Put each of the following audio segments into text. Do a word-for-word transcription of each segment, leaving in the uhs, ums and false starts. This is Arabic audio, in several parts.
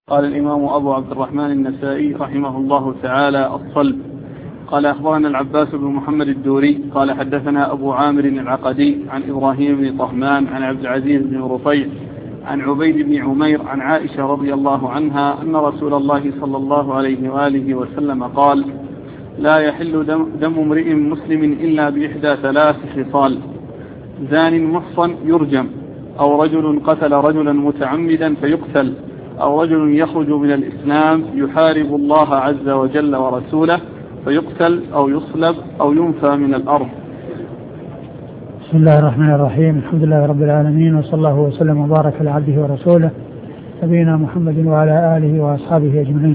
قال الإمام أبو عبد الرحمن النسائي رحمه الله تعالى: الصلب. قال أخبرنا العباس بن محمد الدوري قال حدثنا أبو عامر العقدي عن إبراهيم بن طهمان عن عبد العزيز بن رفيع عن عبيد بن عمير عن عائشة رضي الله عنها أن رسول الله صلى الله عليه وآله وسلم قال: لا يحل دم, دم امرئ مسلم إلا بإحدى ثلاث خصال: زان محصن يرجم، أو رجل قتل رجلا متعمدا فيقتل، أو رجل يخرج من الإسلام يحارب الله عز وجل ورسوله فيقتل أو يصلب أو ينفى من الأرض. بسم الله الرحمن الرحيم. الحمد لله رب العالمين، وصلى الله وسلم وبارك على عبده ورسوله نبينا محمد وعلى آله وأصحابه أجمعين.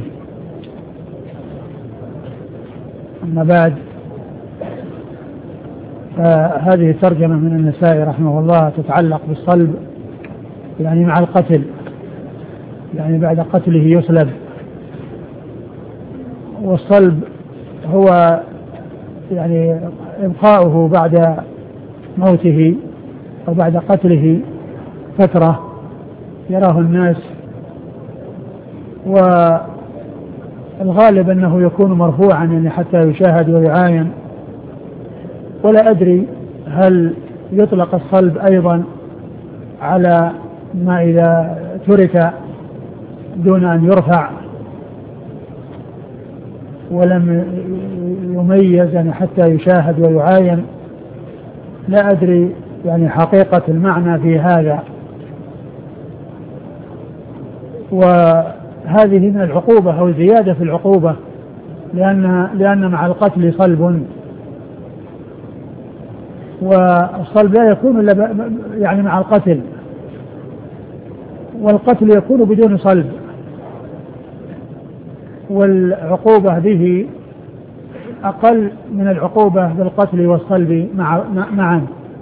أما بعد، فهذه ترجمة من النسائي رحمه الله تتعلق بالصلب، يعني مع القتل، يعني بعد قتله يصلب. والصلب هو يعني إبقاؤه بعد موته أو بعد قتله فترة يراه الناس، والغالب أنه يكون مرفوعا يعني حتى يشاهد ويعاين. ولا أدري هل يطلق الصلب أيضا على ما إذا ترك دون أن يرفع ولم يميز يعني حتى يشاهد ويعاين. لا أدري يعني حقيقة المعنى في هذا. وهذه من العقوبة أو زيادة في العقوبة، لأن, لأن مع القتل صلب، والصلب لا يكون إلا يعني مع القتل، والقتل يكون بدون صلب، والعقوبة به أقل من العقوبة بالقتل والصلب معا.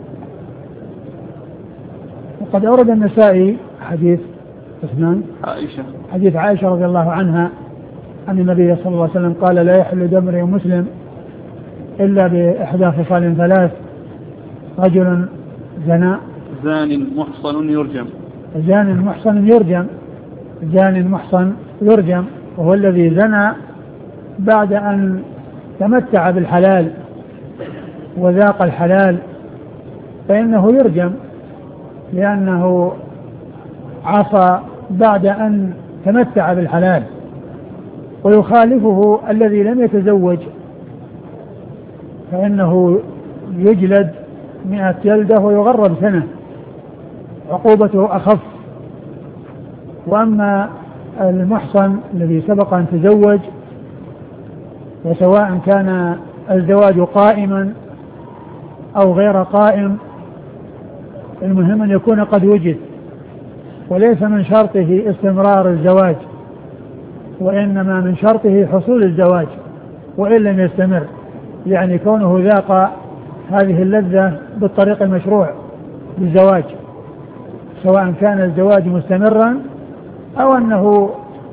وقد أورد النسائي حديث اثنان عائشة حديث عائشة رضي الله عنها أن النبي صلى الله عليه وسلم قال: لا يحل دم امرئ مسلم إلا بإحدى خصال ثلاث: رجل زنا، زان محصن يرجم. زان محصن يرجم زان محصن يرجم وهو الذي زنى بعد أن تمتع بالحلال وذاق الحلال، فإنه يرجم، لأنه عصى بعد أن تمتع بالحلال. ويخالفه الذي لم يتزوج، فإنه يجلد مئة جلدة ويغرب سنة، عقوبته أخف. وأما المحصن الذي سبق أن تزوج، وسواء كان الزواج قائما أو غير قائم، المهم أن يكون قد وجد، وليس من شرطه استمرار الزواج، وإنما من شرطه حصول الزواج وإن لم يستمر، يعني كونه ذاق هذه اللذة بالطريق المشروع بالزواج، سواء كان الزواج مستمرا أو أنه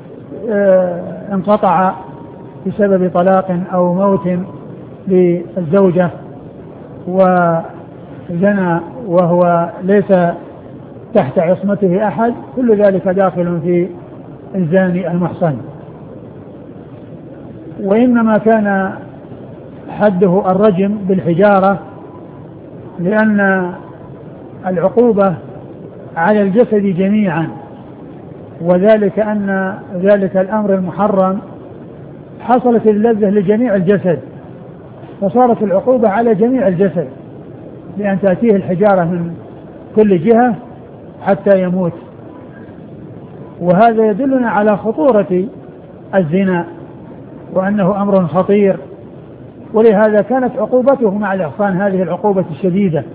انقطع بسبب طلاق أو موت للزوجة وزنى وهو ليس تحت عصمته أحد، كل ذلك داخل في الزاني المحصن. وإنما كان حده الرجم بالحجارة، لأن العقوبة على الجسد جميعا، وذلك أن ذلك الأمر المحرم حصلت اللذة لجميع الجسد، فصارت العقوبة على جميع الجسد، لأن تأتيه الحجارة من كل جهة حتى يموت. وهذا يدلنا على خطورة الزنا وأنه أمر خطير، ولهذا كانت عقوبته مع الإحصان هذه العقوبة الشديدة.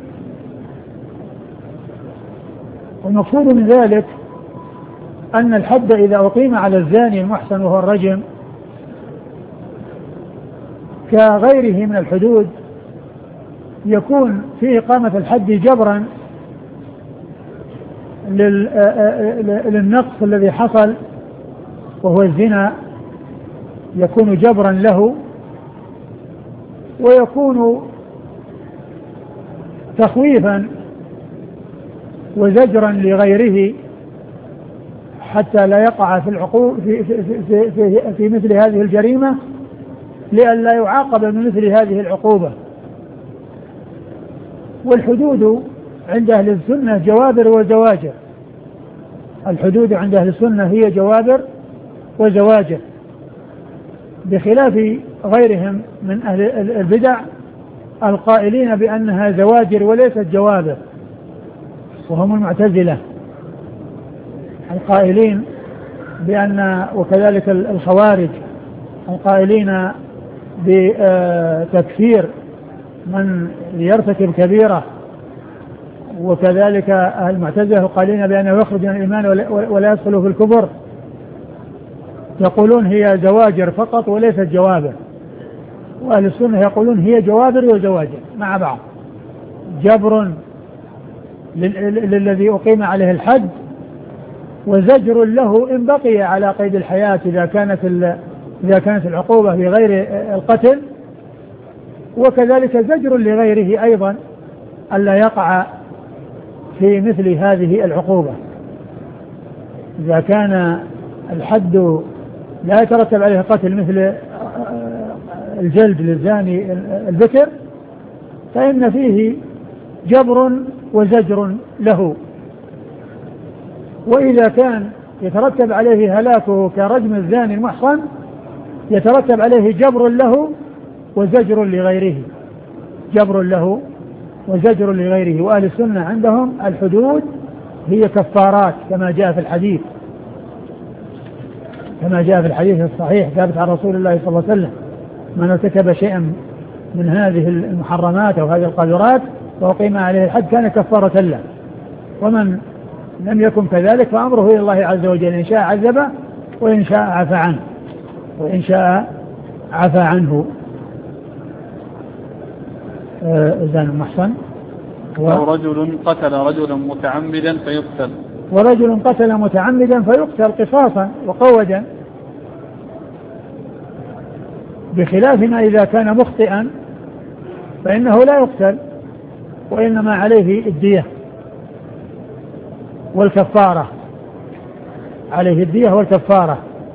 والمقصود من ذلك أن الحد إذا أقيم على الزاني المحصن وهو الرجم كغيره من الحدود، يكون في إقامة الحد جبرا للنقص الذي حصل وهو الزنا، يكون جبرا له، ويكون تخويفا وزجرا لغيره حتى لا يقع في العقوب في, في, في, في, في مثل هذه الجريمة لئلا يعاقب من مثل هذه العقوبة. والحدود عند أهل السنة جوابر وزواجر. الحدود عند أهل السنة هي جوابر وزواجر، بخلاف غيرهم من أهل البدع القائلين بأنها زواجر وليست جوابر، وهم المعتزلة القائلين بأن، وكذلك الخوارج القائلين بتكفير من يرتكب كبيرة، وكذلك المعتزلة القائلين بأنه يخرج من الإيمان ولا يدخل في الكفر، يقولون هي زواجر فقط وليست جوابر. وأهل السنة يقولون هي جوابر وزواجر مع بعض، جبر للذي أقيم عليه الحد، وزجر له إن بقي على قيد الحياة إذا كانت إذا كانت العقوبة بغير القتل، وكذلك زجر لغيره أيضا ألا يقع في مثل هذه العقوبة إذا كان الحد لا يترتب عليه قتل مثل الجلد للزاني البكر، فإن فيه جبر وزجر له. وإذا كان يترتب عليه هلاكه كرجم الزاني المحصن يترتب عليه جبر له وزجر لغيره، جبر له وزجر لغيره. وأهل السنة عندهم الحدود هي كفارات كما جاء في الحديث، كما جاء في الحديث الصحيح ثابت عن رسول الله صلى الله عليه وسلم: من ارتكب شيئا من هذه المحرمات أو هذه القاذورات وأقيم عليه الحد كان كفارة له، ومن لم يكن كذلك فأمره إلى الله عز وجل، إن شاء عذبه وإن شاء عفى عنه وإن شاء عفى عنه. الزاني المحصن أو رجل قتل رجلا متعمدا فيقتل، ورجل قتل متعمدا فيقتل قصاصا وقودا، بخلاف ما إذا كان مخطئا فإنه لا يقتل وإنما عليه الدية والكفارة، عليه الدية والكفارة.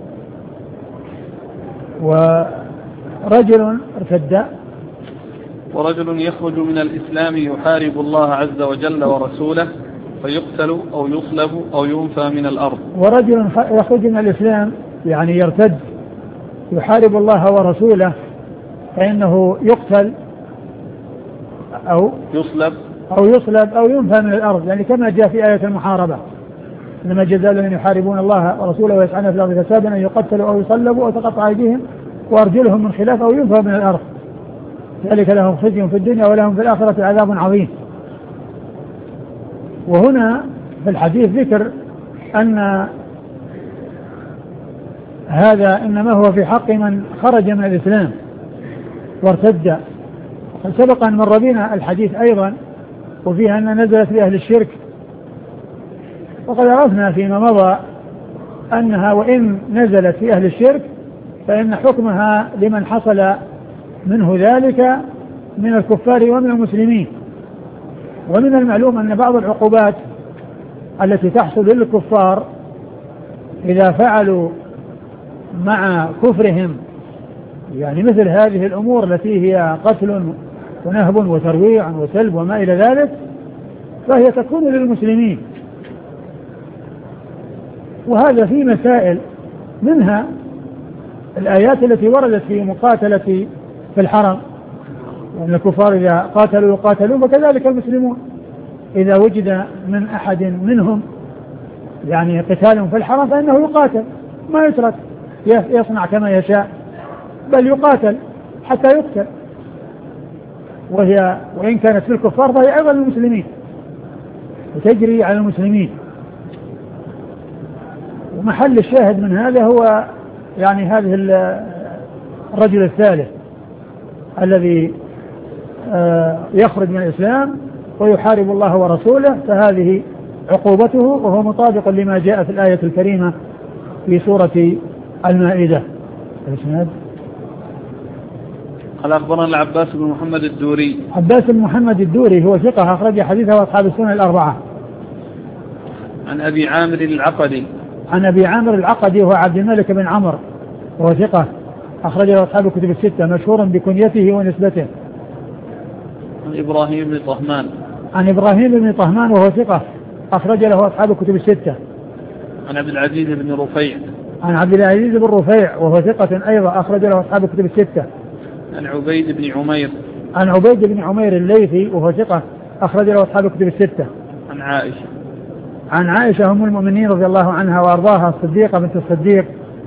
ورجل ارتد ورجل يخرج من الإسلام يحارب الله عز وجل ورسوله فيقتل أو يصلب أو ينفى من الأرض. ورجل يخرج من الإسلام يعني يرتد يحارب الله ورسوله فإنه يقتل أو يصلب أو يصلب أو ينفى من الأرض، يعني كما جاء في آية المحاربة: إنما جزاء الذين يحاربون الله ورسوله ويسعون في الأرض فسادا أن يقتلوا أو يصلبوا أو تقطع أيديهم وأرجلهم من خلاف أو ينفى من الأرض، ذلك لهم خزي في الدنيا ولهم في الآخرة عذاب عظيم. وهنا في الحديث ذكر أن هذا إنما هو في حق من خرج من الإسلام وارتد. وقد سبق أن مر بنا الحديث أيضا وفيها أن نزلت بأهل الشرك، وقد عرفنا فيما مضى أنها وإن نزلت في أهل الشرك فإن حكمها لمن حصل منه ذلك من الكفار ومن المسلمين. ومن المعلوم أن بعض العقوبات التي تحصل للكفار إذا فعلوا مع كفرهم يعني مثل هذه الأمور التي هي قتل ونهب وترويع وسلب وما إلى ذلك فهي تكون للمسلمين. وهذا في مسائل، منها الآيات التي وردت في مقاتلة في الحرم، وأن الكفار إذا قاتلوا يقاتلون، وكذلك المسلمون إذا وجد من أحد منهم يعني قتال في الحرم فإنه يقاتل، ما يترك يصنع كما يشاء، بل يقاتل حتى يقتل. وهي وإن كانت في الكفار فهي أيضا المسلمين وتجري على المسلمين. ومحل الشاهد من هذا هو يعني هذه الرجل الثالث الذي يخرج من الإسلام ويحارب الله ورسوله، فهذه عقوبته، وهو مطابق لما جاء في الآية الكريمة في سورة المائدة. قال أخبرنا العباس بن محمد الدوري. عباس بن محمد الدوري هو ثقة أخرج حديثه أصحاب السنن الأربعة. عن أبي عامر العقدي. عن أبي عامر العقدي وهو عبد الملك بن عمرو وهو ثقة أخرج له أصحاب الكتب الستة مشهور بكنيته ونسبته. عن إبراهيم بن طهمان عن إبراهيم بن طهمان وهو ثقة أخرج له أصحاب الكتب الستة. عن عبد العزيز بن رفيع عن عبد العزيز بن رفيع وهو ثقة أيضا أخرج له أصحاب الكتب الستة. عن عبيد بن عمير عن عبيد بن عمير الليثي وهو ثقة أخرج له أصحاب الكتب الستة. عن عائشة عن عائشة أم المؤمنين رضي الله عنها وأرضاها الصديقة بنت الصديق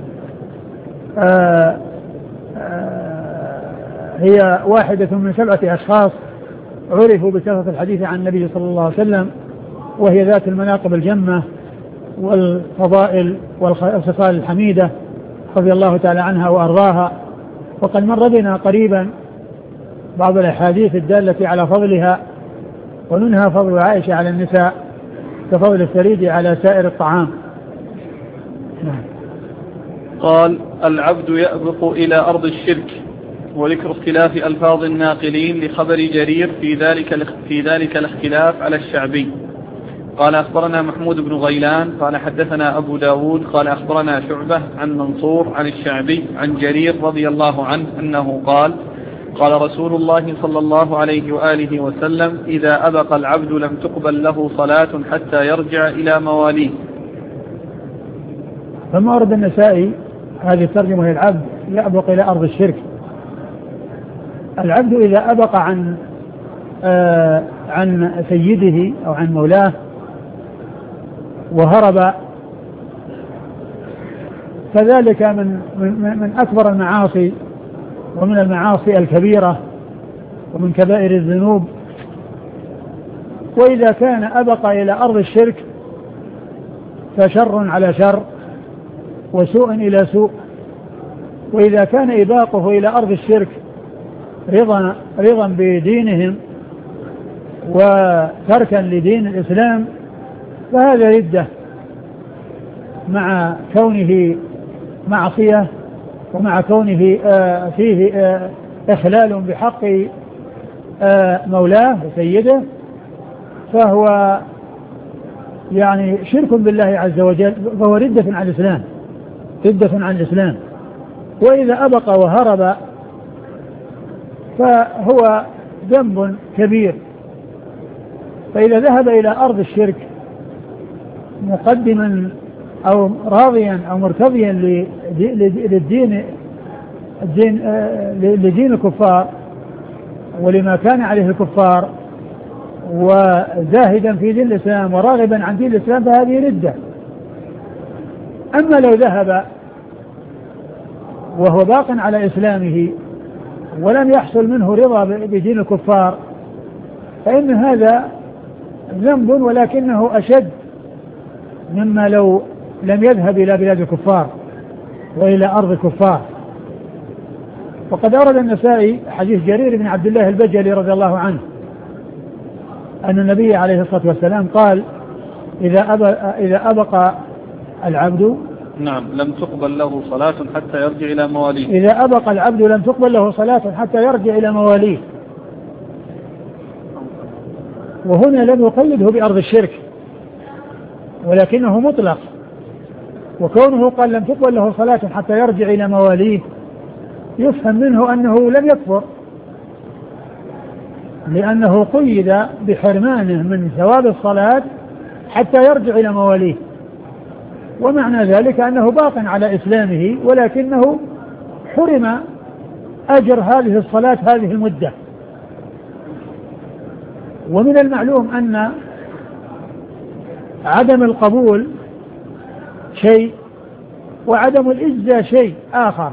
آآ آآ هي واحدة من سبعة أشخاص عرفوا بكثرة الحديث عن النبي صلى الله عليه وسلم، وهي ذات المناقب الجمة والفضائل والخصال الحميدة رضي الله تعالى عنها وأرضاها. وقد مر بنا قريبا بعض الأحاديث الدالة على فضلها، ومنها فضل عائشة على النساء كفضل الثريد على سائر الطعام. نعم. قال: العبد يأبق إلى أرض الشرك، وذكر اختلاف ألفاظ الناقلين لخبر جرير في ذلك في ذلك الاختلاف على الشعبي. قال: أخبرنا محمود بن غيلان قال حدثنا أبو داود قال أخبرنا شعبة عن منصور عن الشعبي عن جرير رضي الله عنه أنه قال: قال رسول الله صلى الله عليه وآله وسلم: إذا أبق العبد لم تقبل له صلاة حتى يرجع إلى مواليه. ثم أورد النسائي هذه الترجمة: هي العبد يأبق إلى أرض الشرك. العبد إذا أبق عن آه عن سيده أو عن مولاه وهرب فذلك من, من, من أكبر المعاصي ومن المعاصي الكبيرة ومن كبائر الذنوب. وإذا كان أبق إلى أرض الشرك فشر على شر وسوء إلى سوء. وإذا كان إباقه إلى أرض الشرك رضا, رضا بدينهم وتركا لدين الإسلام فهذا ردة مع كونه معصية ومع كونه آه فيه آه إخلال بحق آه مولاه وسيده، فهو يعني شرك بالله عز وجل، فهو ردة عن الإسلام ردة عن الإسلام. وإذا أبق وهرب فهو ذنب كبير. فإذا ذهب إلى أرض الشرك مقدما أو راضيا أو مرتضيا للدين الدين لدين الكفار ولما كان عليه الكفار وزاهدا في دين الإسلام وراغبا عن دين الإسلام فهذه ردة. أما لو ذهب وهو باق على إسلامه ولم يحصل منه رضا بدين الكفار فإن هذا ذنب ولكنه أشد مما لو لم يذهب إلى بلاد الكفار وإلى أرض الكفار. وقد أورد النسائي حديث جرير بن عبد الله البجلي رضي الله عنه أن النبي عليه الصلاة والسلام قال: إذا أبق, إذا أبق العبد نعم لم تقبل له صلاة حتى يرجع إلى مواليه. إذا أبق العبد لم تقبل له صلاة حتى يرجع إلى مواليه. وهنا لم يقيده بأرض الشرك ولكنه مطلق، وكونه قال لم تقبل له صلاة حتى يرجع إلى مواليه يفهم منه أنه لم يكفر، لأنه قيد بحرمانه من ثواب الصلاة حتى يرجع إلى مواليه. ومعنى ذلك أنه باق على إسلامه ولكنه حرم أجر هذه الصلاة هذه المدة. ومن المعلوم أن عدم القبول شيء وعدم الإجزاء شيء آخر.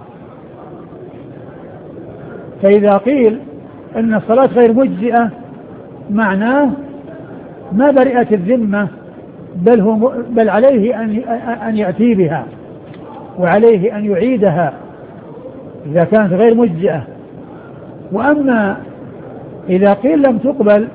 فإذا قيل أن الصلاة غير مجزئة معناه ما برئت الذمة، بل, هو بل عليه أن, أن يأتي بها وعليه أن يعيدها إذا كانت غير مجزئة. وأما إذا قيل لم تقبل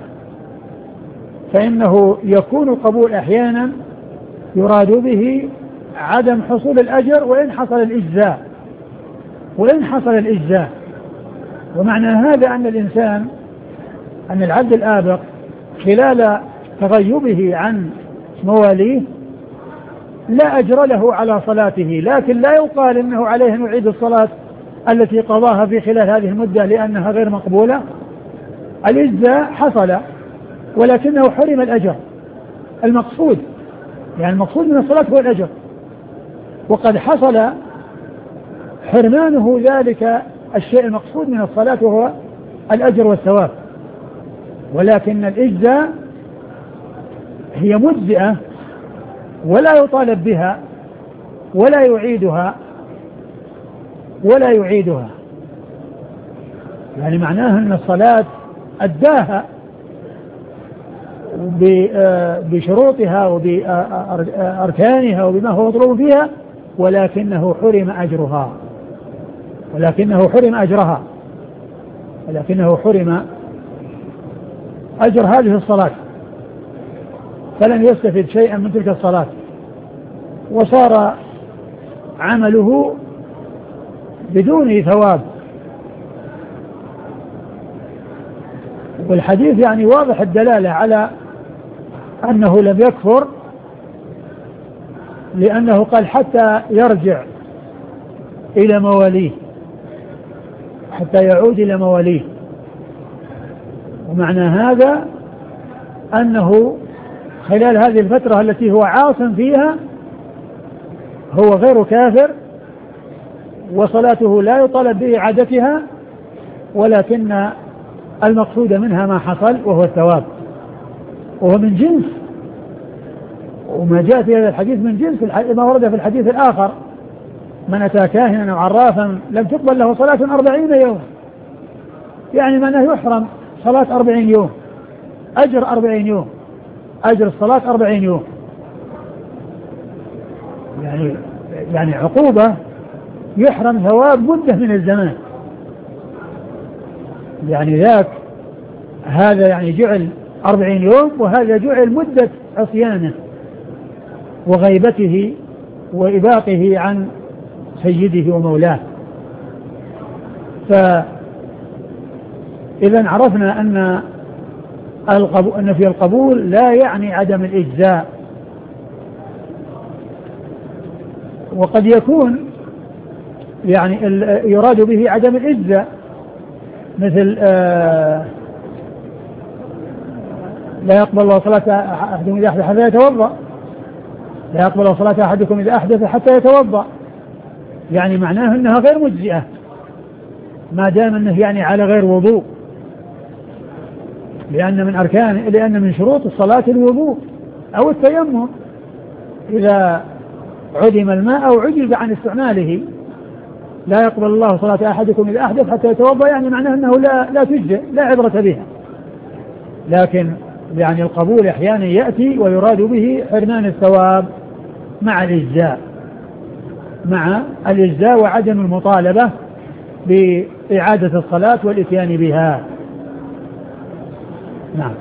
فإنه يكون القبول أحيانا يراد به عدم حصول الأجر وإن حصل الإجزاء وإن حصل الإجزاء. ومعنى هذا أن الإنسان أن العبد الآبق خلال تغيبه عن مواليه لا أجر له على صلاته، لكن لا يقال إنه عليه أن يعيد الصلاة التي قضاها في خلال هذه المدة لأنها غير مقبولة. الإجزاء حصل ولكنه حرم الأجر المقصود، يعني المقصود من الصلاة هو الأجر، وقد حصل حرمانه ذلك الشيء المقصود من الصلاة وهو الأجر والثواب. ولكن الإجزاء هي مجزئة ولا يطالب بها ولا يعيدها ولا يعيدها يعني معناها أن الصلاة أداها بشروطها وبأركانها وبما هو مطلوب فيها، ولكنه حرم أجرها ولكنه حرم أجرها ولكنه حرم أجر هذه الصلاة، فلن يستفد شيئا من تلك الصلاة، وصار عمله بدون ثواب. والحديث يعني واضح الدلالة على أنه لم يكفر، لأنه قال حتى يرجع إلى مواليه، حتى يعود إلى مواليه. ومعنى هذا أنه خلال هذه الفترة التي هو عاص فيها هو غير كافر، وصلاته لا يطالب بإعادتها، ولكن المقصود منها ما حصل وهو الثواب، وهو من جنس وما جاء في هذا الحديث من جنس ما ورد في الحديث الآخر: من أتى كاهنا أو عرافا لم تقبل له صلاة أربعين يوم، يعني معناه يحرم صلاة أربعين يوم، أجر أربعين يوم، أجر الصلاة أربعين يوم، يعني يعني عقوبة يحرم ثواب مدة من الزمان. يعني ذاك هذا يعني جعل أربعين يوم، وهذا جعل مدة عصيانه وغيبته وإباقه عن سيده ومولاه. فإذا عرفنا أن أن في القبول لا يعني عدم الإجزاء، وقد يكون يعني يراد به عدم الإجزاء، مثل آه لا يقبل الله صلاة أحدكم إذا أحدث حتى يتوضأ، لا يقبل صلاة أحدكم إذا أحدث حتى يتوضأ، يعني معناه أنها غير مجزئة ما دام أنه يعني على غير وضوء، لأن من أركان لأن من شروط الصلاة الوضوء أو التيمم، إذا عدم الماء أو عجز عن استعماله. لا يقبل الله صلاة أحدكم إذا أحدث حتى يتوضأ، يعني معناه أنه لا لا تجزئ، لا عبرة بها. لكن يعني القبول أحيانا يأتي ويراد به حرمان الثواب مع الإجزاء مع الإجزاء وعدم المطالبة بإعادة الصلاة والإتيان بها. نعم.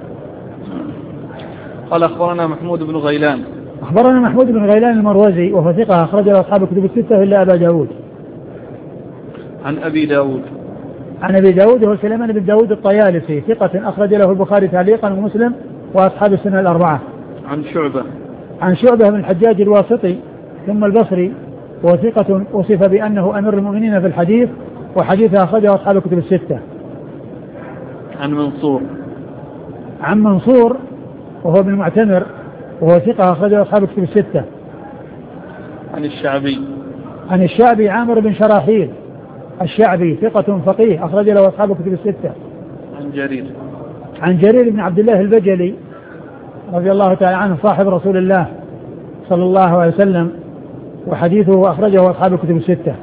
قال أخبرنا محمود بن غيلان. أخبرنا محمود بن غيلان المروزي وهو ثقة أخرج له أصحاب الكتب الستة إلا أبا داود. عن أبي داود. عن أبي داود هو سليمان بن داود الطيالسي ثقة أخرج له البخاري تعليقا ومسلم وأصحاب السنة الأربعة. عن شعبة. عن شعبة بن الحجاج الواسطي ثم البصري، وثقة وصف بأنه أمير المؤمنين في الحديث، وحديثه أخرجه أصحاب الكتب الستة. عن منصور. عن منصور وهو ابن المعتمر وهو ثقة أخرجه أصحاب الكتب الستة. عن الشعبي. عن الشعبي عامر بن شراحيل الشعبي ثقة فقيه أخرج له أصحاب الكتب الستة. عن جرير. عن جرير بن عبد الله البجلي رضي الله تعالى عنه صاحب رسول الله صلى الله عليه وسلم، وحديثه أخرجه أصحاب الكتب الستة.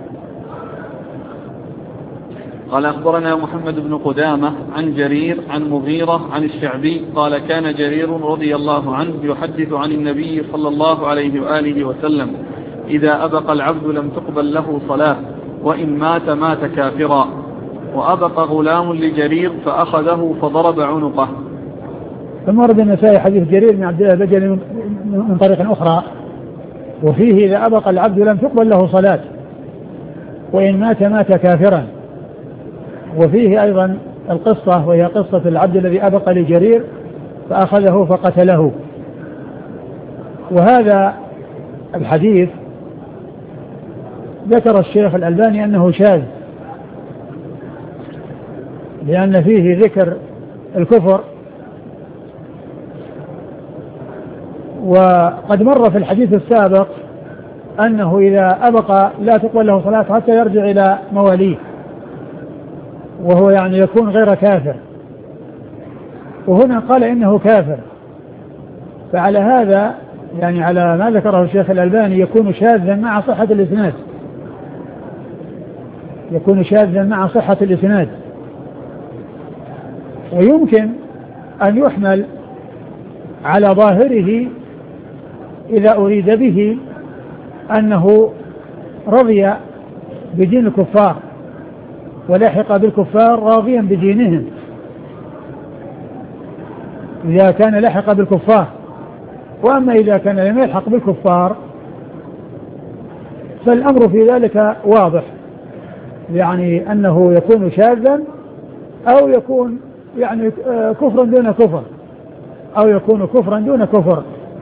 قال أخبرنا محمد بن قدامة عن جرير عن مغيرة عن الشعبي قال كان جرير رضي الله عنه يحدث عن النبي صلى الله عليه وآله وسلم: إذا أبق العبد لم تقبل له صلاة، وإن مات مات كافرا. وأبق غلام لجرير فأخذه فضرب عنقه. ثم ورد النسائي حديث جرير بن عبد الله البجلي من طريق أخرى، وفيه: إذا أبق العبد لم تقبل له صلاة، وإن مات مات كافرا. وفيه أيضا القصة، وهي قصة العبد الذي أبق لجرير فأخذه فقتله. وهذا الحديث ذكر الشيخ الألباني أنه شاذ، لأن فيه ذكر الكفر، وقد مر في الحديث السابق أنه إذا أبقى لا تقبل له صلاة حتى يرجع إلى مواليه، وهو يعني يكون غير كافر، وهنا قال إنه كافر. فعلى هذا يعني على ما ذكره الشيخ الألباني يكون شاذا مع صحة الإسناد، يكون شاذا مع صحة الإسناد. ويمكن أن يحمل على ظاهره إذا أريد به أنه رضي بدين الكفار ولحق بالكفار راضيا بدينهم، إذا كان لحق بالكفار. وأما إذا كان لم يلحق بالكفار فالأمر في ذلك واضح، يعني أنه يكون شاذا أو يكون يعني كفرا دون كفر، أو يكون كفرا دون كفر.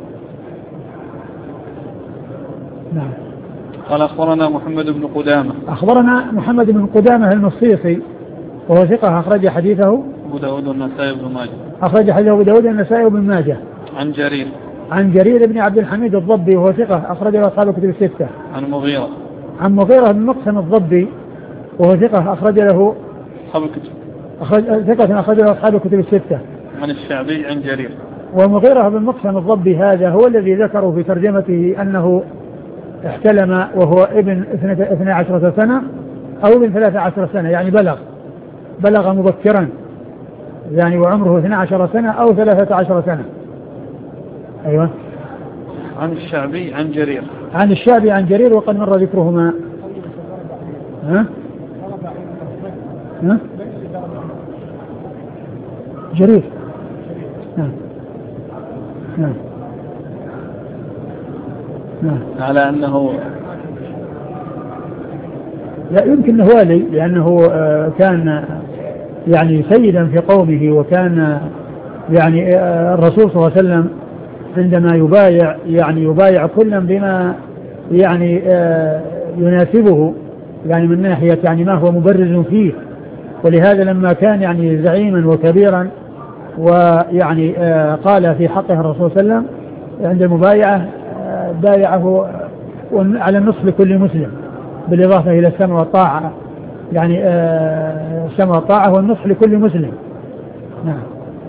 نعم. قال أخبرنا محمد بن قدامة. أخبرنا محمد بن قدامة المصيصي وهو ثقة أخرج حديثه أبو داود والنسائي بن ماجه. أخرج حديثه أبو داود والنسائي بن ماجه. عن جرير. عن جرير بن عبد الحميد الضبي وهو ثقة أخرج له أصحاب الكتب الستة. عن مغيرة. عن مغيرة بن مقسم الضبي وهو ثقة أخرج له أصحاب الكتب. أخرج ثقة أخرج له أصحاب الكتب الستة. عن الشعبي عن جرير. ومغيرة بن مقسم الضبي هذا هو الذي ذكروا في ترجمته أنه احتلم وهو ابن اثنى عشرة سنة أو ابن ثلاثة عشر سنة، يعني بلغ بلغ مبكرا، يعني وعمره اثنى عشر سنة أو ثلاثة عشر سنة. أيوة. عن الشعبي عن جرير. عن الشعبي عن جرير وقد مر ذكرهما. ها؟ ها؟ جرير. نعم. نعم. نعم. على أنه لا يمكن أنه والي، لأنه كان يعني سيدا في قومه، وكان يعني الرسول صلى الله عليه وسلم عندما يبايع يعني يبايع كلا بما يعني يناسبه، يعني من ناحية يعني ما هو مبرز فيه. ولهذا لما كان يعني زعيما وكبيرا ويعني قال في حقه الرسول صلى الله عليه وسلم عند المبايعة بايعه على النصف لكل مسلم، بالإضافة إلى السمع والطاعة، يعني السمع والطاعة والنصف لكل مسلم. نعم.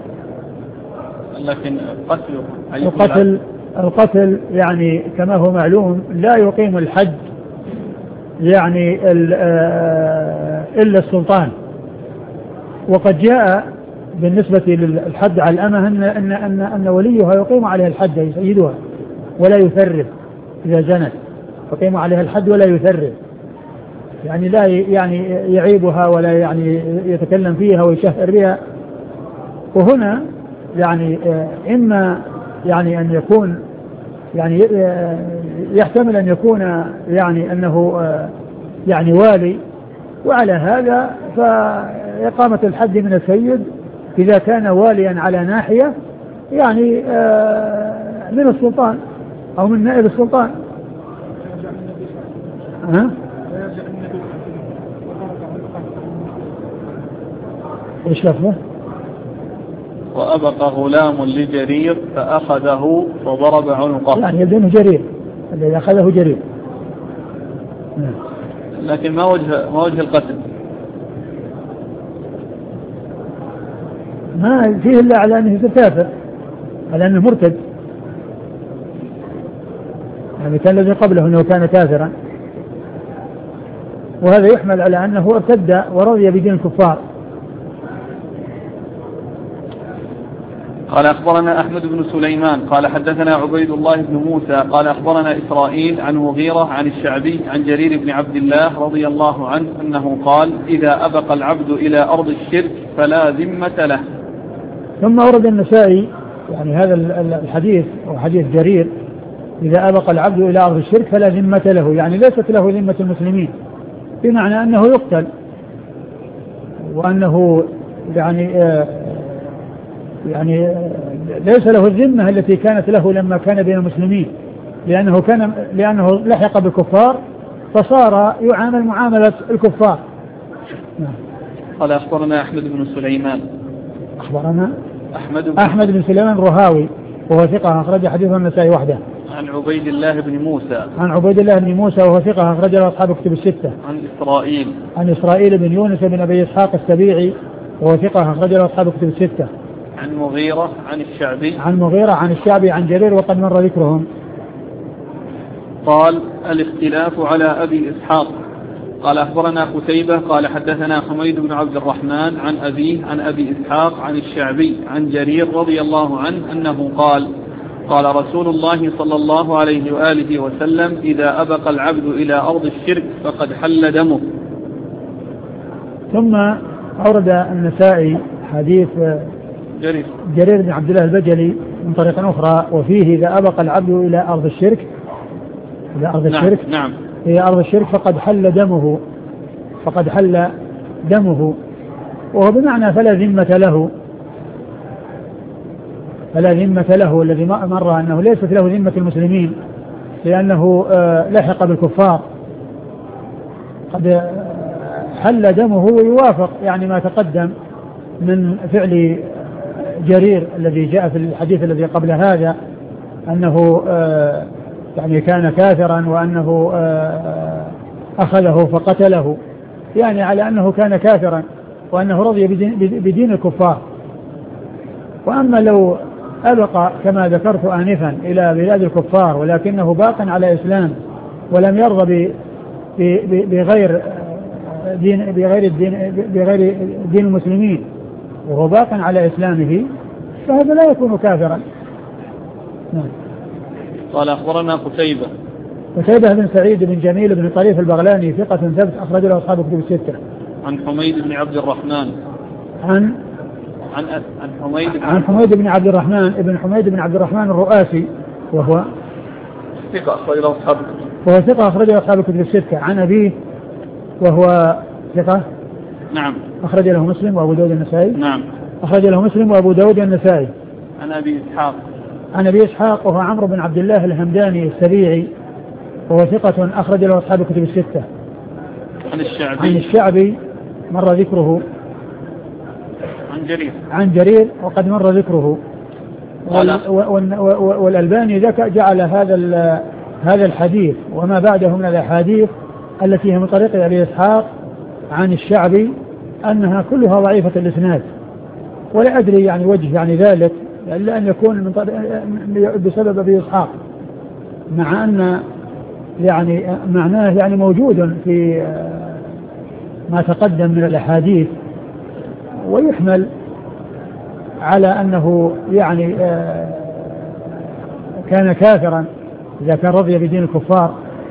لكن قتله القتل القتل يعني كما هو معلوم لا يقيم الحد يعني إلا السلطان. وقد جاء بالنسبة للحد على الأمة أن, أن, أن, أن وليها يقيم عليها الحد يسيدها ولا يثرب إذا زنت، يقيم عليها الحد ولا يثرب، يعني لا يعني يعيبها ولا يعني يتكلم فيها ويشهر بها. وهنا يعني إما يعني أن يكون يعني يحتمل أن يكون يعني أنه يعني والي، وعلى هذا فإقامة الحد من السيد إذا كان واليا على ناحية يعني من السلطان أو من نائب السلطان. ها؟ إيش لفظه؟ وأبقى غلام لجرير فأخذه فضرب عنقه. يعني يبدو جرير الذي أخذه جرير. لكن ما وجه ما وجه القتل؟ ما فيه إلا على أنه كافر، على أنه مرتد، يعني كان الذي قبله أنه كان كافرا، وهذا يحمل على أنه ارتد ورضي بدين الكفار. قال أخبرنا أحمد بن سليمان قال حدثنا عبيد الله بن موسى قال أخبرنا إسرائيل عن مغيرة عن الشعبي عن جرير بن عبد الله رضي الله عنه أنه قال إذا أبقى العبد إلى أرض الشرك فلا ذمة له. ثم ورد النسائي يعني هذا الحديث وحديث جرير إذا أبقى العبد إلى أرض الشرك فلا ذمة له، يعني ليست له ذمة المسلمين، بمعنى أنه يقتل وأنه يعني آه يعني ليس له الذمة التي كانت له لما كان بين المسلمين، لأنه كان لأنه لحق بالكفار فصار يعامل معاملة الكفار. نعم. قال أخبرنا أحمد بن سليمان. أخبرنا أحمد بن, أحمد بن سليمان الرهاوي وهو ثقة أخرج حديث النسائي وحده. عن عبيد الله بن موسى. عن عبيد الله بن موسى وهو ثقة أخرج له أصحاب كتب الستة. عن إسرائيل. عن إسرائيل بن يونس بن أبي إسحاق السبيعي وهو ثقة أخرج له أصحاب كتب الستة. عن مغيرة عن الشعبي. عن مغيرة عن الشعبي عن جرير وقد مر ذكرهم. قال الاختلاف على أبي إسحاق. قال أخبرنا قتيبة قال حدثنا حميد بن عبد الرحمن عن أبيه عن أبي إسحاق عن الشعبي عن جرير رضي الله عنه أنه قال قال رسول الله صلى الله عليه وآله وسلم إذا أبق العبد إلى أرض الشرك فقد حل دمه. ثم أورد النسائي حديث جرير, جرير بن عبد الله البجلي من طريق أخرى وفيه إذا أبق العبد إلى أرض الشرك إلى أرض نعم الشرك نعم إلى أرض الشرك فقد حل دمه فقد حل دمه وهو بمعنى فلا ذمة له فلا ذمة له الذي مر أنه ليست له ذمة المسلمين لأنه لحق بالكفار قد حل دمه ويوافق يعني ما تقدم من فعل جرير الذي جاء في الحديث الذي قبل هذا أنه يعني كان كافرا وأنه أخذه فقتله يعني على أنه كان كافرا وأنه رضي بدين الكفار. وأما لو أبقى كما ذكرت آنفا إلى بلاد الكفار ولكنه باق على إسلام ولم يرضى بغير دين بغير الدين بغير دين المسلمين وهو باق على إسلامه فهذا لا يكون كافرا. نعم. قال أخبرنا قتيبة قتيبة بن سعيد بن جميل بن طريف البغلاني ثقة ثبت أخرج له أصحاب كتب الستة. عن حميد بن عبد الرحمن عن عن عن حميد بن عن حميد بن عبد الرحمن ابن حميد بن عبد الرحمن الرؤاسي وهو ثقة أخرج له أصحاب وهو ثقة أخرج له أصحاب كتب الستة. عن أبيه وهو ثقة نعم أخرج له مسلم وأبو داود النسائي. نعم أخرج له مسلم وأبو داود النسائي. عن أبي إسحاق عن أبي إسحاق وهو عمرو بن عبد الله الهمداني السبيعي وهو ثقة أخرج له أصحاب كتب الستة. عن الشعبي عن الشعبي مر ذكره. عن جرير عن جرير وقد مر ذكره. والألباني جعل هذا هذا الحديث وما بعده من الأحاديث التي هي من طريق أبي إسحاق عن الشعبي أنها كلها ضعيفة الإسناد ولا أدري يعني وجه يعني ذلك إلا أن يكون من بسبب أبي إسحاق مع أن يعني معناه يعني موجود في ما تقدم من الأحاديث ويحمل على أنه يعني كان كافرا إذا كان رضي بدين الكفار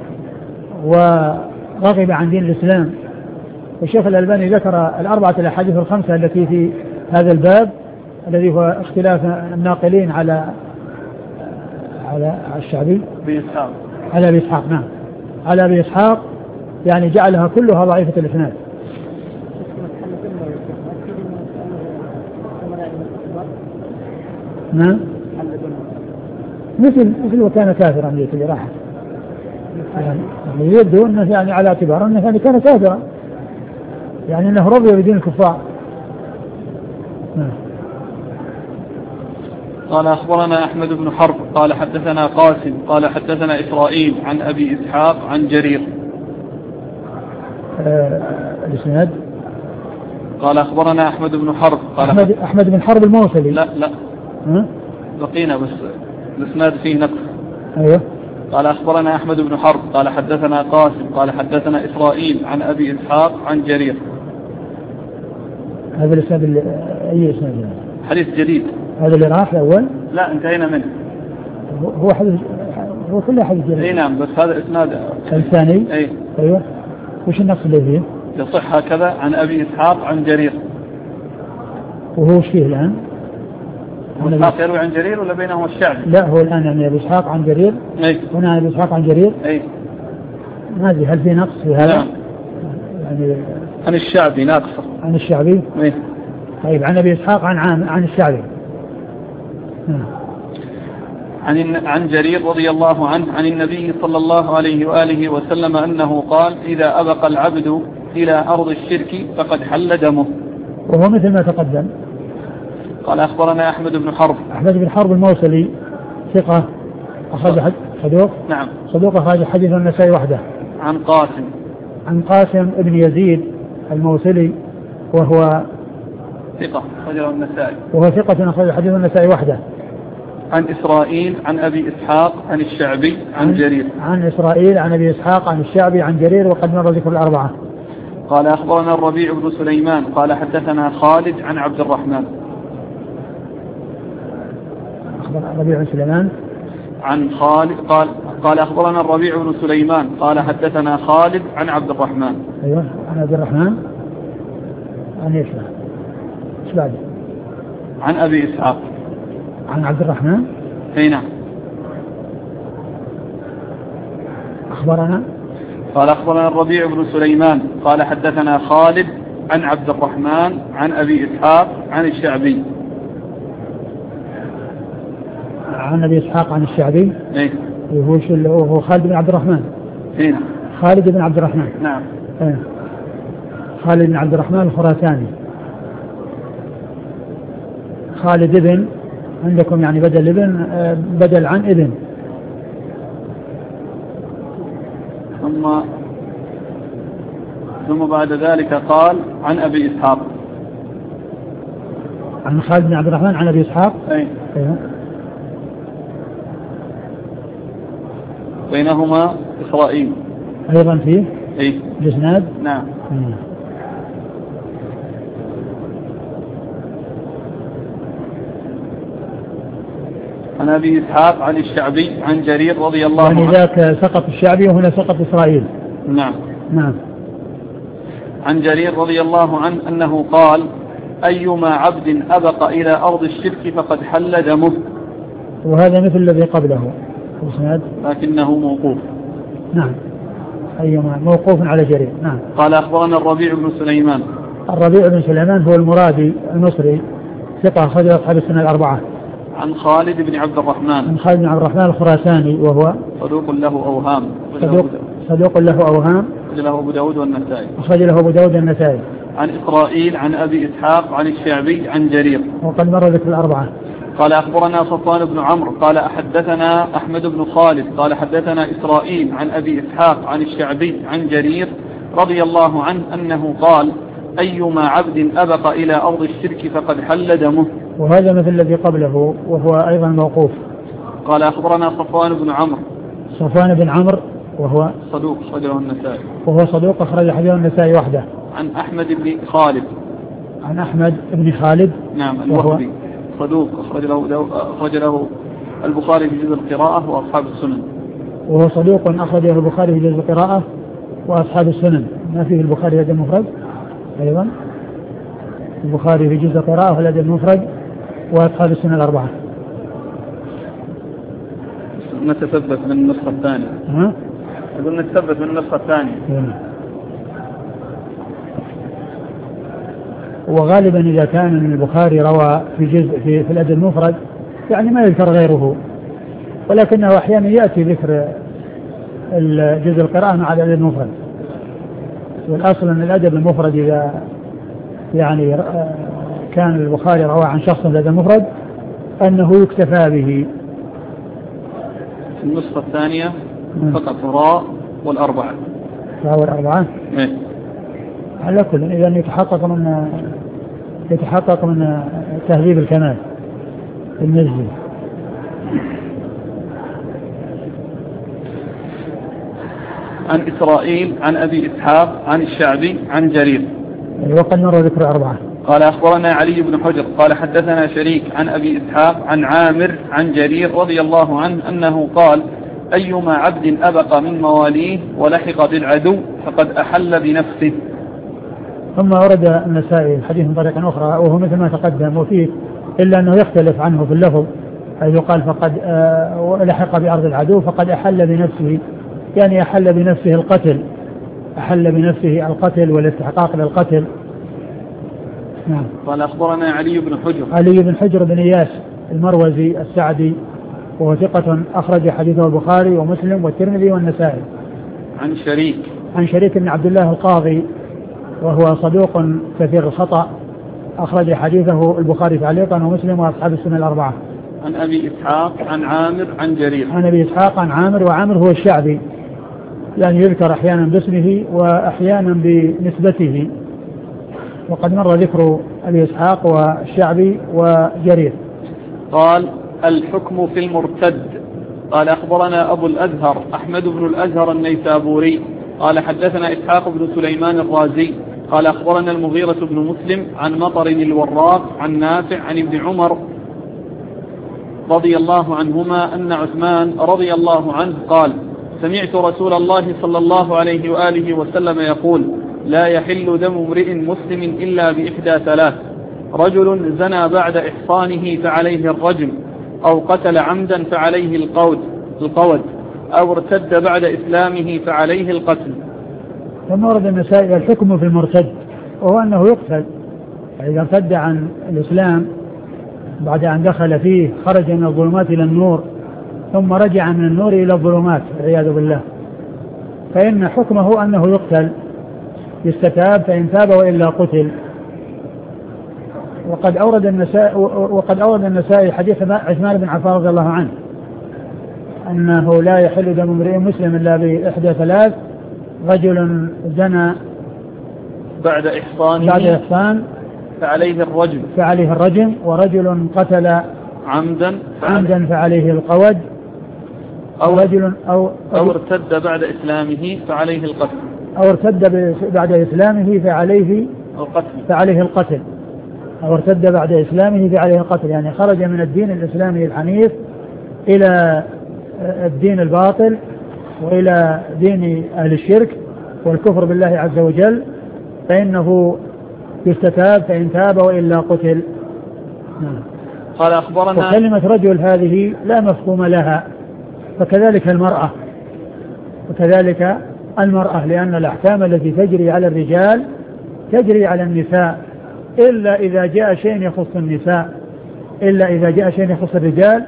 ورغب عن دين الإسلام. والشيخ الألباني ذكر الأربعة الأحاديث الخمسة التي في هذا الباب الذي هو اختلاف الناقلين على على الشعبي بإسحاق على أبي إسحاق. نعم على أبي إسحاق يعني جعلها كلها ضعيفة الإسناد. نعم مثل مثل وكان كافرا ليس راحة يعني يبدو أنه يعني على اعتبار أنه يعني كان كافرا يعني أنه رضي بدين الكفار. نعم. قال أخبرنا أحمد بن حرب قال حدثنا قاسم قال حدثنا إسرائيل عن أبي إسحاق عن جرير. آه الإسناد قال أخبرنا أحمد بن حرب قال أحمد, أحمد بن حرب الموصلي. لا لا ها؟ بقينا بس الإسناد فيه نقص. أيوه. قال أخبرنا أحمد بن حرب قال حدثنا قاسم قال حدثنا إسرائيل عن أبي إسحاق عن جرير. هذا الإسناد أي إسناد؟ حديث جديد. هذا اللي راح الأول؟ لا انتهينا منه. هو حديث هو كله حديث جديد. اي نعم بس هذا إسناد الثاني. اي أيوه. وش النقص اللي فيه؟ يصح هكذا عن أبي إسحاق عن جرير. وهو وش فيه الآن؟ أبي إسحاق يروي عن جرير ولا بينهما الشعبي؟ لا هو الآن يعني أبي إسحاق عن جرير. أي. هنا أبي إسحاق عن جرير. أي. ما أدري هل في نقص في هذا؟ نعم. يعني عن الشعبي ناقصة. عن الشعبي. أي. طيب عن أبي إسحاق عن عام عن الشعبي. نعم. عن عن جرير رضي الله عنه عن النبي صلى الله عليه وآله وسلم أنه قال إذا أبق العبد إلى أرض الشرك فقد حل دمه. وهو مثل ما تقدم. قال أخبرنا أحمد بن حرب. أحمد بن حرب الموصلي ثقة أخرج صدوق. نعم. صدوق أخرج حديث النسائي وحده. عن قاسم. عن قاسم ابن يزيد الموصلي وهو ثقة أخرجه النسائي. وهو ثقة أخرج حديث النسائي وحده. عن إسرائيل عن أبي إسحاق عن الشعبي عن, عن جرير. عن إسرائيل عن أبي إسحاق عن الشعبي عن جرير وقد مر ذكر الأربعة. قال أخبرنا الربيع بن سليمان قال حدثنا خالد عن عبد الرحمن. أخبر الربيع بن سليمان عن خالد قال قال أخبرنا الربيع بن سليمان قال حدثنا خالد عن عبد الرحمن. أيوة عن عبد الرحمن عن إيش إيش بعد؟ عن أبي إسحاق عن عبد الرحمن. أي نعم. أخبرنا قال أخبرنا الربيع بن سليمان قال حدثنا خالد عن عبد الرحمن عن أبي إسحاق عن الشعبي. عن أبي إسحاق عن الشعبي. إيه. وهو شو هو خالد بن عبد الرحمن. إيه نعم. خالد بن عبد الرحمن. نعم. إيه. خالد بن عبد الرحمن الخراساني. خالد ابن عندكم يعني بدل ابن بدل عن ابن. ثم ثم بعد ذلك قال عن أبي إسحاق. عن خالد بن عبد الرحمن عن أبي إسحاق. أي. أيه. بينهما إسرائيل أيضا فيه. أي. الإسناد. نعم. أيه. عن أبي إسحاق عن الشعبي عن جرير رضي الله عنه. يعني ذاك سقط الشعبي وهنا سقط إسرائيل. نعم. نعم. عن جرير رضي الله عنه أنه قال أيما عبد أبق إلى أرض الشرك فقد حل دمه. وهذا مثل الذي قبله الإسناد لكنه موقوف. نعم. أيما موقوف على جرير. نعم. قال أخبرنا الربيع بن سليمان. الربيع بن سليمان هو المرادي المصري ثقة أخرج أصحاب السنة الأربعة. عن خالد بن عبد الرحمن. عن خالد بن عبد الرحمن الخراساني وهو صدوق له أوهام. صدوق, صدوق له أوهام. أخرج له أبو داود والنسائي. أخرج له أبو داود والنسائي. عن إسرائيل عن أبي إسحاق عن الشعبي عن جرير. وقد مر ذكر الأربعة. قال أخبرنا صفوان بن عمرو قال حدثنا أحمد بن خالد قال حدثنا إسرائيل عن أبي إسحاق عن الشعبي عن جرير رضي الله عنه أنه قال أيما عبد أبق إلى أرض الشرك فقد حل دمه. وهذا مثل الذي قبله وهو أيضا موقوف. قال أخبرنا صفوان بن عمرو. صفوان بن عمرو وهو صدوق أخرجه النسائي. وهو صدوق أخرج حديث النسائي وحده. عن أحمد بن خالد. عن أحمد بن خالد. نعم الوهبي صدوق أخرج له أخرج له البخاري في جزء القراءة وأصحاب السنن. وهو صدوق أخرج له البخاري في جزء القراءة وأصحاب السنن. ما فيه البخاري هذا المفرد أيضا. البخاري في جزء القراءة والأدب المفرد وأصحاب السنة الأربعة. نتثبت من النسخة الثانية. ها؟ أقول نتثبت من النسخة الثانية. وغالبا إذا كان البخاري روى في جزء في, في الأدب المفرد يعني ما يذكر غيره، ولكنه أحيانا يأتي ذكر الجزء القراءة مع الأدب المفرد. والأصل أن الأدب المفرد إذا يعني كان البخاري روى عن شخص في الأدب المفرد أنه يكتفى به. في النسخة الثانية فقط راء والأربعة. راء والأربعة. إيه. على كل إذا يتحقق من يتحقق من تهذيب الكمال المزي. عن إسرائيل عن أبي إسحاق عن الشعبي عن جرير. وقد مر ذكر أربعة. قال أخبرنا علي بن حجر قال حدثنا شريك عن أبي إسحاق عن عامر عن جرير رضي الله عنه أنه قال أيما عبد أبق من مواليه ولحق بالعدو فقد أحل بنفسه. ثم ورد النسائي الحديث من طريقة أخرى وهو مثل ما تقدم وفيه إلا أنه يختلف عنه في اللفظ، حيث قال فقد آه لحق بأرض العدو فقد أحل بنفسه، يعني أحل بنفسه القتل، أحل بنفسه القتل والاستحقاق للقتل. نعم. قال أخبرنا علي بن حجر. علي بن حجر بن إياس المروزي السعدي وهو ثقة أخرج حديثه البخاري ومسلم والترمذي والنسائي. عن شريك عن شريك بن عبد الله القاضي وهو صدوق كثير الخطأ أخرج حديثه البخاري تعليقا ومسلم وأصحاب السنة الأربعة. عن أبي إسحاق عن عامر عن جرير. عن أبي إسحاق عن عامر، وعامر هو الشعبي، يعني يذكر أحيانا باسمه وأحيانا بنسبته، وقد مر ذكر أبي إسحاق والشعبي وجرير. قال الحكم في المرتد. قال أخبرنا أبو الأزهر أحمد بن الأزهر النيسابوري قال حدثنا إسحاق بن سليمان الرازي قال أخبرنا المغيرة بن مسلم عن مطر الوراق عن نافع عن ابن عمر رضي الله عنهما أن عثمان رضي الله عنه قال سمعت رسول الله صلى الله عليه وآله وسلم يقول لا يحل دم امرئ مسلم إلا بإحدى ثلاث: رجل زنى بعد إحصانه فعليه الرجم، أو قتل عمدا فعليه القود القود أو ارتد بعد إسلامه فعليه القتل. ثم ورد النسائي الحكم في المرتد، وهو أنه يقتل إذا ارتد عن الإسلام بعد أن دخل فيه، خرج من الظلمات إلى النور ثم رجع من النور إلى الظلمات والعياذ بالله، فإن حكمه أنه يقتل يستتاب، فإن تاب وإلا قتل. وقد أورد النسائي وقد أورد النسائي حديث عثمان بن عفان رضي الله عنه أنه لا يحل دم امرئ مسلم إلا بإحدى ثلاث: رجل زنى بعد إحصانه بعد إحصان فعليه الرجم فعليه الرجم، ورجل قتل عمدا عمدا فعليه القود، أو رجل أو أو ارتد بعد إسلامه فعليه القتل أو ارتد بعد إسلامه فعليه القتل فعليه القتل أو ارتد بعد إسلامه فعليه القتل، يعني خرج من الدين الإسلامي الحنيف إلى الدين الباطل وإلى دين أهل الشرك والكفر بالله عز وجل، فإنه يستتاب، فإن تاب وإلا قتل. قال أخبرنا. وكلمة رجل هذه لا مفهوم لها، فكذلك المرأة وكذلك المرأة لأن الأحكام التي تجري على الرجال تجري على النساء، إلا إذا جاء شيء يخص النساء إلا إذا جاء شيء يخص الرجال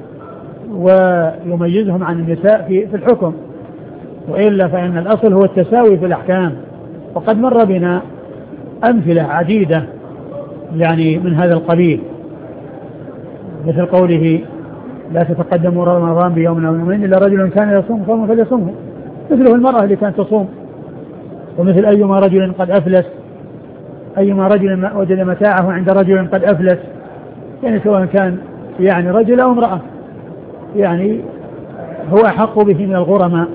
ويميزهم عن النساء في في الحكم، وإلا فإن الأصل هو التساوي في الأحكام. وقد مر بنا أمثلة عديدة يعني من هذا القبيل، مثل قوله لا تتقدموا رمضان بيوم أو يومين إلا رجل كان يصوم صوما فليصومه، مثله المرأة اللي كانت تصوم، ومثل أيما رجل قد أفلس أيما رجل وجد متاعه عند رجل قد أفلس، يعني سواء كان يعني رجل أو امرأة، يعني هو أحق به من الغرماء.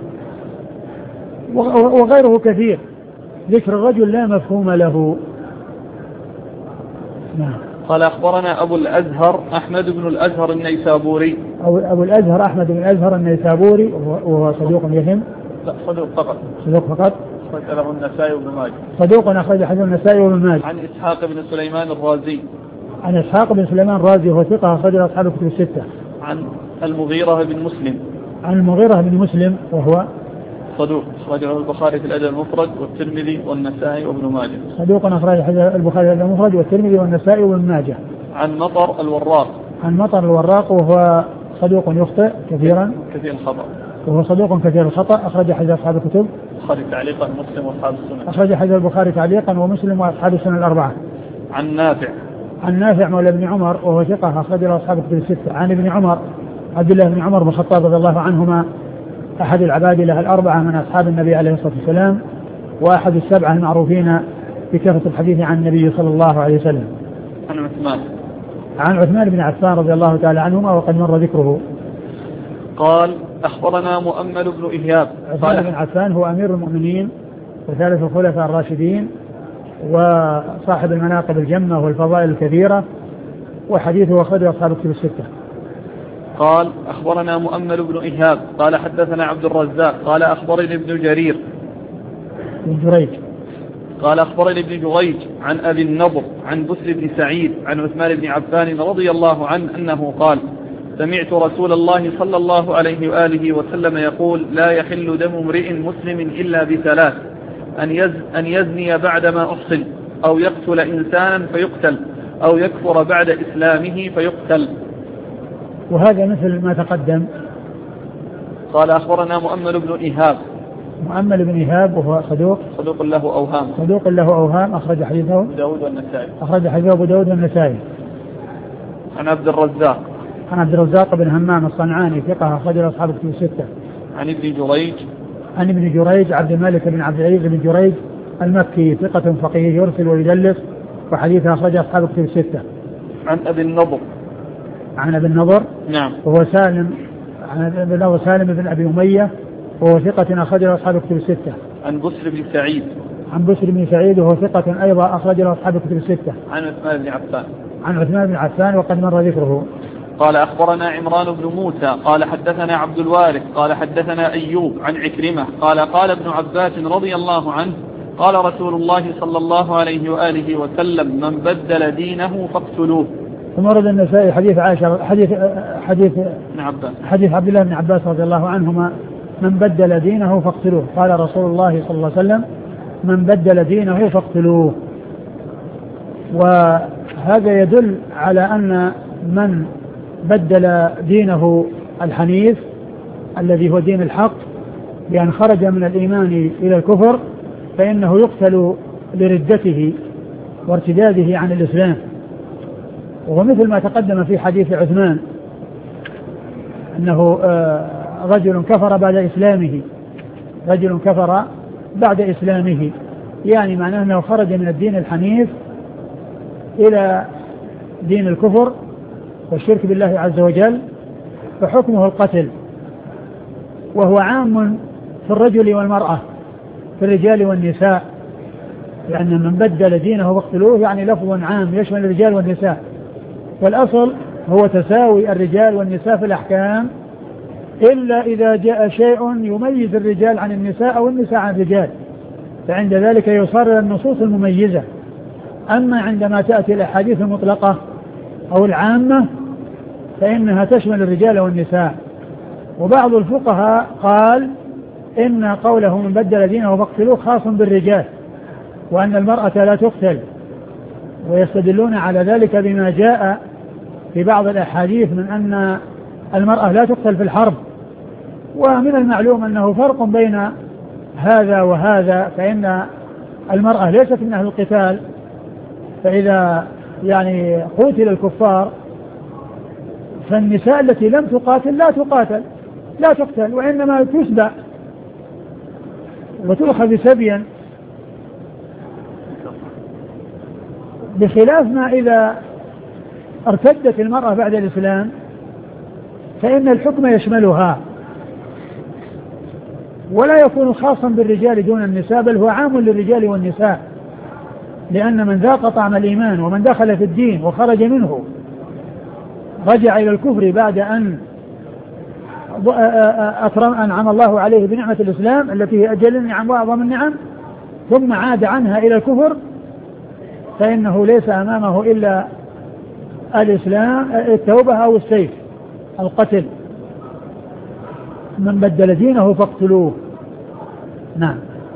وغيره كثير، ذكر الرجل لا مفهوم له. نعم. قال أخبرنا أبو الأزهر أحمد بن الأزهر النيسابوري. أبو الأزهر أحمد بن الأزهر النيسابوري وهو صدوق يهم. لا صدوق فقط. صدوق فقط. أخرج له النسائي وابن ماجه. صدوق أخرج حديث النسائي وابن ماجه. عن إسحاق بن سليمان الرازي. عن إسحاق بن سليمان الرازي وهو ثقة أخرج أصحاب الكتب الستة. عن المغيرة بن مسلم. عن المغيرة بن مسلم وهو صدوق أخرجه البخاري في الأدب المفرد والترمذي والنسائي وابن ماجه. صدوق أخرج البخاري في الأدب المفرد والترمذي والنسائي وابن ماجه. عن مطر الوراق. عن مطر الوراق وهو صدوق يخطئ كثيرا كثير الخطأ وهو صدوق كثير الخطأ أخرج حديث أصحاب الكتب. البخاري تعليقا مسلم وأصحاب السنة. أخرج حديث البخاري تعليقا ومسلم وأصحاب السنة الأربعة. عن نافع. عن نافع مولى ابن عمر وهو ثقة أخرج له أصحاب الكتب الستة. عن ابن عمر عبد الله بن عمر بن الخطاب رضي الله عنهما أحد العباد له الأربعة من أصحاب النبي عليه الصلاة والسلام، وأحد السبعة المعروفين بكثرة الحديث عن النبي صلى الله عليه وسلم. عن عثمان. عن عثمان بن عفان رضي الله تعالى عنهما وقد مر ذكره. قال أخبرنا مؤمل بن إيهاب. عثمان بن عفان هو أمير المؤمنين وثالث الخلفاء الراشدين وصاحب المناقب الجمة والفضائل الكثيرة، وحديثه أخرجه أصحاب الكتب الستة. قال أخبرنا مؤمل بن إيهاب قال حدثنا عبد الرزاق قال أخبرني ابن جرير بن جريج قال أخبرني ابن جريج عن أبي النضر عن بسر بن سعيد عن عثمان بن عفان رضي الله عنه أنه قال سمعت رسول الله صلى الله عليه وآله وسلم يقول لا يحل دم امرئ مسلم إلا بثلاث: أن, يز أن يزني بعدما أحصن، أو يقتل إنسانا فيقتل، أو يكفر بعد إسلامه فيقتل. وهذا مثل ما تقدم. قال أخبرنا مؤمل بن إيهاب. مؤمل بن إيهاب وهو صدوق صدوق له أوهام. صدوق له أوهام أخرج حديثه أبو داود والنسائي. أخرج حديثه أبو داود والنسائي. عن عبد الرزاق. عن عبد الرزاق بن همام الصنعاني ثقة أخرج له أصحاب الكتب الستة. عن ابن جريج. عن ابن جريج عبد الملك بن عبد العزيز بن جريج المكي ثقة فقيه يرسل ويدلس وحديثه أخرج أصحاب الكتب الستة. عن أبي النضر. عن أبي النضر. نعم. وهو سالم عن أبي النضر سالم بن أبي أمية وهو ثقة أخرج له أصحاب الكتب الستة. عن بسر بن سعيد. عن بسر بن سعيد وهو ثقة أيضا أخرج له أصحاب الكتب الستة. عن عثمان بن عفان. عن عثمان بن عفان وقد مر ذكره. قال أخبرنا عمران بن موسى قال حدثنا عبد الوارث قال حدثنا أيوب عن عكرمة قال قال ابن عباس رضي الله عنه قال رسول الله صلى الله عليه وآله وسلم من بدل دينه فاقتلوه. ثم ورد النسائي حديث عائشة حديث حديث عباس حديث عبد الله بن عباس رضي الله عنهما من بدل دينه فاقتلوه. قال رسول الله صلى الله عليه وسلم من بدل دينه فاقتلوه. وهذا يدل على أن من بدل دينه الحنيف الذي هو دين الحق بأن خرج من الإيمان إلى الكفر فإنه يقتل لردته وارتداده عن الإسلام. ومثل ما تقدم في حديث عثمان أنه رجل كفر بعد إسلامه رجل كفر بعد إسلامه يعني معناه أنه خرج من الدين الحنيف إلى دين الكفر والشرك بالله عز وجل فحكمه القتل. وهو عام في الرجل والمرأة في الرجال والنساء لأن من بدل دينه فاقتلوه يعني لفظ عام يشمل الرجال والنساء. والأصل هو تساوي الرجال والنساء في الأحكام إلا إذا جاء شيء يميز الرجال عن النساء أو النساء عن الرجال فعند ذلك يصار النصوص المميزة. أما عندما تأتي الأحاديث المطلقة أو العامة فإنها تشمل الرجال والنساء. وبعض الفقهاء قال إن قوله من بدل دينه فاقتلوه خاص بالرجال وأن المرأة لا تقتل ويستدلون على ذلك بما جاء في بعض الأحاديث من أن المرأة لا تقتل في الحرب. ومن المعلوم أنه فرق بين هذا وهذا فإن المرأة ليست من أهل القتال فإذا يعني قتل الكفار فالنساء التي لم تقاتل لا تقاتل لا تقتل وإنما تسبع وتؤخذ سبيا بخلاف ما إذا ارتدت المرأة بعد الإسلام فإن الحكم يشملها ولا يكون خاصا بالرجال دون النساء بل هو عام للرجال والنساء لأن من ذاق طعم الإيمان ومن دخل في الدين وخرج منه رجع إلى الكفر بعد أن أكرم أنعم الله عليه بنعمة الإسلام التي هي أجل النعم وأعظم النعم ثم عاد عنها إلى الكفر فإنه ليس أمامه إلا الإسلام التوبة أو السيف القتل. من بدل دينه فاقتلوه. نعم.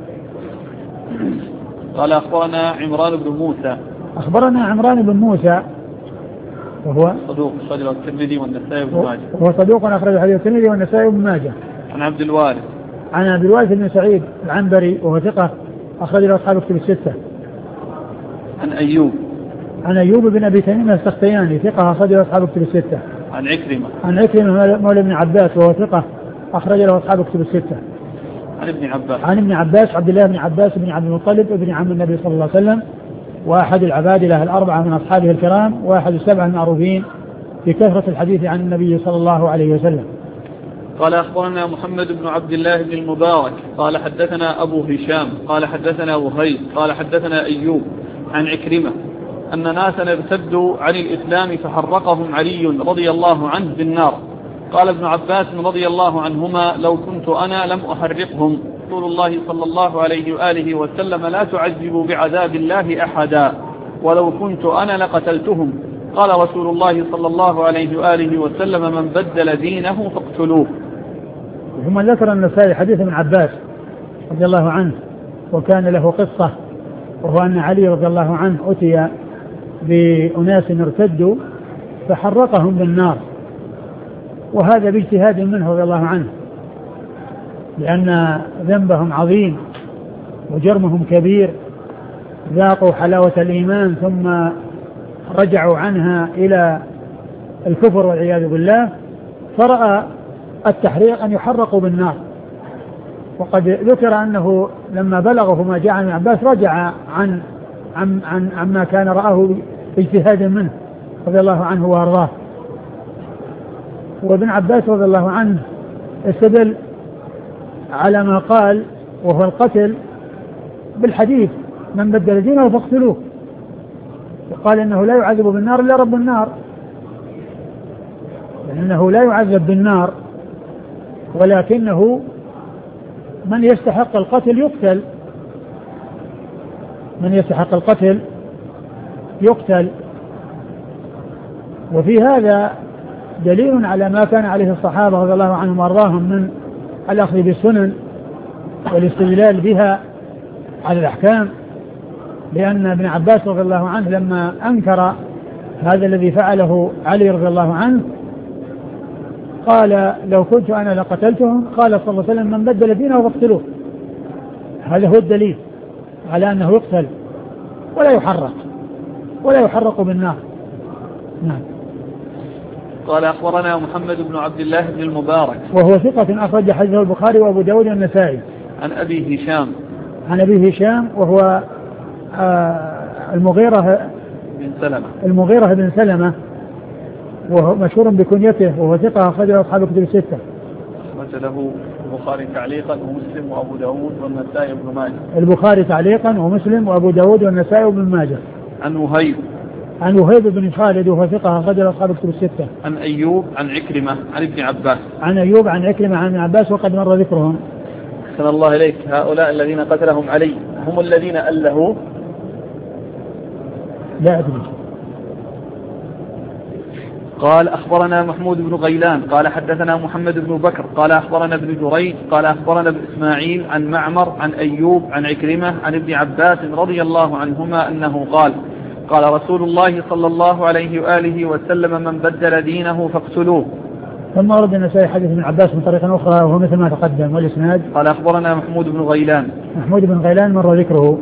قال أخبرنا عمران بن موسى. أخبرنا عمران بن موسى وهو صدوق أخرج الترمذي والنسائي وابن ماجه. وهو صدوق أخرج حديث الترمذي والنسائي وابن ماجه. عن عبد الوارث. عن عبد الوارث بن سعيد العنبري وهو ثقة أخرج له أصحاب الكتب الستة. عن أيوب. عن أيوب بن أبي تميم السختياني ثقة أخرج له أصحاب الكتب الستة. عن عكرمة. عن عكرمة مولى ابن عباس وهو ثقة أخرج له أصحاب الكتب الستة. عن ابن عباس. عن ابن عباس عبد الله بن عباس بن عبد المطلب ابن عم النبي صلى الله عليه وسلم وأحد العبادلة الأربعة من أصحابه الكرام وأحد السبعة المعروفين بكثرة الحديث عن النبي صلى الله عليه وسلم. قال أخبرنا محمد بن عبد الله بن المبارك قال حدثنا أبو هشام قال حدثنا وهيب قال حدثنا أيوب عن عكرمة أن ناسا ارتدوا عن الإسلام فحرقهم علي رضي الله عنه بالنار. قال ابن عباس رضي الله عنهما لو كنت أنا لم أحرقهم. رسول الله صلى الله عليه وآله وسلم لا تعذبوا بعذاب الله أحدا ولو كنت أنا لقتلتهم. قال رسول الله صلى الله عليه وآله وسلم من بدل دينه فاقتلوه. ثم ذكر النسائي حديث ابن عباس رضي الله عنه وكان له قصة وهو أن علي رضي الله عنه أتي بأناس ارتدوا فحرقهم بالنار وهذا باجتهاد منه رضي الله عنه، لأن ذنبهم عظيم وجرمهم كبير، ذاقوا حلاوة الإيمان ثم رجعوا عنها إلى الكفر والعياذ بالله، فرأى التحريق أن يحرقوا بالنار. وقد ذكر أنه لما بلغه ما جاء عن عباس رجع عن عن عن عما كان رآه باجتهاد منه رضي الله عنه وارضاه. وابن عباس رضي الله عنه استدل على ما قال وهو القتل بالحديث من بدل دينه فاقتلوه، وقال انه لا يعذب بالنار الا رب النار، لانه لا يعذب بالنار ولكنه من يستحق القتل يقتل، من يستحق القتل يقتل. وفي هذا دليل على ما كان عليه الصحابة رضي الله عنهم وارضاهم من الأخذ بالسنن والاستدلال بها على الأحكام، لأن ابن عباس رضي الله عنه لما أنكر هذا الذي فعله علي رضي الله عنه قال لو كنت أنا لقتلتهم، قال صلى الله عليه وسلم من بدل دينه فاقتلوه. هذا هو الدليل على أنه يقتل ولا يحرق ولا يحرق بالنار. نعم. قال أخبرنا محمد بن عبد الله بن المبارك وهو ثقة أخرج حديثه البخاري وأبو داود والنسائي. عن أبي هشام عن أبي هشام وهو آه المغيرة بن سلمة المغيرة بن سلمة وهو مشهور بكنيته، وهو ثقة أخرج أصحاب الكتب الستة. أخرج له البخاري تعليقا ومسلم وأبو داود والنسائي وابن ماجه. البخاري تعليقا ومسلم وأبو داود والنسائي وابن ماجه. عن وهيب عن وهيب بن خالد وهو ثقة أخرج أصحاب الكتب الستة. عن أيوب عن عكرمة عن ابن عباس. عن أيوب عن عكرمة عن ابن عباس وقد مر ذكرهم. أحسن الله إليك. هؤلاء الذين قتلهم علي هم الذين ألهوا؟ لا أدري. قال أخبرنا محمود بن غيلان قال حدثنا محمد بن بكر قال أخبرنا ابن جريج قال أخبرنا ابن إسماعيل عن معمر عن أيوب عن عكرمة عن ابن عباس رضي الله عنهما أنه قال قال رسول الله صلى الله عليه وآله وسلم من بدل دينه فاقتلوه. ثم ورد النسائي حديث ابن عباس من طريقة أخرى وهو مثل ما تقدم. والإسناد قال أخبرنا محمود بن غيلان. محمود بن غيلان مر ذكره.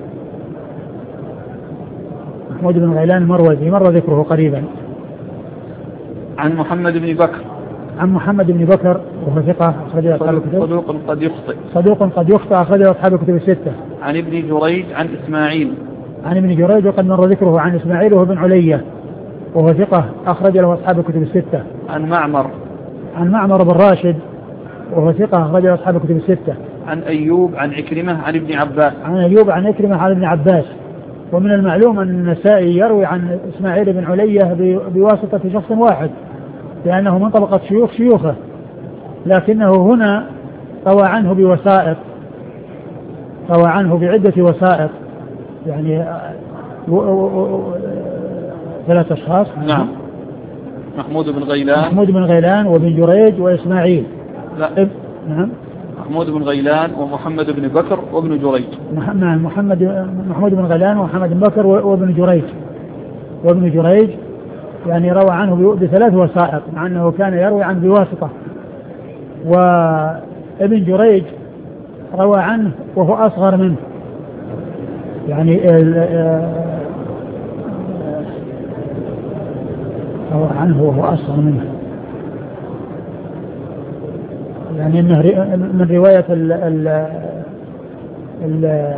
محمود بن غيلان مروزي مر ذكره قريبا. عن محمد بن بكر. عن محمد بن بكر وهو ثقة أخرج أصحاب الكتب. صدوق قد يخطئ. صدوق قد يخطئ أخرج أصحاب الكتب الستة. عن ابن جريج عن إسماعيل. عن ابن جريج وقد مر ذكره. عن إسماعيل وهو بن علية وهو ثقة أخرج له أصحاب الكتب الستة. عن معمر. عن معمر بن راشد وهو ثقة أخرج له أصحاب الكتب الستة. عن أيوب عن عكرمة عن ابن عباس. عن أيوب عن عكرمة عن ابن عباس. ومن المعلوم أن النسائي يروي عن إسماعيل بن علية بواسطة شخص واحد لأنه من طبقة شيوخ شيوخه، لكنه هنا روى عنه بوسائط، روى عنه بعدة وسائط، يعني ثلاثة أشخاص. نعم. محمود بن غيلان. محمود بن غيلان وابن جريج وإسماعيل. لا. نعم. محمود بن غيلان ومحمد بن بكر وابن جريج. نعم. محمد محمود بن غيلان ومحمد بن بكر وابن جريج. وابن جريج يعني روى عنه بثلاث وسائط مع أنه كان يروي عنه بواسطة. وابن جريج روى عنه وهو أصغر منه، يعني روى عنه وهو أصغر منه، يعني إنه من رواية ال ال ال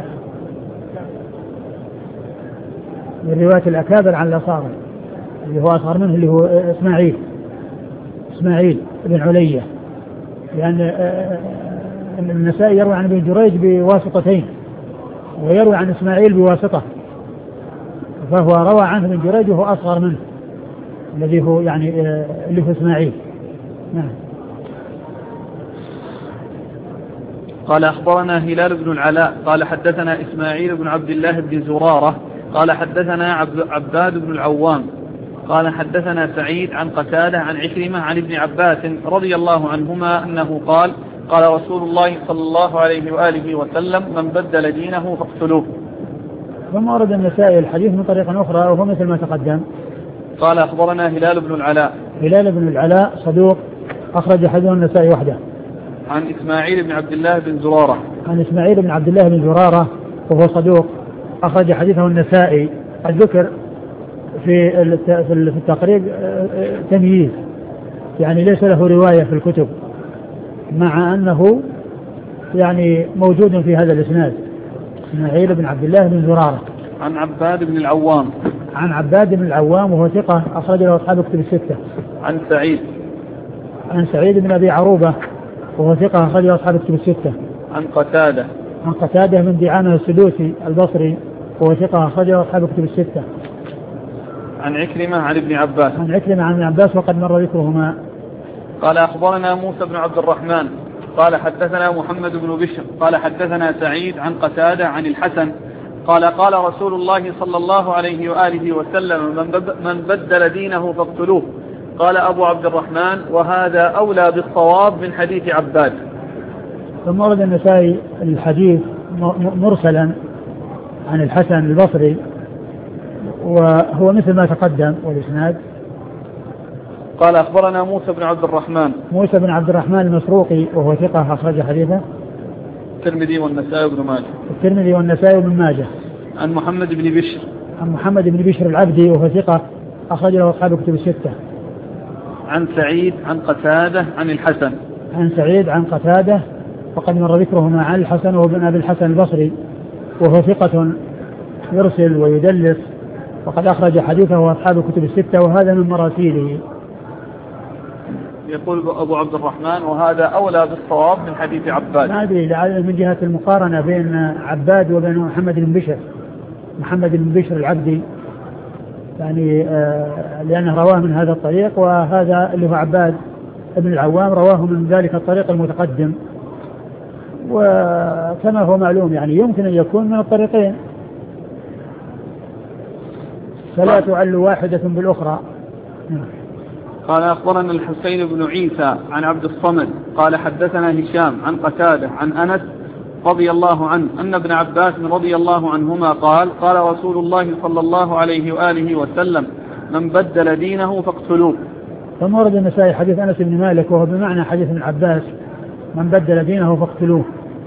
من رواية الأكابر عن الأصاغر اللي هو أصغر منه اللي هو إسماعيل إسماعيل بن علية، لأن النسائي يروي عن ابن جريج بواسطتين ويروي عن إسماعيل بواسطة، فهو روى عنه ابن جريج وهو أصغر منه الذي هو يعني اللي هو إسماعيل. نعم. قال أخبرنا هلال بن العلاء قال حدثنا إسماعيل بن عبد الله بن زرارة قال حدثنا عباد بن العوام قال حدثنا سعيد عن قتادة عن عكرمة عن ابن عباس رضي الله عنهما أنه قال قال رسول الله صلى الله عليه وآله وسلم من بدل دينه فاقتلوه. ثم ورد النسائي الحديث من طريقة أخرى وهو مثل ما تقدم. قال أخبرنا هلال بن العلاء. هلال بن العلاء صدوق أخرج حديثه النسائي وحده. عن إسماعيل بن عبد الله بن زرارة. عن إسماعيل بن عبد الله بن زرارة وهو صدوق أخرج حديثه النسائي. الذكر في في التقريب تمييز، يعني ليس له رواية في الكتب، مع أنه يعني موجود في هذا الإسناد. إسماعيل بن عبد الله بن زرارة. عن عباد بن العوام. عن عباد بن العوام وهو ثقة أخرج له أصحاب كتب الستة. عن سعيد. عن سعيد بن أبي عروبة وهو ثقة أخرج له أصحاب كتب الستة. عن قتادة. عن قتادة من دعامة السدوسي البصري وهو ثقة أخرج له أصحاب كتب الستة. عن عكرمة عن ابن عباس. عن عكرمة عن ابن عباس وقد مر ذكرهما. قال أخبرنا موسى بن عبد الرحمن قال حدثنا محمد بن بشر قال حدثنا سعيد عن قتادة عن الحسن قال قال رسول الله صلى الله عليه وآله وسلم من بدل دينه فاقتلوه. قال أبو عبد الرحمن وهذا أولى بالصواب من حديث عباد. ثم ورد النسائي الحديث مرسلا عن الحسن البصري وهو مثل ما تقدم والإسناد. قال أخبرنا موسى بن عبد الرحمن. موسى بن عبد الرحمن المسروقي وهو ثقة أخرج حديثه الترمذي والنسائي وابن ماجه. الترمذي والنسائي وابن ماجه. عن محمد بن بشر. عن محمد بن بشر العبدي وهو ثقة أخرج له أصحاب كتب الستة. عن سعيد عن قتادة عن الحسن. عن سعيد عن قتادة وقد مر ذكرهما عن الحسن وابن أبي الحسن البصري وهو ثقة يرسل ويدلس وقد أخرج حديثه أصحاب كتب الستة وهذا من مراسيله. يقول أبو عبد الرحمن وهذا أولى بالصواب من حديث عباد. ما أدري لعل من جهة المقارنة بين عباد وبين محمد بن بشر. محمد بن بشر العبدي يعني آه لأنه رواه من هذا الطريق وهذا اللي هو عباد ابن العوام رواه من ذلك الطريق المتقدم. وكما هو معلوم يعني يمكن أن يكون من الطريقين فلا تعل واحدة بالأخرى. قال أخبرنا الحسين بن عيسى عن عبد الصمد قال حدثنا هشام عن قتادة عن أنس رضي الله عنه أن ابن عباس رضي الله عنهما قال قال رسول الله صلى الله عليه وآله وسلم من بدل دينه فاقتلوه. ثم ورد النسائي حديث أنس بن مالك وهو بمعنى حديث ابن عباس من بدل دينه فاقتلوه.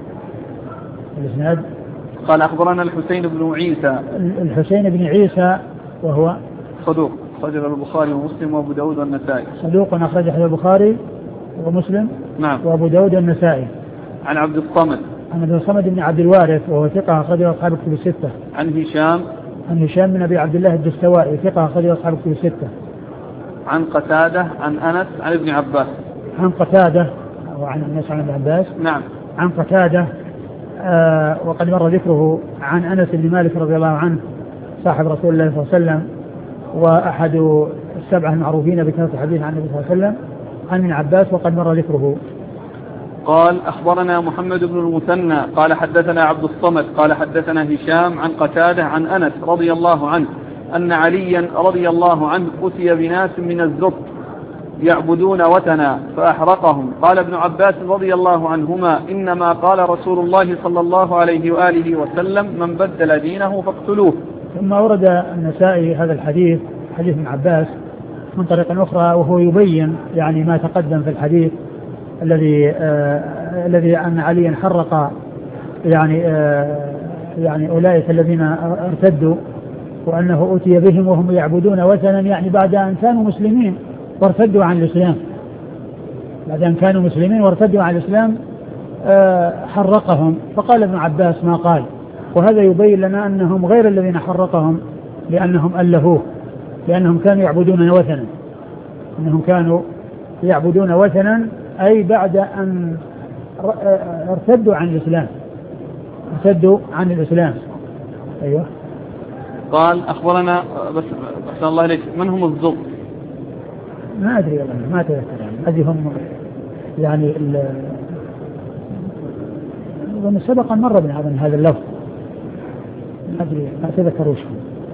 الإسناد. قال أخبرنا الحسين بن عيسى. الحسين بن عيسى وهو صدوق أخرجه البخاري ومسلم وأبو داود والنسائي. صدوق أخرجه البخاري ومسلم. نعم. وأبو داود والنسائي. عن عبد الصمد. عن عبد الصمد بن عبد الوارث وهو ثقة أخرجه أصحاب الكتب الستة. عن هشام. عن هشام بن أبي عبد الله الدستوائي ثقة أخرجه أصحاب الكتب الستة. عن قتادة عن أنس عن ابن عباس. عن قتادة وعن أنس عن ابن عباس. نعم. عن قتادة آه وقد مر ذكره عن أنس بن مالك رضي الله عنه صاحب رسول الله صلى الله عليه وسلم وأحد السبعة المعروفين بكثرة الحديث عن النبي صلى الله عليه وسلم عن ابن عباس وقد مر ذكره. قال أخبرنا محمد بن المثنى قال حدثنا عبد الصمد قال حدثنا هشام عن قتادة عن أنس رضي الله عنه أن عليا رضي الله عنه أتي بناس من الزبط يعبدون وثنا فأحرقهم. قال ابن عباس رضي الله عنهما إنما قال رسول الله صلى الله عليه وآله وسلم من بدل دينه فاقتلوه. ثم ورد النسائي هذا الحديث حديث ابن عباس من طريق أخرى وهو يبين يعني ما تقدم في الحديث الذي آه الذي أن عليا حرق يعني آه يعني أولئك الذين ارتدوا وأنه أتي بهم وهم يعبدون وثنا يعني بعد أن كانوا مسلمين وارتدوا عن الإسلام بعد أن كانوا مسلمين وارتدوا عن الإسلام آه حرقهم. فقال ابن عباس ما قال وهذا يبين لنا أنهم غير الذين حرقهم لأنهم ألهوه لأنهم كانوا يعبدون وثنا أنهم كانوا يعبدون وثنا أي بعد أن ارتدوا عن الإسلام ارتدوا عن الإسلام. أيوه. قال أخبرنا بس أحسن الله إليك من هم الزبط؟ ما أدري والله ما أتذكر يعني هذه هم يعني من سبق مر بنا هذا اللفظ ما أدري ما أتذكر وش.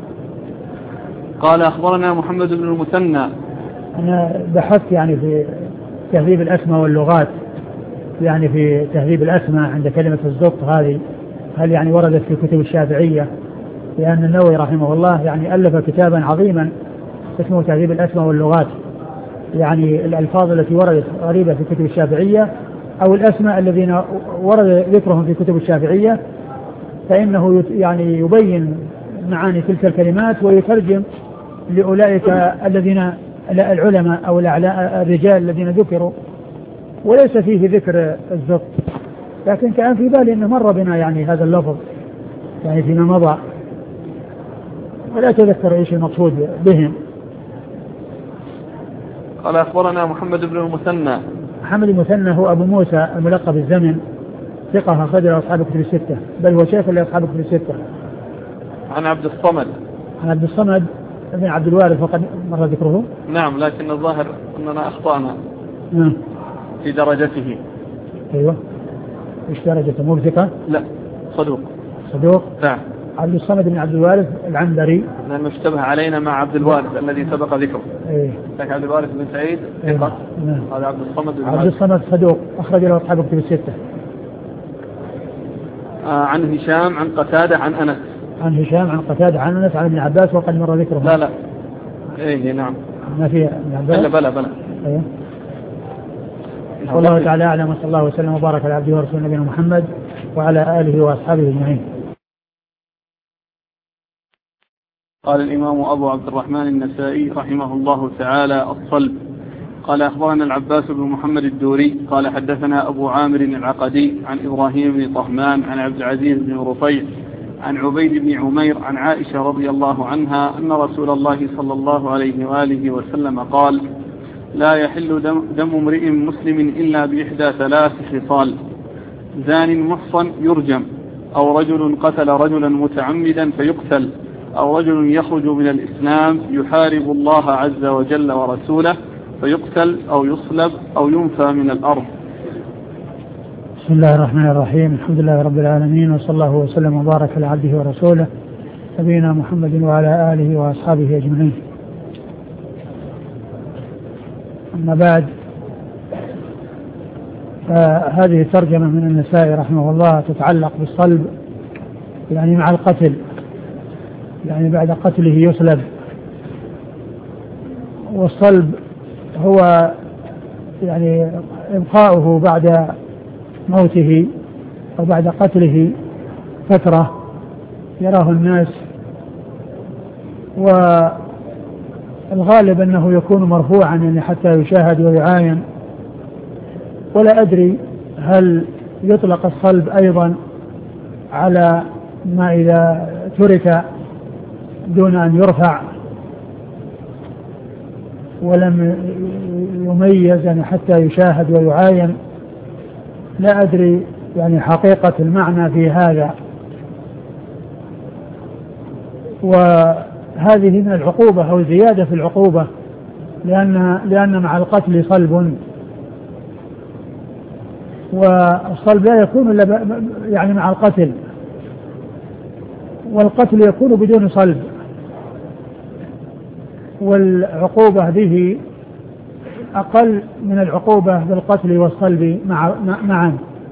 قال أخبرنا محمد بن المثنى. أنا بحثت يعني في تهذيب الأسماء واللغات يعني في تهذيب الأسماء عند كلمة الزبط هذه هل يعني وردت في كتب الشافعية لأن النووي رحمه الله يعني ألف كتابا عظيما اسمه تهذيب الأسماء واللغات يعني الألفاظ التي وردت غريبة في كتب الشافعية أو الأسماء الذين ورد ذكرهم في كتب الشافعية، فإنه يعني يبين معاني تلك الكلمات ويترجم لأولئك الذين العلماء أو الرجال الذين ذكروا، وليس فيه ذكر الزبط. لكن كان في بالي أنه مر بنا يعني هذا اللفظ يعني فيما مضى، ولا أتذكر إيش المقصود بهم. قال أخبرنا محمد بن المثنى. محمد المثنى هو أبو موسى الملقب بالزمن، ثقة أخرج له أصحاب الكتب الستة، بل هو شيخ لأصحاب الكتب الستة. عن عبد الصمد. عن عبد الصمد ابن عبد الوارث وقد مر ذكره. نعم، لكن الظاهر أننا أخطأنا نعم في درجته. أيوة، إيش درجته؟ مو ثقة؟ لا، صدوق. صدوق. نعم. عبد الصمد بن عبد الوارث العنبري، لأنه اشتبه علينا مع عبد الوارث الذي سبق ذكره. إيه. لكن عبد الوارث بن سعيد ثقة. نعم. هذا عبد الصمد بن عبد الصمد صدوق أخرج له أصحاب الكتب الستة. آه عن هشام عن قتادة عن أنس. عن هشام عن قتادة عن أنس عن ابن عباس وقد مر ذكره. لا لا. إيه نعم. ما في ابن عباس. بلا بلا بلا. إيه. والله تعالى أعلم، وصلى الله وسلم وبارك على عبده ورسوله نبينا محمد وعلى آله وأصحابه أجمعين. قال الإمام أبو عبد الرحمن النسائي رحمه الله تعالى: الصلب. قال أخبرنا العباس بن محمد الدوري قال حدثنا أبو عامر العقدي عن إبراهيم بن طهمان عن عبد العزيز بن رفيع عن عبيد بن عمير عن عائشة رضي الله عنها أن رسول الله صلى الله عليه وآله وسلم قال: لا يحل دم, دم امرئ مسلم إلا بإحدى ثلاث خصال: زان محصن يرجم، أو رجل قتل رجلا متعمدا فيقتل، أو رجل يخرج من الإسلام يحارب الله عز وجل ورسوله فيقتل أو يصلب أو ينفى من الأرض. بسم الله الرحمن الرحيم، الحمد لله رب العالمين، وصلى الله وسلم وبارك على عبده ورسوله نبينا محمد وعلى آله وأصحابه أجمعين. أما بعد، فهذه ترجمة من النسائي رحمه الله تتعلق بالصلب، يعني مع القتل، يعني بعد قتله يصلب. والصلب هو يعني إبقاؤه بعد موته أو بعد قتله فترة يراه الناس، والغالب أنه يكون مرفوعا يعني حتى يشاهد ويعاين. ولا أدري هل يطلق الصلب أيضا على ما إذا ترك دون أن يرفع ولم يميز يعني حتى يشاهد ويعاين. لا أدري يعني حقيقة المعنى في هذا. وهذه من العقوبة أو زيادة في العقوبة، لأن لأن مع القتل صلب، والصلب لا يكون إلا يعني مع القتل، والقتل يكون بدون صلب، والعقوبة به أقل من العقوبة بالقتل والصلب معا.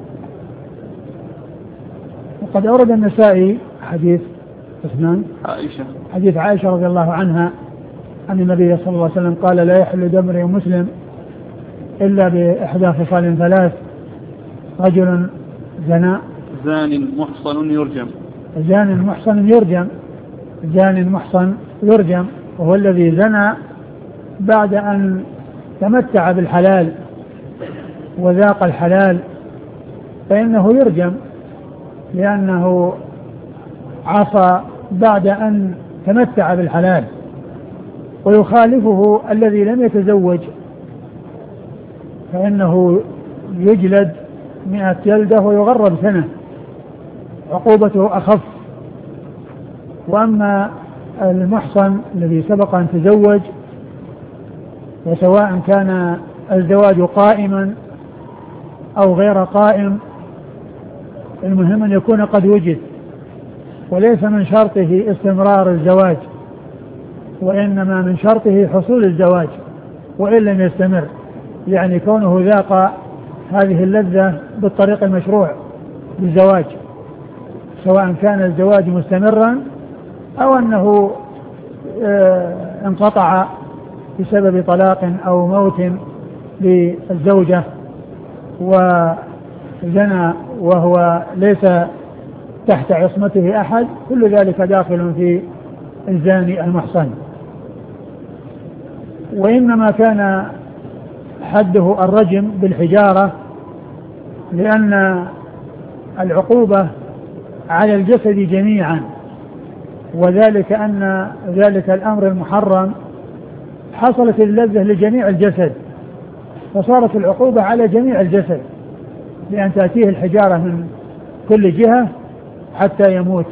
وقد أورد النسائي حديث عثمان عائشة حديث عائشة رضي الله عنها أن النبي صلى الله عليه وسلم قال: لا يحل دم امرئ مسلم إلا بإحدى خصال ثلاث: رجل زنا، زان محصن يرجم. زان محصن يرجم زان محصن يرجم وهو الذي زنى بعد أن تمتع بالحلال وذاق الحلال، فإنه يرجم لأنه عصى بعد أن تمتع بالحلال. ويخالفه الذي لم يتزوج، فإنه يجلد مئة جلدة ويغرب سنة، عقوبته أخف. وأما المحصن الذي سبق أن تزوج، وسواء كان الزواج قائما أو غير قائم، المهم أن يكون قد وجد، وليس من شرطه استمرار الزواج، وإنما من شرطه حصول الزواج وإن لم يستمر، يعني كونه ذاق هذه اللذة بالطريق المشروع بالزواج، سواء كان الزواج مستمرا أو أنه انقطع بسبب طلاق أو موت للزوجة وزنى وهو ليس تحت عصمته أحد، كل ذلك داخل في الزاني المحصن. وإنما كان حده الرجم بالحجارة لأن العقوبة على الجسد جميعا، وذلك أن ذلك الأمر المحرم حصلت اللذة لجميع الجسد، فصارت العقوبة على جميع الجسد لأن تأتيه الحجارة من كل جهة حتى يموت.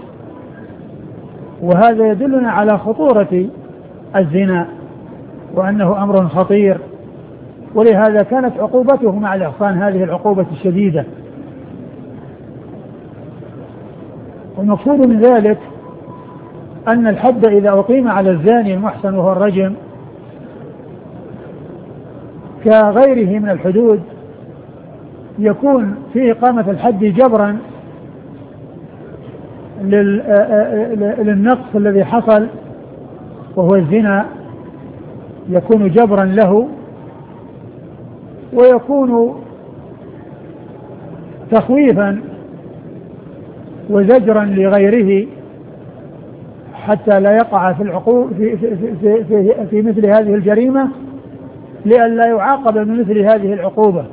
وهذا يدلنا على خطورة الزنا وأنه أمر خطير، ولهذا كانت عقوبته مع الإحصان هذه العقوبة الشديدة. والمقصود من ذلك أن الحد إذا أقيم على الزاني المحصن وهو الرجم كغيره من الحدود يكون في إقامة الحد جبرا للنقص الذي حصل وهو الزنا، يكون جبرا له، ويكون تخويفا وزجرا لغيره حتى لا يقع في العقوبة في, في, في, في, في مثل هذه الجريمة لئلا يعاقب من مثل هذه العقوبة.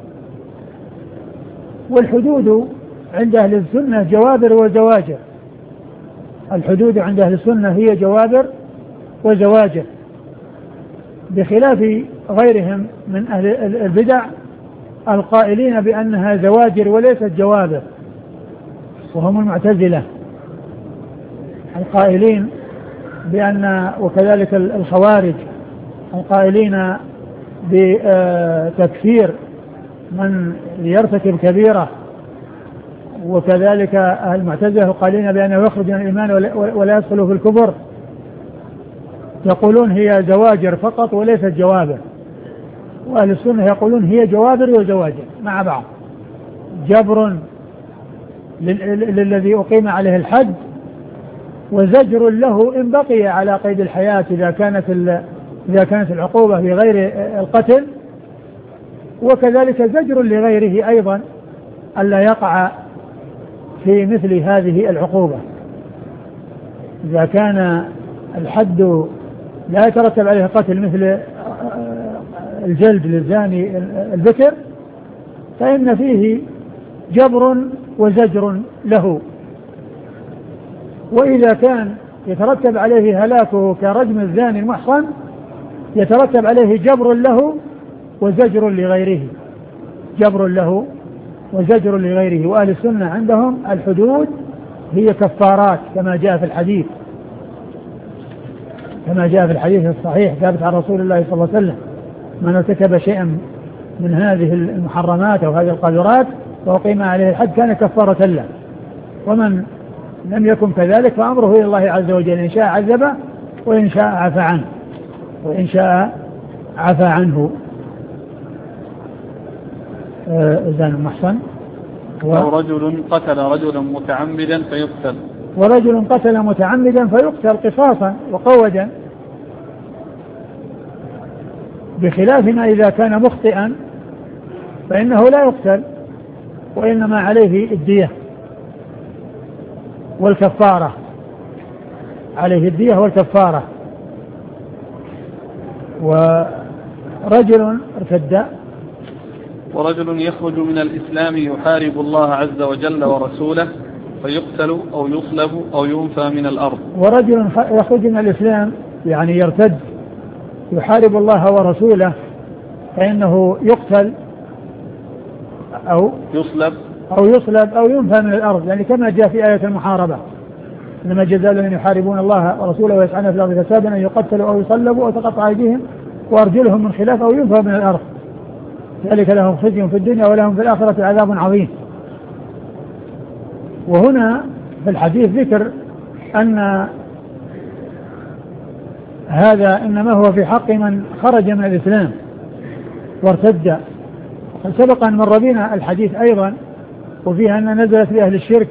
والحدود عند أهل السنة جوابر وزواجر، الحدود عند أهل السنة هي جوابر وزواجر، بخلاف غيرهم من أهل البدع القائلين بأنها زواجر وليست جوابر، وهم المعتزلة القائلين بأن، وكذلك الخوارج القائلين بتكفير من يرتكب كبيرة، وكذلك المعتزلة القائلين بأنه يخرج من الإيمان ولا يدخل في الكفر، يقولون هي زواجر فقط وليست جوابر. وأهل السنة يقولون هي جوابر وزواجر مع بعض، جبر للذي أقيم عليه الحد، وزجر له إن بقي على قيد الحياة إذا كانت إذا كانت العقوبة في غير القتل، وكذلك زجر لغيره أيضا ألا يقع في مثل هذه العقوبة. إذا كان الحد لا يترتب عليه قتل مثل الجلد للزاني البكر فإن فيه جبر وزجر له. وإذا كان يترتب عليه هلاكه كرجم الزاني المحصن يترتب عليه جبر له وزجر لغيره، جبر له وزجر لغيره. وأهل السنة عندهم الحدود هي كفارات كما جاء في الحديث، كما جاء في الحديث الصحيح ثابت عن رسول الله صلى الله عليه وسلم: من ارتكب شيئا من هذه المحرمات أو هذه القاذورات وأقيم عليه الحد كان كفارة له، ومن لم يكن كذلك فأمره إلى الله عز وجل، إن شاء عذبه وإن شاء عفى عنه وإن شاء عفى عنه. الزاني المحصن أو رجل قتل رجلا متعمدا فيقتل، ورجل قتل متعمدا فيقتل قصاصا وقودا، بخلاف ما إذا كان مخطئا فإنه لا يقتل وإنما عليه الدية والكفارة، عليه الدية والكفارة. ورجل ارتد ورجل يخرج من الإسلام يحارب الله عز وجل ورسوله فيقتل أو يصلب أو ينفى من الأرض. ورجل يخرج من الإسلام يعني يرتد يحارب الله ورسوله فإنه يقتل أو يصلب أو يصلب أو ينفى من الأرض، يعني كما جاء في آية المحاربة: إنما جزاء الذين يحاربون الله ورسوله ويسعون في الأرض فسادا أن يقتلوا أو يصلبوا أو تقطع أيديهم وأرجلهم من خلاف أو ينفى من الأرض، ذلك لهم خزي في الدنيا ولهم في الآخرة عذاب عظيم. وهنا في الحديث ذكر أن هذا إنما هو في حق من خرج من الإسلام وارتد. وقد سبق أن مر بنا الحديث أيضا وفيها أن نزلت بأهل الشرك،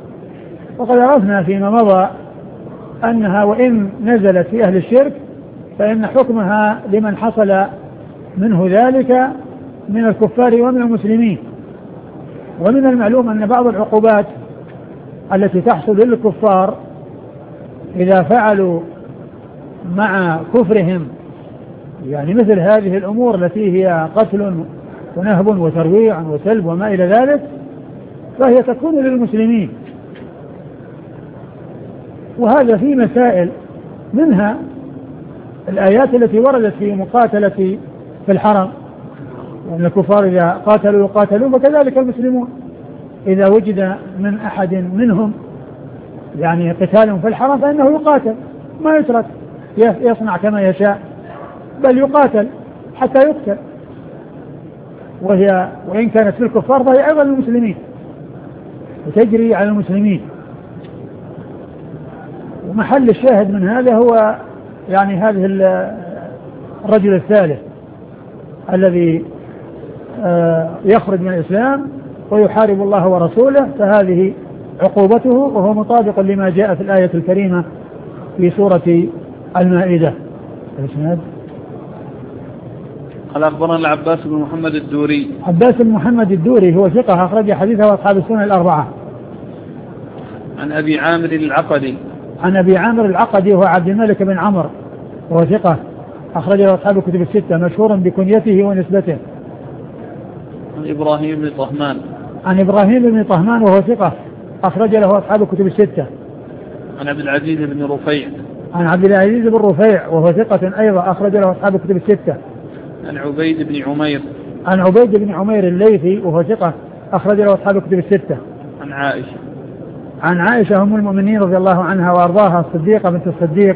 وقد عرفنا فيما مضى أنها وإن نزلت في أهل الشرك فإن حكمها لمن حصل منه ذلك من الكفار ومن المسلمين. ومن المعلوم أن بعض العقوبات التي تحصل للكفار إذا فعلوا مع كفرهم يعني مثل هذه الأمور التي هي قتل ونهب وترويع وسلب وما إلى ذلك فهي تكون للمسلمين. وهذا في مسائل منها الآيات التي وردت في مقاتلة في الحرم وأن الكفار إذا قاتلوا يقاتلون وكذلك المسلمون إذا وجد من أحد منهم يعني قتال في الحرم فإنه يقاتل ما يترك يصنع كما يشاء بل يقاتل حتى يقتل. وهي وإن كانت في الكفار فهي أيضا المسلمين وتجري على المسلمين. ومحل الشاهد من هذا هو يعني هذه الرجل الثالث الذي يخرج من الإسلام ويحارب الله ورسوله فهذه عقوبته وهو مطابق لما جاء في الآية الكريمة في سورة المائدة. قال أخبرنا العباس بن محمد الدوري. عباس بن محمد الدوري هو ثقة أخرج حديثه أصحاب السنن الأربعة. عن أبي عامر العقدي. عن أبي عامر العقدي هو عبد الملك بن عمرو وهو ثقة أخرجه أصحاب الكتب الستة مشهور بكنيته ونسبته. عن إبراهيم بن طهمان. عن إبراهيم بن طهمان وهو ثقة أخرج له أصحاب الكتب الستة. عن عبد العزيز بن رفيع. عن عبد العزيز بن رفيع وهو ثقة أيضا أخرج له أصحاب الكتب الستة. عن عبيد بن عمير. عن عبيد بن عمير الليثي وهو ثقة أخرج له أصحاب الكتب الستة. عن عائشة. عن عائشة أم المؤمنين رضي الله عنها وأرضاها الصديقة بنت الصديق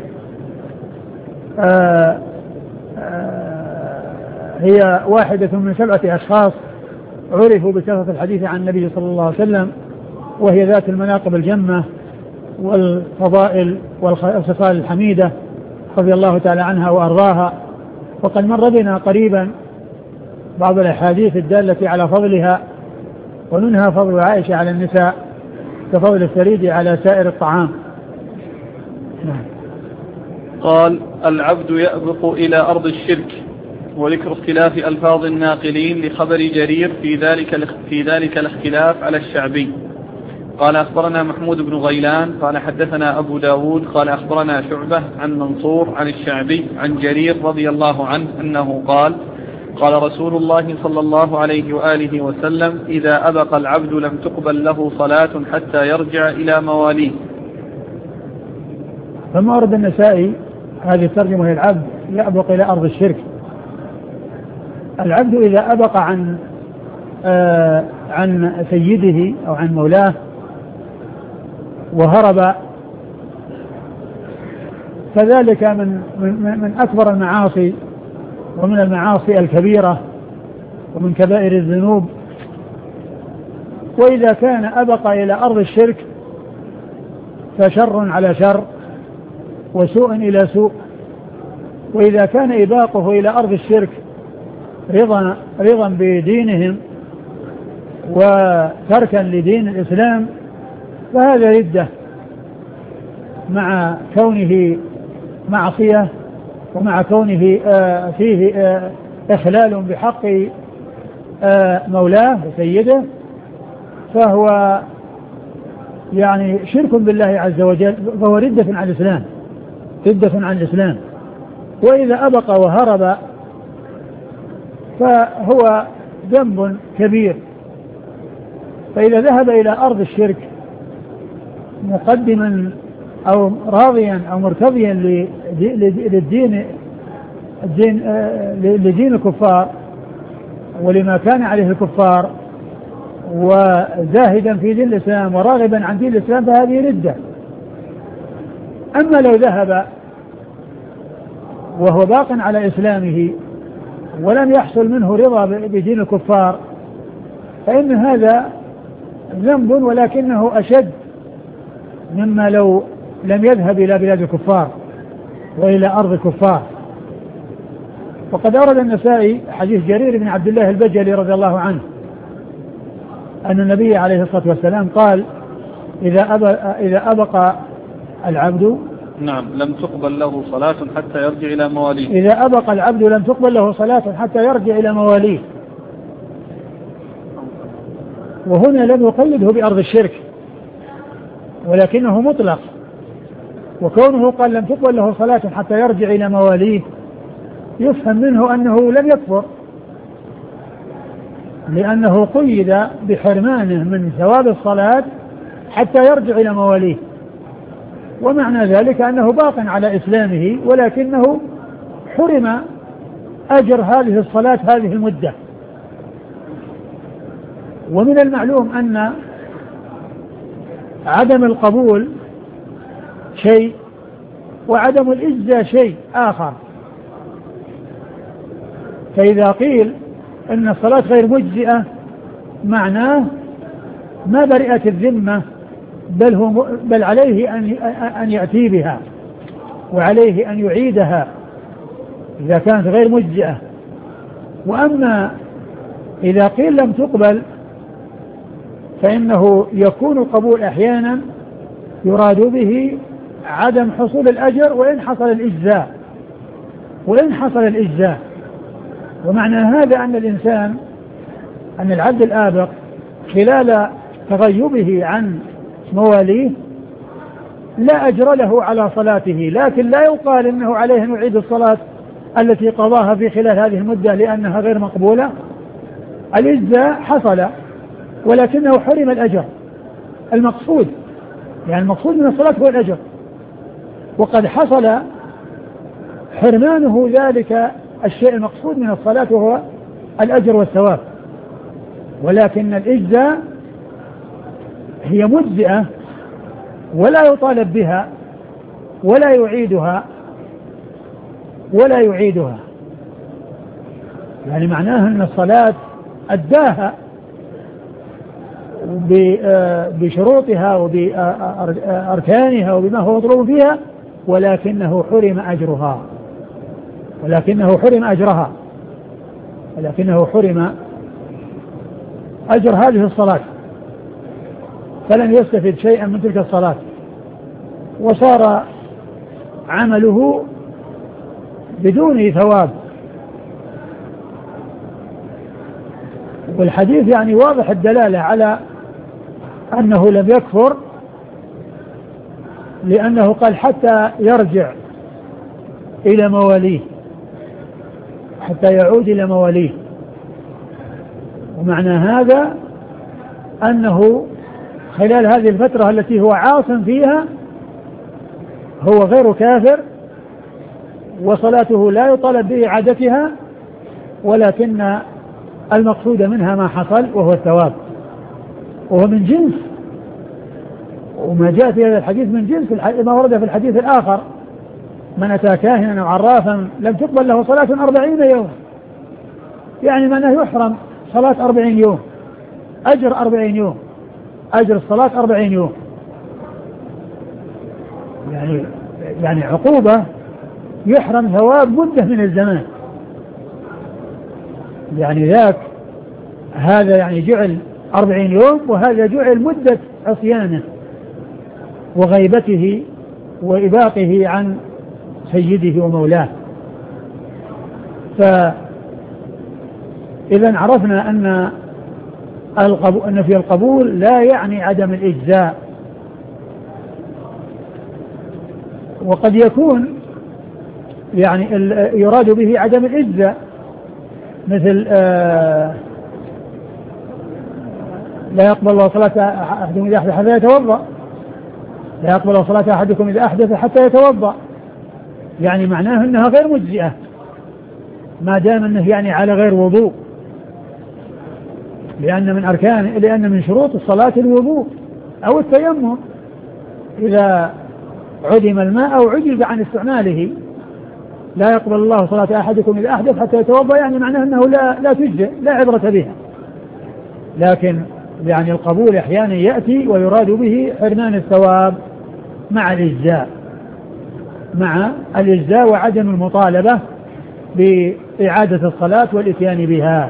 آآ آآ هي واحدة من سبعة أشخاص عرفوا بكثرة الحديث عن النبي صلى الله عليه وسلم وهي ذات المناقب الجمة والفضائل والخصال الحميدة رضي الله تعالى عنها وأرضاها. وقد مر بنا قريبا بعض الأحاديث الدالة على فضلها ومنها فضل عائشة على النساء كفضل الثريد على سائر الطعام. نعم. قال العبد يأبق إلى أرض الشرك وذكر اختلاف ألفاظ الناقلين لخبر جرير في ذلك في ذلك الاختلاف على الشعبي. قال أخبرنا محمود بن غيلان قال حدثنا أبو داود قال أخبرنا شعبة عن منصور عن الشعبي عن جرير رضي الله عنه أنه قال قال رسول الله صلى الله عليه وآله وسلم إذا أبق العبد لم تقبل له صلاة حتى يرجع إلى مواليه. فما أرد النسائي هذه الترجمة هي العبد يأبق إلى أرض الشرك. العبد إذا أبق عن آه عن سيده أو عن مولاه وهرب فذلك من, من, من أكبر المعاصي ومن المعاصي الكبيرة ومن كبائر الذنوب. وإذا كان أبق إلى أرض الشرك فشر على شر وسوء إلى سوء. وإذا كان إباقه إلى أرض الشرك رضا, رضا بدينهم وتركا لدين الإسلام فهذا ردة مع كونه معصية ومع كونه آه فيه آه إخلال بحق آه مولاه وسيده فهو يعني شرك بالله عز وجل فهو ردة عن الإسلام ردة عن الإسلام. وإذا أبق وهرب فهو ذنب كبير. فإذا ذهب إلى أرض الشرك مقدما أو راضيا أو مرتضيا للدين الدين لدين الكفار ولما كان عليه الكفار وزاهدا في دين الإسلام وراغبا عن دين الإسلام فهذه ردة. أما لو ذهب وهو باق على إسلامه ولم يحصل منه رضا بدين الكفار فإن هذا ذنب ولكنه أشد مما لو لم يذهب إلى بلاد الكفار وإلى أرض الكفار. وقد أورد النسائي حديث جرير بن عبد الله البجلي رضي الله عنه أن النبي عليه الصلاة والسلام قال إذا أبق, إذا أبق العبد نعم. لم تقبل له صلاة حتى يرجع إلى مواليه. إذا أبقى العبد لم تقبل له صلاة حتى يرجع إلى مواليه. وهنا لم يقيده بأرض الشرك ولكنه مطلق، وكونه قال لم تقبل له صلاة حتى يرجع إلى مواليه يفهم منه أنه لم يكفر، لأنه قيد بحرمانه من ثواب الصلاة حتى يرجع إلى مواليه، ومعنى ذلك أنه باق على إسلامه ولكنه حرم أجر هذه الصلاة هذه المدة. ومن المعلوم أن عدم القبول شيء وعدم الإجزاء شيء آخر. فإذا قيل أن الصلاة غير مجزئة معناه ما برئت الذمة، بل, هو بل عليه أن أن يأتي بها وعليه أن يعيدها إذا كانت غير مجزئة. وأما إذا قيل لم تقبل فإنه يكون القبول أحيانا يراد به عدم حصول الأجر وإن حصل الإجزاء وإن حصل الإجزاء. ومعنى هذا أن الإنسان أن العبد الآبق خلال تغيبه عن مواليه لا أجر له على صلاته، لكن لا يقال إنه عليه أن يعيد الصلاة التي قضاها في خلال هذه المدة لأنها غير مقبولة. الإجزاء حصل ولكنه حرم الأجر المقصود، يعني المقصود من الصلاة هو الأجر، وقد حصل حرمانه ذلك الشيء المقصود من الصلاة وهو الأجر والثواب. ولكن الإجزاء هي مجزئة ولا يطالب بها ولا يعيدها ولا يعيدها يعني معناها أن الصلاة أداها بشروطها وبأركانها وبما هو مطلوب فيها، ولكنه حرم أجرها ولكنه حرم أجرها ولكنه حرم أجر هذه الصلاة، فلن يستفد شيئا من تلك الصلاة، وصار عمله بدون ثواب. والحديث يعني واضح الدلالة على أنه لم يكفر، لأنه قال حتى يرجع إلى مواليه، حتى يعود إلى مواليه. ومعنى هذا أنه خلال هذه الفترة التي هو عاص فيها هو غير كافر، وصلاته لا يطالب بإعادتها، ولكن المقصود منها ما حصل وهو الثواب، وهو من جنس وما جاء في هذا الحديث من جنس ما ورد في الحديث الآخر: من أتى كاهنا أو عرافا لم تقبل له صلاة أربعين يوم، يعني معناه يحرم صلاة أربعين يوم، أجر أربعين يوم، أجر الصلاة أربعين يوم، يعني يعني عقوبة يحرم ثواب مدة من الزمان. يعني ذاك هذا يعني جعل أربعين يوم، وهذا جعل مدة عصيانه وغيبته وإباقه عن سيده ومولاه. فإذا عرفنا أن أن في القبول لا يعني عدم الإجزاء، وقد يكون يعني يراد به عدم الإجزاء، مثل آه لا يقبل الله صلاة أحدكم إذا أحدث حتى يتوضأ، لا يقبل صلاة أحدكم إذا أحدث حتى يتوضأ، يعني معناه أنها غير مجزئة ما دام أنه يعني على غير وضوء، لأن من أركان لأن من شروط الصلاة الوضوء أو التيمم، إذا عدم الماء أو عجز عن استعماله. لا يقبل الله صلاة أحدكم إذا أحدث حتى يتوضأ، يعني معناه أنه لا لا تجزئ، لا عبرة بها. لكن يعني القبول أحيانا يأتي ويراد به حرمان الثواب مع الإجزاء مع الإجزاء وعدم المطالبة بإعادة الصلاة والإتيان بها.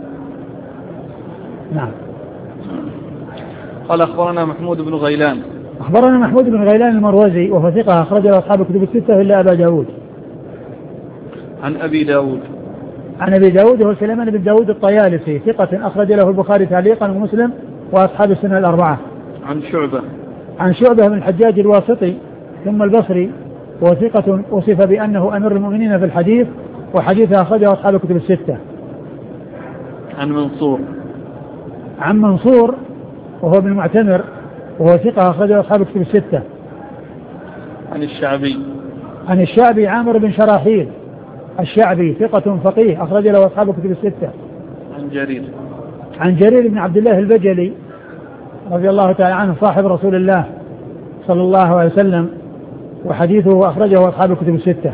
نعم. قال أخبرنا محمود بن غيلان أخبرنا محمود بن غيلان المروزي وهو ثقة أخرج له أصحاب الكتب الستة إلا أبا داود. عن أبي داود عن أبي داود هو سليمان بن داود الطيالسي ثقة أخرج له البخاري تعليقا ومسلم وأصحاب السنة الأربعة. عن شعبة عن شعبة بن الحجاج الواسطي ثم البصري وثقة وصف بأنه أمير المؤمنين في الحديث وحديثه أخرجه أصحاب الكتب الستة. عن منصور عن منصور وهو ابن المعتمر وهو ثقة أخرجه أصحاب الكتب الستة. عن الشعبي عن الشعبي عامر بن شراحيل الشعبي ثقة فقيه أخرج له أصحاب الكتب الستة. عن جرير عن جرير بن عبد الله البجلي رضي الله تعالى عنه صاحب رسول الله صلى الله عليه وسلم وحديثه أخرجه أصحاب الكتب الستة.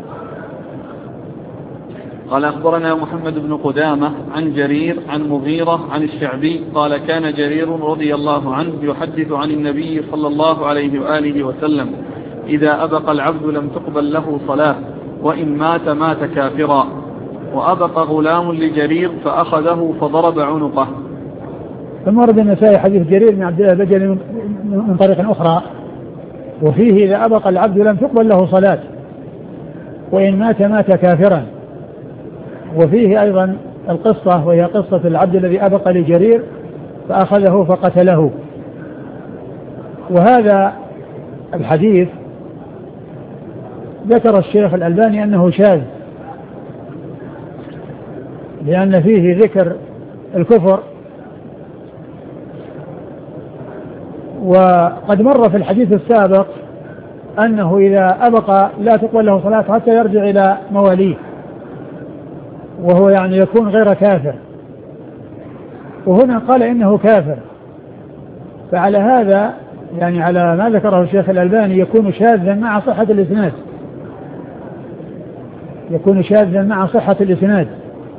قال أخبرنا محمد بن قدامة عن جرير عن مغيرة عن الشعبي قال كان جرير رضي الله عنه يحدث عن النبي صلى الله عليه وآله وسلم إذا أبق العبد لم تقبل له صلاة وإن مات مات كافرا. وأبق غلام لجرير فأخذه فضرب عنقه. ثم ورد النسائي حديث جرير بن عبد الله البجلي من طريق أخرى وفيه إذا أبق العبد لم تقبل له صلاة وإن مات مات كافرا. وفيه أيضا القصة وهي قصة العبد الذي أبق لجرير فأخذه فقتله. وهذا الحديث ذكر الشيخ الألباني أنه شاذ لأن فيه ذكر الكفر وقد مر في الحديث السابق أنه إذا أبق لا تقبل له صلاة حتى يرجع إلى مواليه وهو يعني يكون غير كافر وهنا قال إنه كافر فعلى هذا يعني على ما ذكره الشيخ الألباني يكون شاذا مع صحة الإسناد يكون شاذا مع صحة الإسناد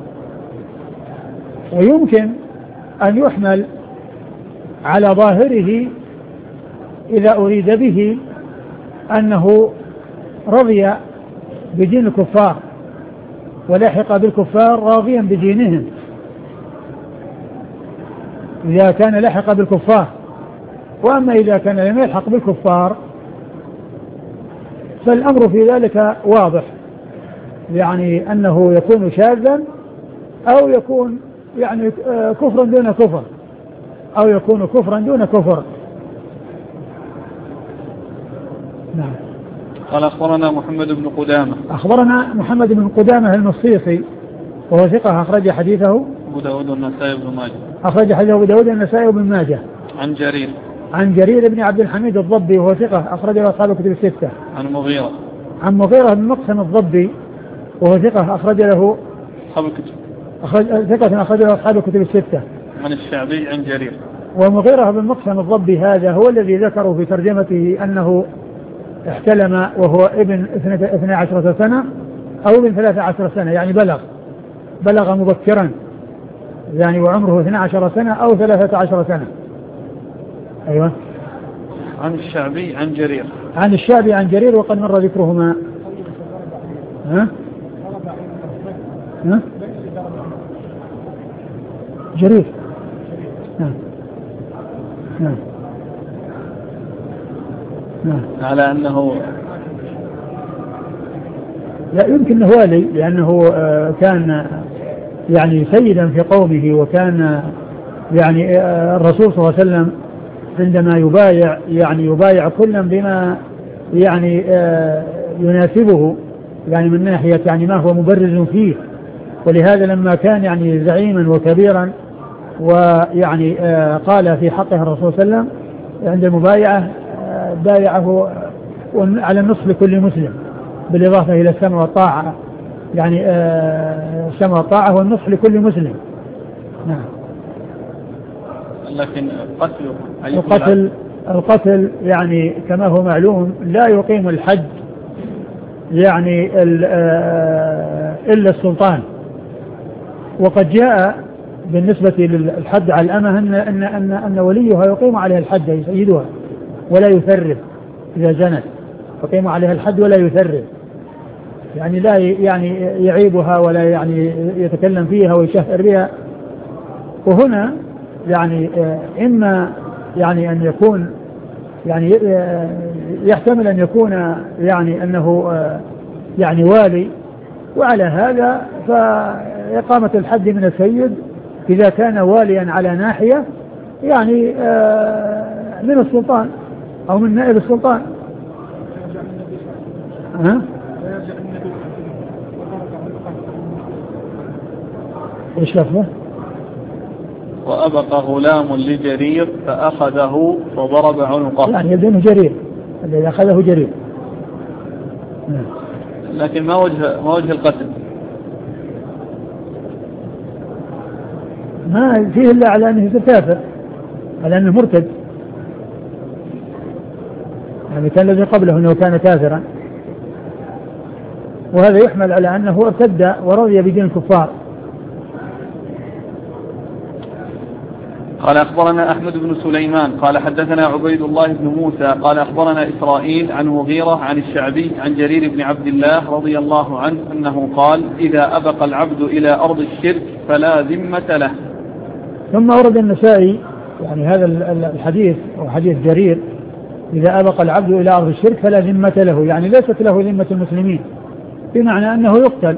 ويمكن أن يحمل على ظاهره إذا أريد به أنه رضي بدين الكفار ولحق بالكفار راضيا بدينهم إذا كان لحق بالكفار. وأما إذا كان لم يلحق بالكفار فالأمر في ذلك واضح يعني أنه يكون شاذا أو يكون يعني كفرا دون كفر أو يكون كفرا دون كفر. نعم. قال أخبرنا محمد بن قدامة أخبرنا محمد بن قدامة المصيصي وهو ثقة أخرج حديثه أبو داود والنسائي بن ماجه أخرج حديثه أبو داود والنسائي بن ماجه. عن جرير عن جرير بن عبد الحميد الضبي وهو ثقة أخرج له أصحاب الكتب الستة. عن مغيرة عن مغيرة بن مقسم الضبي وهو ثقة أخرج له أصحاب الكتب أخرج ثقة أخرج له أصحاب الكتب الستة. عن الشعبي عن جرير. ومغيرة بن مقسم الضبي هذا هو الذي ذكروا في ترجمته أنه احتلم وهو ابن اثنى عشرة سنة أو ابن ثلاثة عشر سنة يعني بلغ بلغ مبكرا يعني وعمره اثنى عشر سنة أو ثلاثة عشر سنة. أيوة. عن الشعبي عن جرير. عن الشعبي عن جرير وقد مر ذكرهما. ها؟ ها؟ جرير. نعم. نعم. نعم. على أنه لا يمكن والي لأنه كان يعني سيدا في قومه وكان يعني الرسول صلى الله عليه وسلم عندما يبايع يعني يبايع كلا بما يعني يناسبه يعني من ناحية يعني ما هو مبرز فيه. ولهذا لما كان يعني زعيما وكبيرا ويعني قال في حقه الرسول صلى الله عليه وسلم عند المبايعة بايعه على النصف لكل مسلم بالإضافة إلى السمع والطاعة يعني السمع والطاعة والنصف لكل مسلم. نعم. لكن قتله القتل القتل يعني كما هو معلوم لا يقيم الحد يعني إلا السلطان. وقد جاء بالنسبة للحد على الأمة أن, أن, أن, أن وليها يقيم عليها الحد يسيدها ولا يثرب إذا زنت يقيم عليها الحد ولا يثرب يعني لا يعني يعيبها ولا يعني يتكلم فيها ويشهر بها. وهنا يعني إما يعني أن يكون يعني يحتمل أن يكون يعني أنه يعني والي، وعلى هذا فإقامة الحد من السيد إذا كان واليا على ناحية يعني من السلطان أو من نائب السلطان. ها؟ إيش لفظه؟ وأبق غلام لجرير فأخذه فضرب عنقه. يعني يبدو جرير الذي أخذه جرير. لكن ما وجه ما وجه القتل؟ ما فيه إلا على أنه كافر، على أنه مرتد، يعني كان الذي قبله أنه كان كافرا، وهذا يحمل على أنه ارتد ورضي بدين الكفار. قال أخبرنا أحمد بن سليمان قال حدثنا عبيد الله بن موسى قال أخبرنا إسرائيل عن مغيرة عن الشعبي عن جرير بن عبد الله رضي الله عنه أنه قال إذا أبق العبد إلى أرض الشرك فلا ذمة له. ثم ورد النسائي يعني هذا الحديث وحديث جرير إذا أبق العبد إلى أرض الشرك فلا ذمة له، يعني ليست له ذمة المسلمين، بمعنى أنه يقتل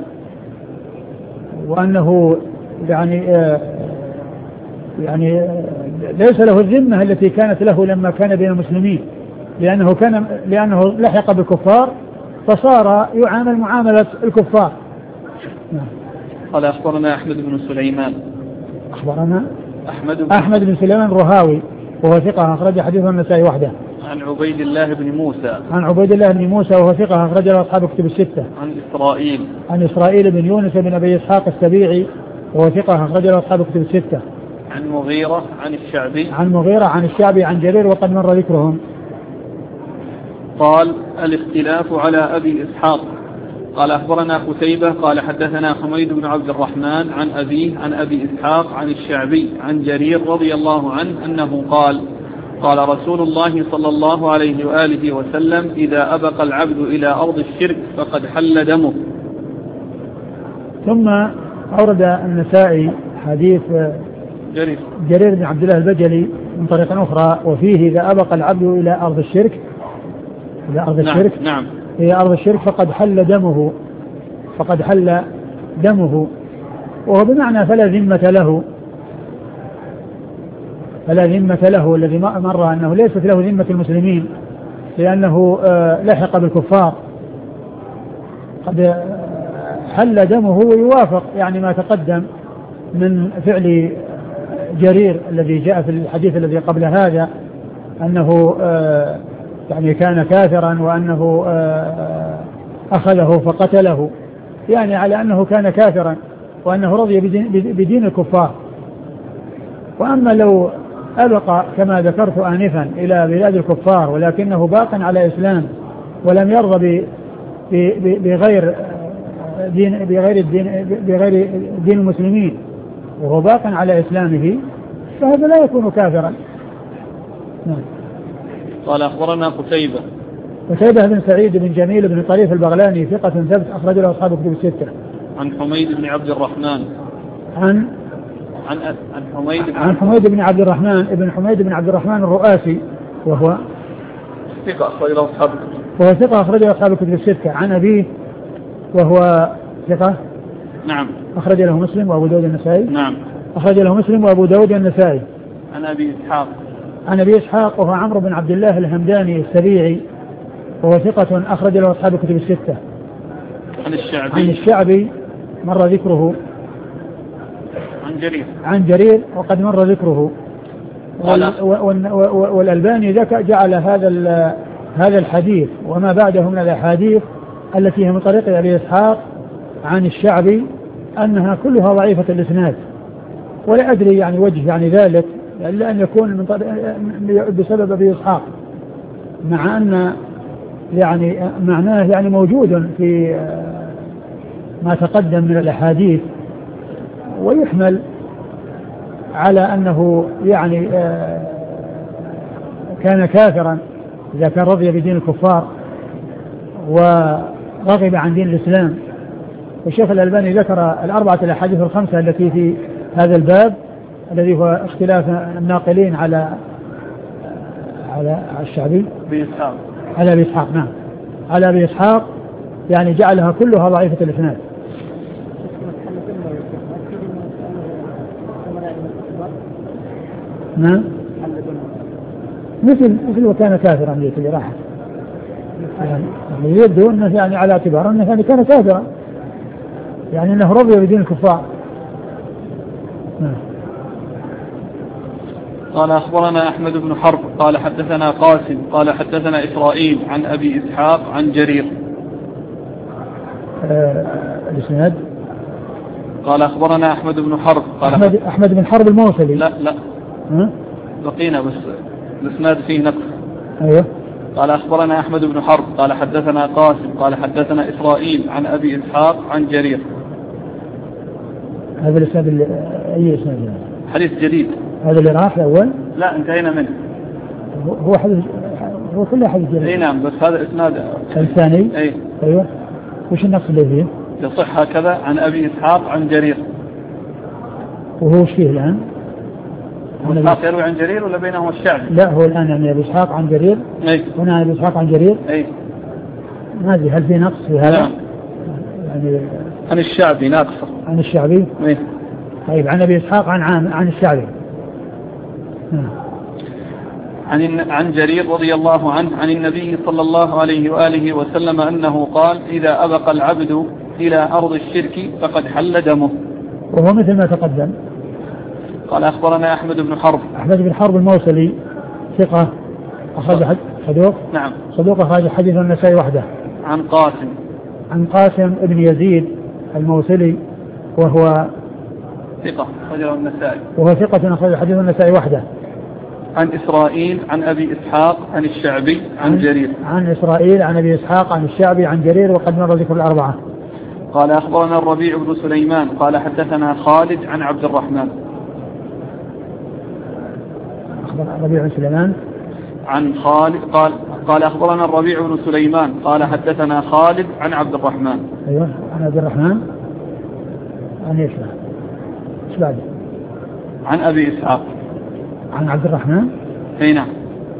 وأنه يعني آه يعني ليس له الذمة التي كانت له لما كان بين المسلمين، لأنه كان لأنه لحق بالكفار فصار يعامل معاملة الكفار. قال أخبرنا أحمد بن سليمان أخبرنا أحمد بن, أحمد بن سليمان الرهاوي وهو ثقة أخرج حديثه النسائي وحده. عن عبيد الله بن موسى عن عبيد الله بن موسى وهو ثقة أخرج له أصحاب كتب الستة. عن إسرائيل عن إسرائيل بن يونس بن أبي إسحاق السبيعي وهو ثقة أخرج له أصحاب كتب الستة. عن مغيرة عن الشعبي عن مغيرة عن الشعبي عن جرير وقد مر ذكرهم. قال الاختلاف على أبي إسحاق. قال أخبرنا قتيبة قال حدثنا حميد بن عبد الرحمن عن أبيه عن أبي إسحاق عن الشعبي عن جرير رضي الله عنه أنه قال قال رسول الله صلى الله عليه وآله وسلم إذا أبق العبد إلى أرض الشرك فقد حل دمه. ثم أورد النسائي حديث جرير جرير بن عبد الله البجلي من طريق أخرى وفيه إذا أبق العبد إلى أرض الشرك إلى أرض نعم الشرك نعم إلى أرض الشرك فقد حل دمه فقد حل دمه وهو بمعنى فلا ذمة له فلا ذمة له الذي مر أنه ليست له ذمة المسلمين لأنه لحق بالكفار. قد حل دمه ويوافق يعني ما تقدم من فعل جرير الذي جاء في الحديث الذي قبل هذا أنه يعني كان كافرا وأنه أخذه فقتله، يعني على أنه كان كافرا وأنه رضي بدين الكفار. وأما لو أبقى كما ذكرت آنفا إلى بلاد الكفار ولكنه باق على إسلام ولم يرضى بغير دين بغير الدين بغير دين المسلمين وهو باق على إسلامه فهذا لا يكون كافرا. نعم. قال أخبرنا قتيبة قتيبة بن سعيد بن جميل بن طريف البغلاني ثقة ثبت أخرج له أصحاب كتب الستة. عن حميد بن عبد الرحمن عن عن عن حميد بن عن حميد بن عبد الرحمن ابن حميد بن عبد الرحمن الرؤاسي وهو ثقة أخرج له أصحاب وهو ثقة أخرج له أصحاب كتب الستة. عن أبيه وهو ثقة نعم أخرج له مسلم وأبو داود النسائي نعم أخرج له مسلم وأبو داود النسائي. عن أبي إسحاق عن أبي إسحاق وهو عمرو بن عبد الله الهمداني السبيعي وهو ثقة أخرج له أصحاب كتب الستة. عن الشعبي عن الشعبي مر ذكره. عن جرير عن جرير وقد مر ذكره. والألباني جعل هذا هذا الحديث وما بعده من الأحاديث التي هي من طريق أبي إسحاق عن الشعبي أنها كلها ضعيفة الإسناد، ولا أدري يعني وجه يعني ذلك إلا أن يكون من بسبب أبي إسحاق، مع أن يعني معناه يعني موجود في ما تقدم من الأحاديث، ويحمل على أنه يعني كان كافرا إذا كان رضي بدين الكفار ورغب عن دين الإسلام. والشيخ الألباني ذكر الأربعة الأحاديث الخمسة التي في هذا الباب الذي هو اختلاف الناقلين على على الشعبي بإسحاق على أبي إسحاق. نعم على أبي إسحاق يعني جعلها كلها ضعيفة الإسناد. نعم مثل مثل وكان كافرا ليس راحة يعني يبدو أنه يعني على اعتبار أنه يعني كان كافرا يعني أنه رضي بدين الكفار. نعم. قال أخبرنا أحمد بن حرب قال حدثنا قاسم قال حدثنا إسرائيل عن أبي إسحاق عن جرير. آه الإسناد قال أخبرنا أحمد بن حرب قال أحمد, أحمد بن حرب الموصلي. لا لا ها؟ بقينا بس الإسناد فيه نقص. أيوه. قال أخبرنا أحمد بن حرب قال حدثنا قاسم قال حدثنا إسرائيل عن أبي إسحاق عن جرير. هذا الإسناد أي إسناد؟ حديث جديد. هذا اللي راح الأول؟ لا انتهينا منه. هو حديث هو كله حديث جديد. اي نعم بس هذا إسناد الثاني. اي أيوه. وش النقص اللي فيه؟ يصح هكذا عن أبي إسحاق عن جرير. وهو وش فيه الآن؟ أبي إسحاق يروي عن جرير ولا بينهما الشعبي؟ لا هو الآن يعني أبي إسحاق عن جرير. أي. هنا أبي إسحاق عن جرير. أي. ما أدري هل في نقص في هذا؟ نعم. يعني عن الشعبي ناقصة. عن الشعبي. أي. طيب عن أبي إسحاق عن عن عن الشعبي. نعم. عن عن جرير رضي الله عنه عن النبي صلى الله عليه وآله وسلم أنه قال إذا أبق العبد إلى أرض الشرك فقد حل دمه. وهو مثل ما تقدم. قال أخبرنا أحمد بن حرب. أحمد بن حرب الموصلي ثقة أخرج حد صدوق. نعم. صدوق أخرج حديث النسائي وحده. عن قاسم. عن قاسم ابن يزيد الموصلي وهو ثقة أخرجه النسائي. وهو ثقة أخرج حديث النسائي وحده. عن إسرائيل عن أبي إسحاق عن الشعبي عن, عن جرير. عن إسرائيل عن أبي إسحاق عن الشعبي عن جرير وقد مر ذكر الأربعة. قال أخبرنا الربيع بن سليمان قال حدثنا خالد عن عبد الرحمن. أخبر الربيع بن سليمان عن خالد قال قال أخبرنا الربيع بن سليمان قال حدثنا خالد عن عبد الرحمن. أيوه عن عبد الرحمن عن إيش إيش بعد؟ عن أبي إسحاق عن عبد الرحمن. أي نعم.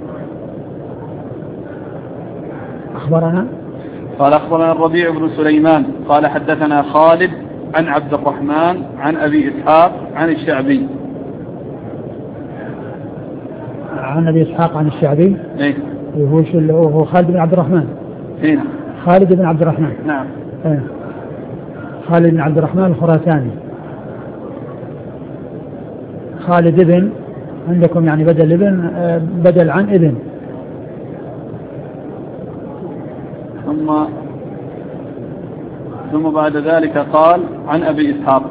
أخبرنا قال أخبرنا الربيع بن سليمان قال حدثنا خالد عن عبد الرحمن عن أبي إسحاق عن الشعبي. عن أبي إسحاق عن الشعبي. أي. وهو شو هو خالد بن عبد الرحمن. أي نعم. خالد بن عبد الرحمن. نعم. أيه. خالد بن عبد الرحمن الخراساني. خالد ابن عندكم يعني بدل ابن بدل عن ابن. ثم ثم بعد ذلك قال عن أبي إسحاق.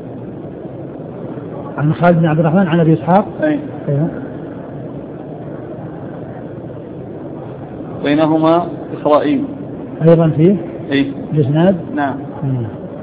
عن خالد بن عبد الرحمن عن أبي إسحاق. أي. أيه. بينهما إسرائيل أيضا فيه. أي. الإسناد. نعم. أيه.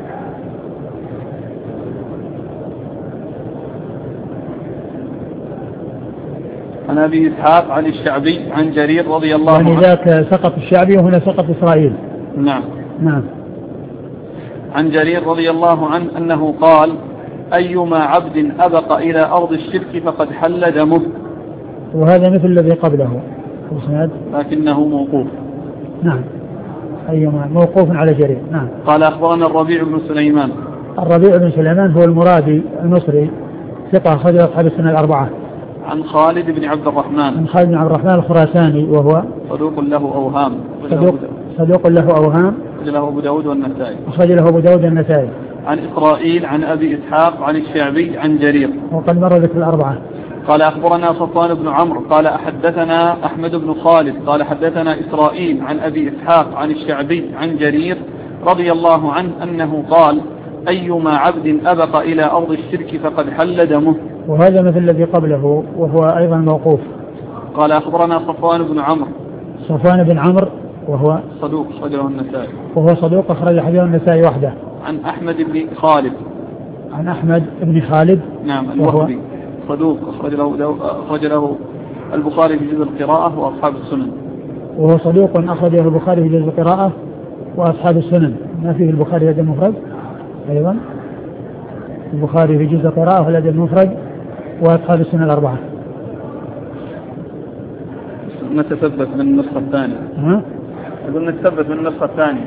عن أبي إسحاق عن الشعبي عن جرير رضي الله عنه. يعني ذاك سقط الشعبي وهنا سقط إسرائيل. نعم. نعم. عن جرير رضي الله عنه أنه قال أيما عبد أبق إلى أرض الشرك فقد حل دمه. وهذا مثل الذي قبله الإسناد لكنه موقوف. نعم. أيما موقوف على جرير. نعم. قال أخبرنا الربيع بن سليمان. الربيع بن سليمان هو المرادي المصري ثقة أخرج أصحاب السنة الأربعة. عن خالد بن عبد الرحمن. عن خالد بن عبد الرحمن الخراساني وهو صدوق له أوهام. صدوق, صدوق له أوهام. أخرج له أبو داود والنسائي. أخرج له أبو داود والنسائي. عن إسرائيل عن أبي إسحاق عن الشعبي عن جرير. وقد مر ذكر الأربعة. قال أخبرنا صفوان بن عمرو قال حدثنا أحمد بن خالد قال حدثنا إسرائيل عن أبي إسحاق عن الشعبي عن جرير رضي الله عنه أنه قال أيما عبد أبق إلى أرض الشرك فقد حل دمه. وهذا مثل الذي قبله وهو أيضا موقوف. قال أخبرنا صفوان بن عمرو. صفوان بن عمرو وهو صدوق أخرجه النسائي. وهو صدوق أخرج حديث النسائي وحده. عن أحمد بن خالد. عن أحمد بن خالد. نعم الوهبي صدوق أخرج له أخرج له البخاري في جزء القراءة وأصحاب السنن. وهو صدوق أخرج له البخاري في جزء القراءة وأصحاب السنن. ما فيه البخاري هذا المفرد أيضا. البخاري في جزء القراءة والأدب المفرد وأصحاب السنة الأربعة. نتثبت من النسخة الثانية. ها؟ أقول نتثبت من النسخة الثانية.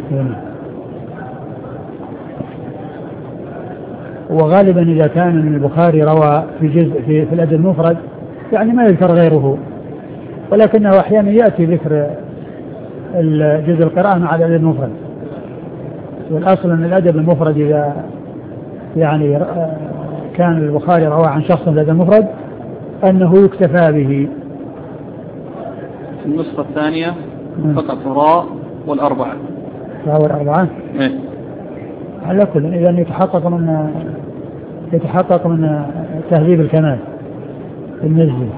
وغالبا إذا كان البخاري روى في جزء في, في الأدب المفرد يعني ما يذكر غيره، ولكنه أحيانا يأتي ذكر الجزء القراءة مع الأدب المفرد. والأصل أن الأدب المفرد إذا يعني كان البخاري روى عن شخص في الأدب المفرد أنه يكتفى به. في النسخة الثانية فقط راء والأربعة. راء والأربعة. إيه. على كل إذا يتحقق من يتحقق من تهذيب الكمال المزي.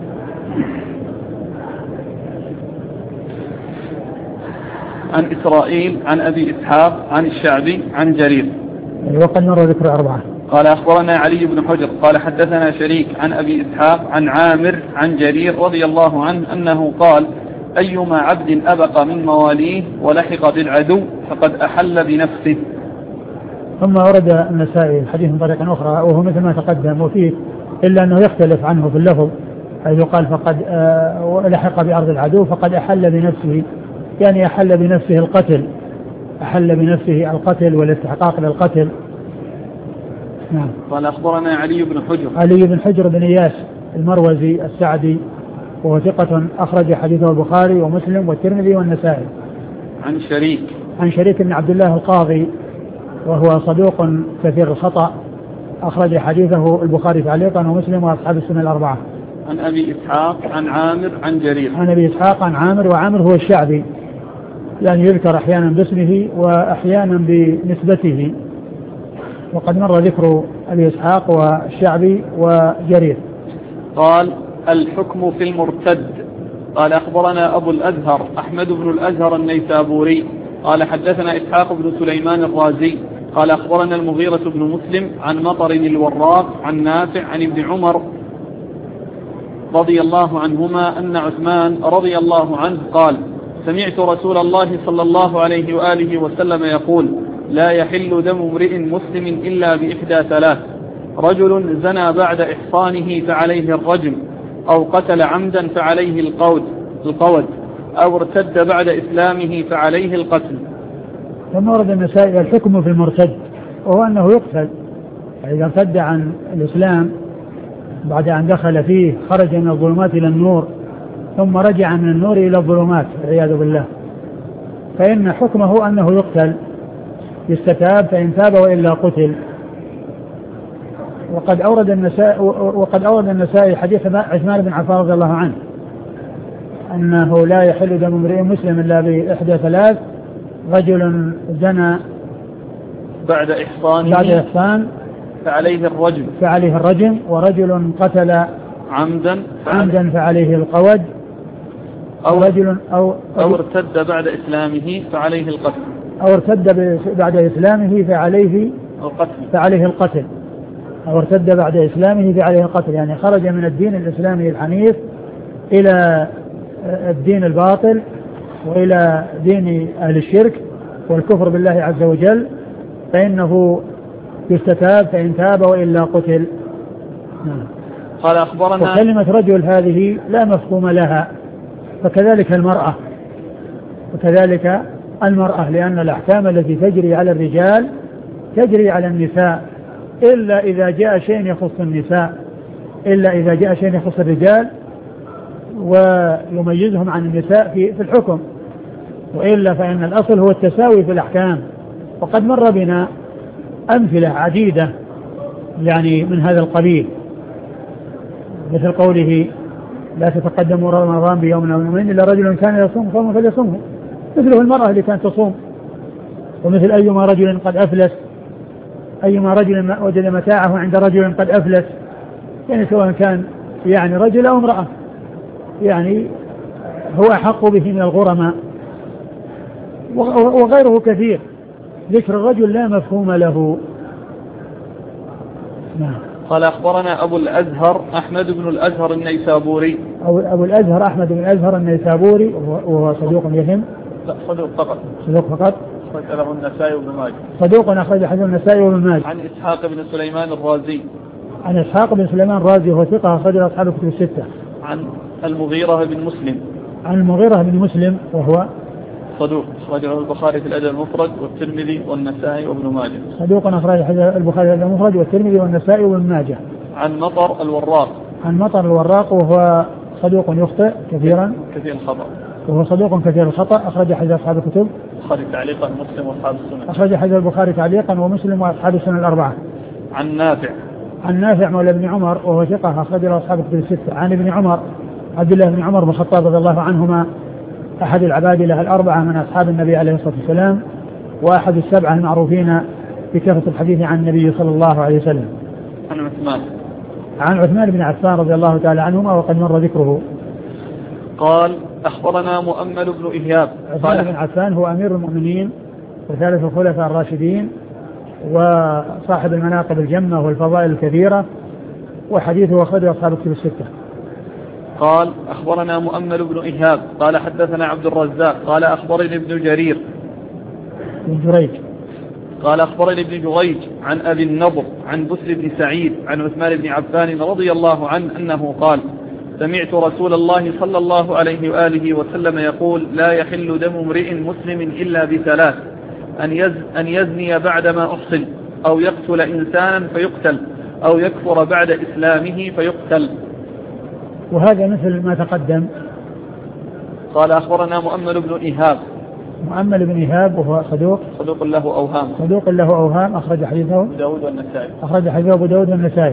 عن إسرائيل عن أبي إسحاق عن الشعبي عن جرير. وقد مر ذكر أربعة. قال أخبرنا علي بن حجر قال حدثنا شريك عن أبي إسحاق عن عامر عن جرير رضي الله عنه أنه قال أيما عبد أبق من مواليه ولحق بالعدو فقد أحل بنفسه. ثم ورد النسائي الحديث من طريقة أخرى وهو مثل ما تقدم وفيه إلا أنه يختلف عنه في اللفظ، حيث قال فقد آه لحق بأرض العدو فقد أحل بنفسه، يعني أحل بنفسه القتل، أحل بنفسه القتل والاستحقاق للقتل. نعم. قال أخبرنا علي بن حجر علي بن حجر بن إياس المروزي السعدي وهو ثقة أخرج حديثه البخاري ومسلم والترمذي والنسائي. عن شريك عن شريك بن عبد الله القاضي وهو صدوق كثير الخطأ أخرج حديثه البخاري تعليقا ومسلم وأصحاب السنة الأربعة. عن أبي إسحاق عن عامر عن جرير. عن أبي إسحاق عن عامر، وعامر هو الشعبي، يعني يذكر أحيانا باسمه وأحيانا بنسبته، وقد مر ذكر أبي إسحاق والشعبي وجرير. قال الحكم في المرتد. قال أخبرنا أبو الأزهر أحمد بن الأزهر النيسابوري قال حدثنا إسحاق بن سليمان الرازي قال أخبرنا المغيرة بن مسلم عن مطر الوراق عن نافع عن ابن عمر رضي الله عنهما أن عثمان رضي الله عنه قال سمعت رسول الله صلى الله عليه وآله وسلم يقول لا يحل دم امرئ مسلم إلا بإحدى ثلاث: رجل زنى بعد إحصانه فعليه الرجم، أو قتل عمدا فعليه القود القود أو ارتد بعد إسلامه فعليه القتل. ثم ورد النسائي الحكم في المرتد، وهو أنه يقتل إذا ارتد عن الإسلام بعد أن دخل فيه، خرج من الظلمات إلى النور ثم رجع من النور إلى الظلمات والعياذ بالله، فإن حكمه أنه يقتل يستتاب فإن تاب وإلا قتل. وقد أورد النسائي وقد أورد النسائي حديث عثمان بن عفان رضي الله عنه أنه لا يحل دم امرئ مسلم إلا بإحدى ثلاث: رجل زنى بعد إحصانه بعد إحصان فعليه الرجم فعليه الرجم، ورجل قتل عمدا عمدا فعليه القود، أو رجل أو أو ارتد بعد إسلامه فعليه القتل أو ارتد بعد إسلامه فعليه القتل فعليه القتل أو ارتد بعد إسلامه فعليه القتل، يعني خرج من الدين الإسلامي الحنيف إلى الدين الباطل وإلى دين أهل الشرك والكفر بالله عز وجل، فإنه يستتاب فإن تاب وإلا قتل. قال أخبرنا. وكلمة رجل هذه لا مفهوم لها، فكذلك المرأة وكذلك المرأة لأن الأحكام التي تجري على الرجال تجري على النساء، إلا إذا جاء شيء يخص النساء إلا إذا جاء شيء يخص الرجال ويميزهم عن النساء في في الحكم، وإلا فإن الأصل هو التساوي في الأحكام. وقد مر بنا أمثلة عديدة يعني من هذا القبيل، مثل قوله لا تتقدموا رمضان بيوم أو يومين إلا رجل كان يصوم صوما فليصومه، مثله المرأة اللي كانت تصوم، ومثل أيما رجل قد أفلس أيما رجل وجد متاعه عند رجل قد أفلس، يعني سواء كان يعني رجل أو امرأة، يعني هو أحق به من الغرماء. وغيره كثير، ذكر الرجل لا مفهوم له. نعم. قال أخبرنا أبو الأزهر أحمد بن الأزهر النيسابوري. أبو الأزهر أحمد بن الأزهر النيسابوري وهو صدوق يهم. لا صدوق فقط. صدوق فقط. أخرج له النسائي وابن ماجه. صدوق أخرج حديث النسائي وابن ماجه. عن إسحاق بن سليمان الرازي. عن إسحاق بن سليمان الرازي وهو ثقة أخرج أصحاب الكتب الستة. عن المغيرة بن مسلم. عن المغيرة بن مسلم وهو صدوق أخرجه البخاري في الأدب المفرد والترمذي والنسائي وابن ماجه. صدوق أخرجه البخاري في الأدب المفرد والترمذي والنسائي وابن ماجه. عن مطر الوراق عن مطر الوراق وهو صدوق يخطئ كثيرا كثير الخطأ وهو صدوق كثير الخطأ. أخرج حديث أصحاب الكتب البخاري تعليقا مسلم وأصحاب السنن. أخرج حديث البخاري تعليقا ومسلم وأصحاب السنن الأربعة. عن نافع عن نافع مولى ابن عمر وهو ثقة أخرج له أصحاب الكتب الستة. عن ابن عمر عبد الله بن عمر بن الخطاب رضي الله عنهما أحد العباد له الأربعة من أصحاب النبي عليه الصلاة والسلام وأحد السبعة المعروفين بكثرة الحديث عن النبي صلى الله عليه وسلم. عن عثمان عن عثمان بن عفان رضي الله تعالى عنهما وقد مر ذكره. قال أخبرنا مؤمل بن إيهاب. عثمان بن عفان هو أمير المؤمنين وثالث الخلفاء الراشدين وصاحب المناقب الجمة والفضائل الكثيرة وحديثه أخرجه أصحاب الكتب الستة. قال أخبرنا مؤمل بن إيهاب قال حدثنا عبد الرزاق قال أخبرني ابن جرير بن جريج قال أخبرني ابن جريج عن أبي النضر عن بسر بن سعيد عن عثمان بن عفان رضي الله عنه أنه قال سمعت رسول الله صلى الله عليه وآله وسلم يقول لا يحل دم امرئ مسلم إلا بثلاث أن, يز أن يزني بعدما أحصل أو يقتل إنسانا فيقتل أو يكفر بعد إسلامه فيقتل. وهذا مثل ما تقدم. قال أخبرنا مؤمل بن إيهاب. مؤمل بن إيهاب وهو صدوق صدوق له أوهام صدوق له أوهام أخرج حديثه أبو داود والنسائي أخرج حديثه أبو داود والنسائي.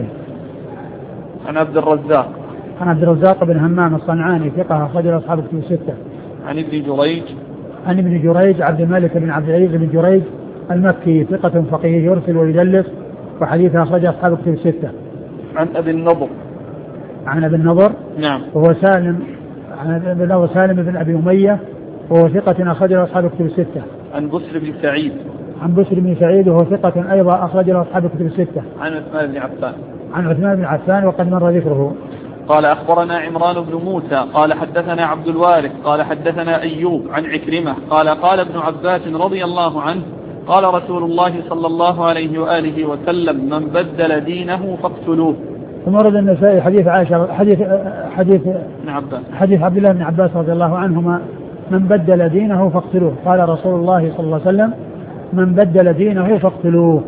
عن عبد الرزاق عن عبد الرزاق بن همام الصنعاني ثقة أخرج له أصحاب الكتب الستة. عن ابن جريج عن ابن جريج عبد الملك بن عبد العزيز بن جريج المكي ثقة فقيه يرسل ويدلس وحديثه أخرج أصحاب الكتب الستة. عن أبي النضر عن أبي النضر نعم وهو سالم عن أبي النضر سالم بن أبي أمية وهو ثقة أخرج له أصحاب الكتب الستة. عن بسر بن سعيد عن بسر بن سعيد وهو ثقة أيضا أخرج له أصحاب الكتب الستة. عن عثمان بن عفان عن عثمان بن عفان وقد مر ذكره. قال أخبرنا عمران بن موسى قال حدثنا عبد الوارث قال حدثنا أيوب عن عكرمة قال قال ابن عباس رضي الله عنه قال رسول الله صلى الله عليه وآله وسلم من بدل دينه فاقتلوه. ثم ورد النسائي حديث عائشة حديث حديث عباس حديث عبد الله بن عباس رضي الله عنهما من بدل دينه فاقتلوه. قال رسول الله صلى الله عليه وسلم من بدل دينه فاقتلوه.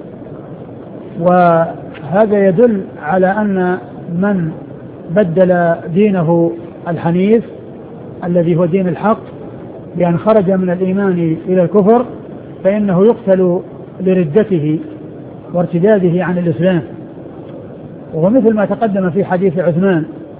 وهذا يدل على أن من بدل دينه الحنيف الذي هو دين الحق بأن خرج من الإيمان إلى الكفر فإنه يقتل لردته وارتداده عن الإسلام. ومثل ما تقدم في حديث عثمان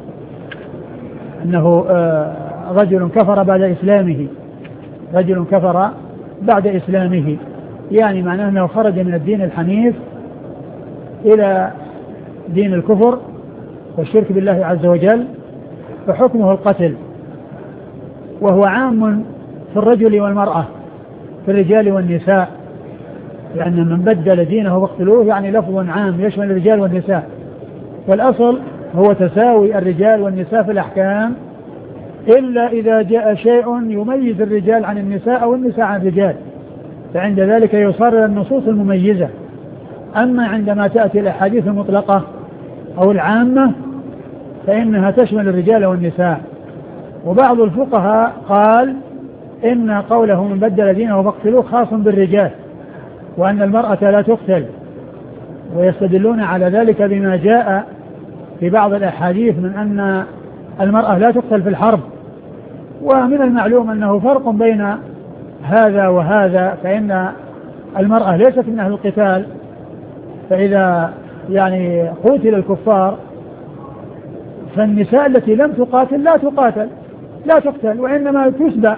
أنه رجل كفر بعد إسلامه رجل كفر بعد إسلامه يعني معناه أنه خرج من الدين الحنيف إلى دين الكفر والشرك بالله عز وجل فحكمه القتل. وهو عام في الرجل والمرأة في الرجال والنساء لأن من بدل دينه فاقتلوه يعني لفظ عام يشمل الرجال والنساء. والأصل هو تساوي الرجال والنساء في الأحكام إلا إذا جاء شيء يميز الرجال عن النساء أو النساء عن الرجال فعند ذلك يصار إلى النصوص المميزة. أما عندما تأتي الأحاديث المطلقة أو العامة فإنها تشمل الرجال والنساء. وبعض الفقهاء قال إن قوله من بدل دينه فاقتلوه خاص بالرجال وأن المرأة لا تقتل ويستدلون على ذلك بما جاء في بعض الأحاديث من أن المرأة لا تقتل في الحرب. ومن المعلوم أنه فرق بين هذا وهذا فإن المرأة ليست من أهل القتال فإذا يعني قتل الكفار فالنساء التي لم تقاتل لا تقاتل لا تقتل وإنما تسبع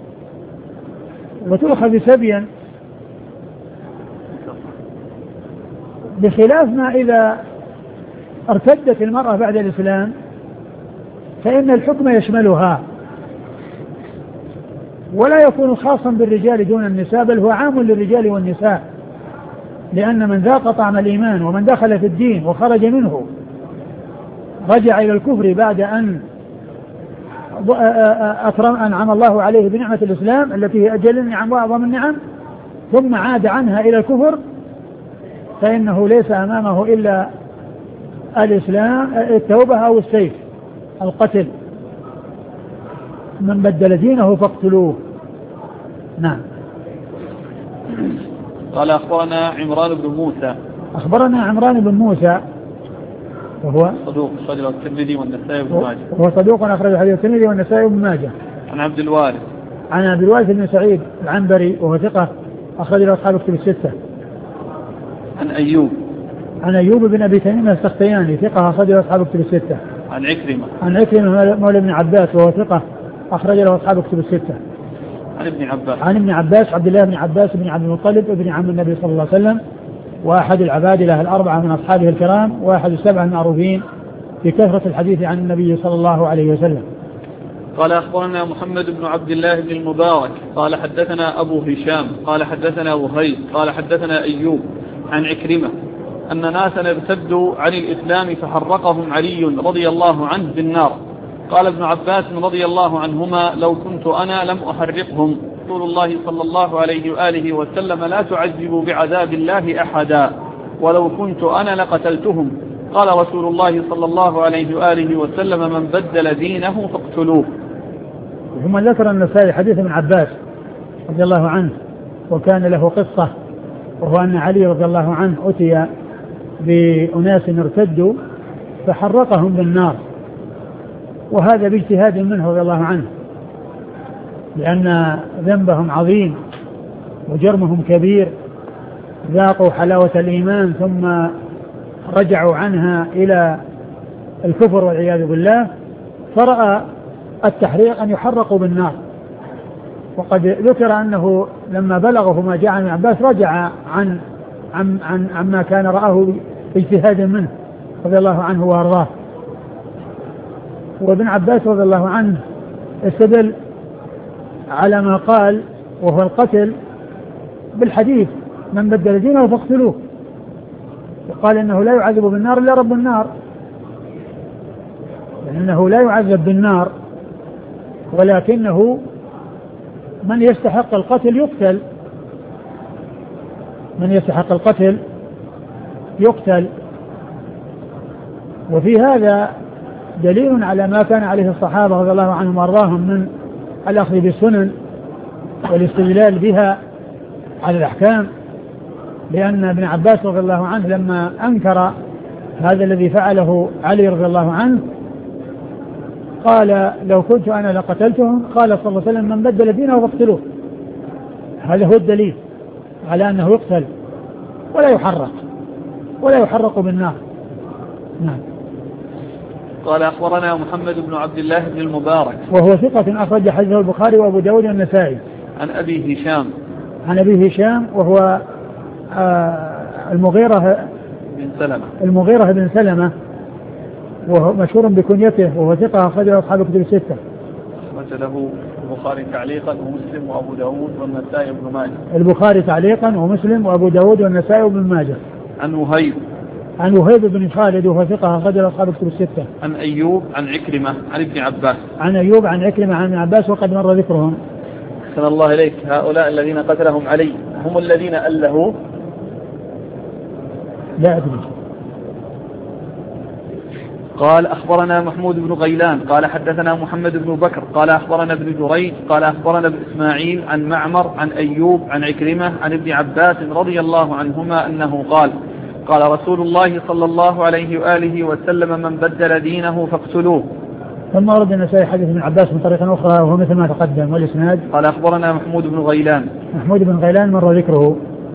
وتؤخذ سبيا بخلاف ما إذا ارتدت المرأة بعد الإسلام فإن الحكم يشملها ولا يكون خاصا بالرجال دون النساء بل هو عام للرجال والنساء لأن من ذاق طعم الإيمان ومن دخل في الدين وخرج منه رجع إلى الكفر بعد أن أكرم أنعم الله عليه بنعمة الإسلام التي هي أجل النعم وأعظم النعم ثم عاد عنها إلى الكفر فإنه ليس أمامه إلا الإسلام التوبة أو السيف القتل. من بدل دينه فاقتلوه. نعم. قال أخبرنا عمران بن موسى. أخبرنا عمران بن موسى وهو صدوق أخرجه الترمذي والنسائي وابن ماجه. وهو صدوق أخرجه حديث الترمذي والنسائي وابن ماجه. عن عبد الوارث. عن عبد الوارث بن سعيد العنبري وهو ثقة أخرج له أصحاب الكتب الستة. عن أيوب. عن أيوب بن أبي تميم السختياني ثقة أخرج له أصحاب الكتب الستة. عن عكرمة. عن عكرمة مولى ابن عباس وهو ثقة أخرج له أصحاب الكتب الستة. عن ابن عباس. عن ابن عباس عبد الله بن عباس بن عبد المطلب ابن عم النبي صلى الله عليه وسلم وأحد العبادلة الأربعة من أصحابه الكرام وأحد السبعة المعروفين بكثرة الحديث عن النبي صلى الله عليه وسلم. قال أخبرنا محمد بن عبد الله بن المبارك قال حدثنا أبو هشام قال حدثنا وهيب قال حدثنا أيوب عن عكرمة أن ناسا ارتدوا عن الإسلام فحرقهم علي رضي الله عنه بالنار. قال ابن عباس رضي الله عنهما لو كنت أنا لم أحرقهم. رسول الله صلى الله عليه وآله وسلم لا تعذبوا بعذاب الله أحدا ولو كنت أنا لقتلتهم. قال رسول الله صلى الله عليه وآله وسلم من بدل دينه فاقتلوه. ثم ذكر النسائي حديث ابن عباس رضي الله عنه وكان له قصة وهو أن علي رضي الله عنه أتي بأناس ارتدوا فحرقهم بالنار وهذا باجتهاد منه رضي الله عنه لأن ذنبهم عظيم وجرمهم كبير ذاقوا حلاوة الإيمان ثم رجعوا عنها إلى الكفر والعياذ بالله فرأى التحريق أن يحرقوا بالنار. وقد ذكر أنه لما بلغه ما جاء عن عباس رجع عن عن عن عما كان رآه باجتهاد منه رضي الله عنه وارضاه. وابن عباس رضي الله عنه استدل على ما قال وهو القتل بالحديث من بدل دينه فاقتلوه وقال إنه لا يعذب بالنار إلا رب النار لأنه لا يعذب بالنار ولكنه من يستحق القتل يقتل من يستحق القتل يقتل. وفي هذا دليل على ما كان عليه الصحابة رضي الله عنهم وارضاهم من الأخذ بالسنن والاستدلال بها على الأحكام لأن ابن عباس رضي الله عنه لما أنكر هذا الذي فعله علي رضي الله عنه قال لو كنت أنا لقتلتهم. قال صلى الله عليه وسلم من بدل دينه فاقتلوه. هذا هو الدليل على أنه يقتل ولا يحرق ولا يحرق بالنار. نعم. قال أخبرنا محمد بن عبد الله بن المبارك وهو ثقة أخرج حديثه البخاري وأبو داود والنسائي. عن أبي هشام. عن أبي هشام وهو آه المغيرة بن سلمة. المغيرة بن سلمة وهو مشهور بكنيته وهو ثقة أخرج له أصحاب الكتب الستة. أخرج له البخاري تعليقا ومسلم وأبو داود والنسائي وابن ماجه. البخاري تعليقا ومسلم وأبو داود والنسائي وابن ماجه. عن وهيب. عن وهيب بن خالد وهو ثقة أخرج له أصحاب الكتب الستة. عن أيوب عن عكرمة عن ابن عباس. عن أيوب عن عكرمة عن ابن عباس وقد مر ذكرهم. أحسن الله إليك. هؤلاء الذين قتلهم علي هم الذين ألهوا؟ لا أدري. قال أخبرنا محمود بن غيلان قال حدثنا محمد بن بكر قال أخبرنا ابن جريج قال أخبرنا ابن إسماعيل عن معمر عن أيوب عن عكرمة عن ابن عباس رضي الله عنهما أنه قال قال رسول الله صلى الله عليه وآله وسلم من بدل دينه فاقتلوه. ثم ورد النسائي حديث ابن عباس من طريقة أخرى وهو مثل ما تقدم والإسناد. قال أخبرنا محمود بن غيلان. محمود بن غيلان مر ذكره.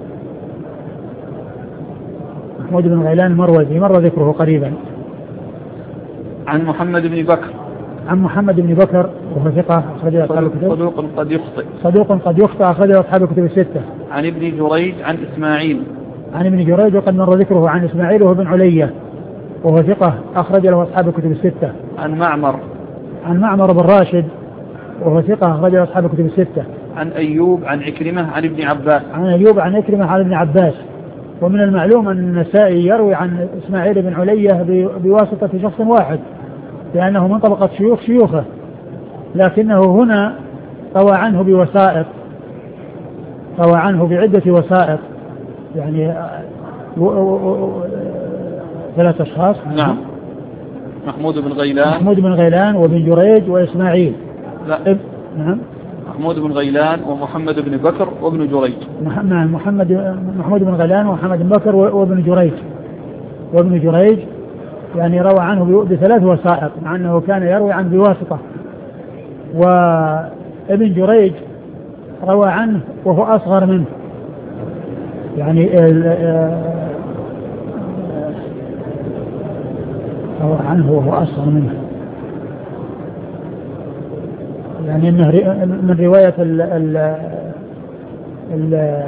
محمود بن غيلان مروزي مر ذكره قريبا. عن محمد بن بكر. عن محمد بن بكر وهو ثقة أخرج أصحاب الكتب. صدوق قد يخطئ. صدوق قد يخطئ أخرج أصحاب الكتب الستة. عن ابن جريج عن إسماعيل. عن ابن جريج وقد مر ذكره عن إسماعيل وهو بن علية وهو ثقة أخرج له أصحاب الكتب الستة. عن معمر. عن معمر بن راشد وهو ثقة أخرج له أصحاب الكتب الستة. عن أيوب عن عكرمة عن ابن عباس. عن أيوب عن عكرمة عن ابن عباس. ومن المعلوم أن النسائي يروي عن إسماعيل بن علية بواسطة شخص واحد لأنه من طبقة شيوخ شيوخه لكنه هنا روى عنه بوسائط روى عنه بعدة وسائط يعني و... و... و... ثلاث أشخاص. نعم. محمود بن غيلان. محمود بن غيلان وابن جريج وإسماعيل لا. اب... نعم. محمود بن غيلان ومحمد بن بكر وابن جريج. نعم محمد محمود بن غيلان ومحمد بن بكر وابن جريج. وابن جريج يعني روى عنه بثلاث وسائط مع أنه كان يروي عنه بواسطة. وابن جريج روى عنه وهو أصغر منه يعني روى عنه وهو أصغر منه يعني إنه من رواية ال ال ال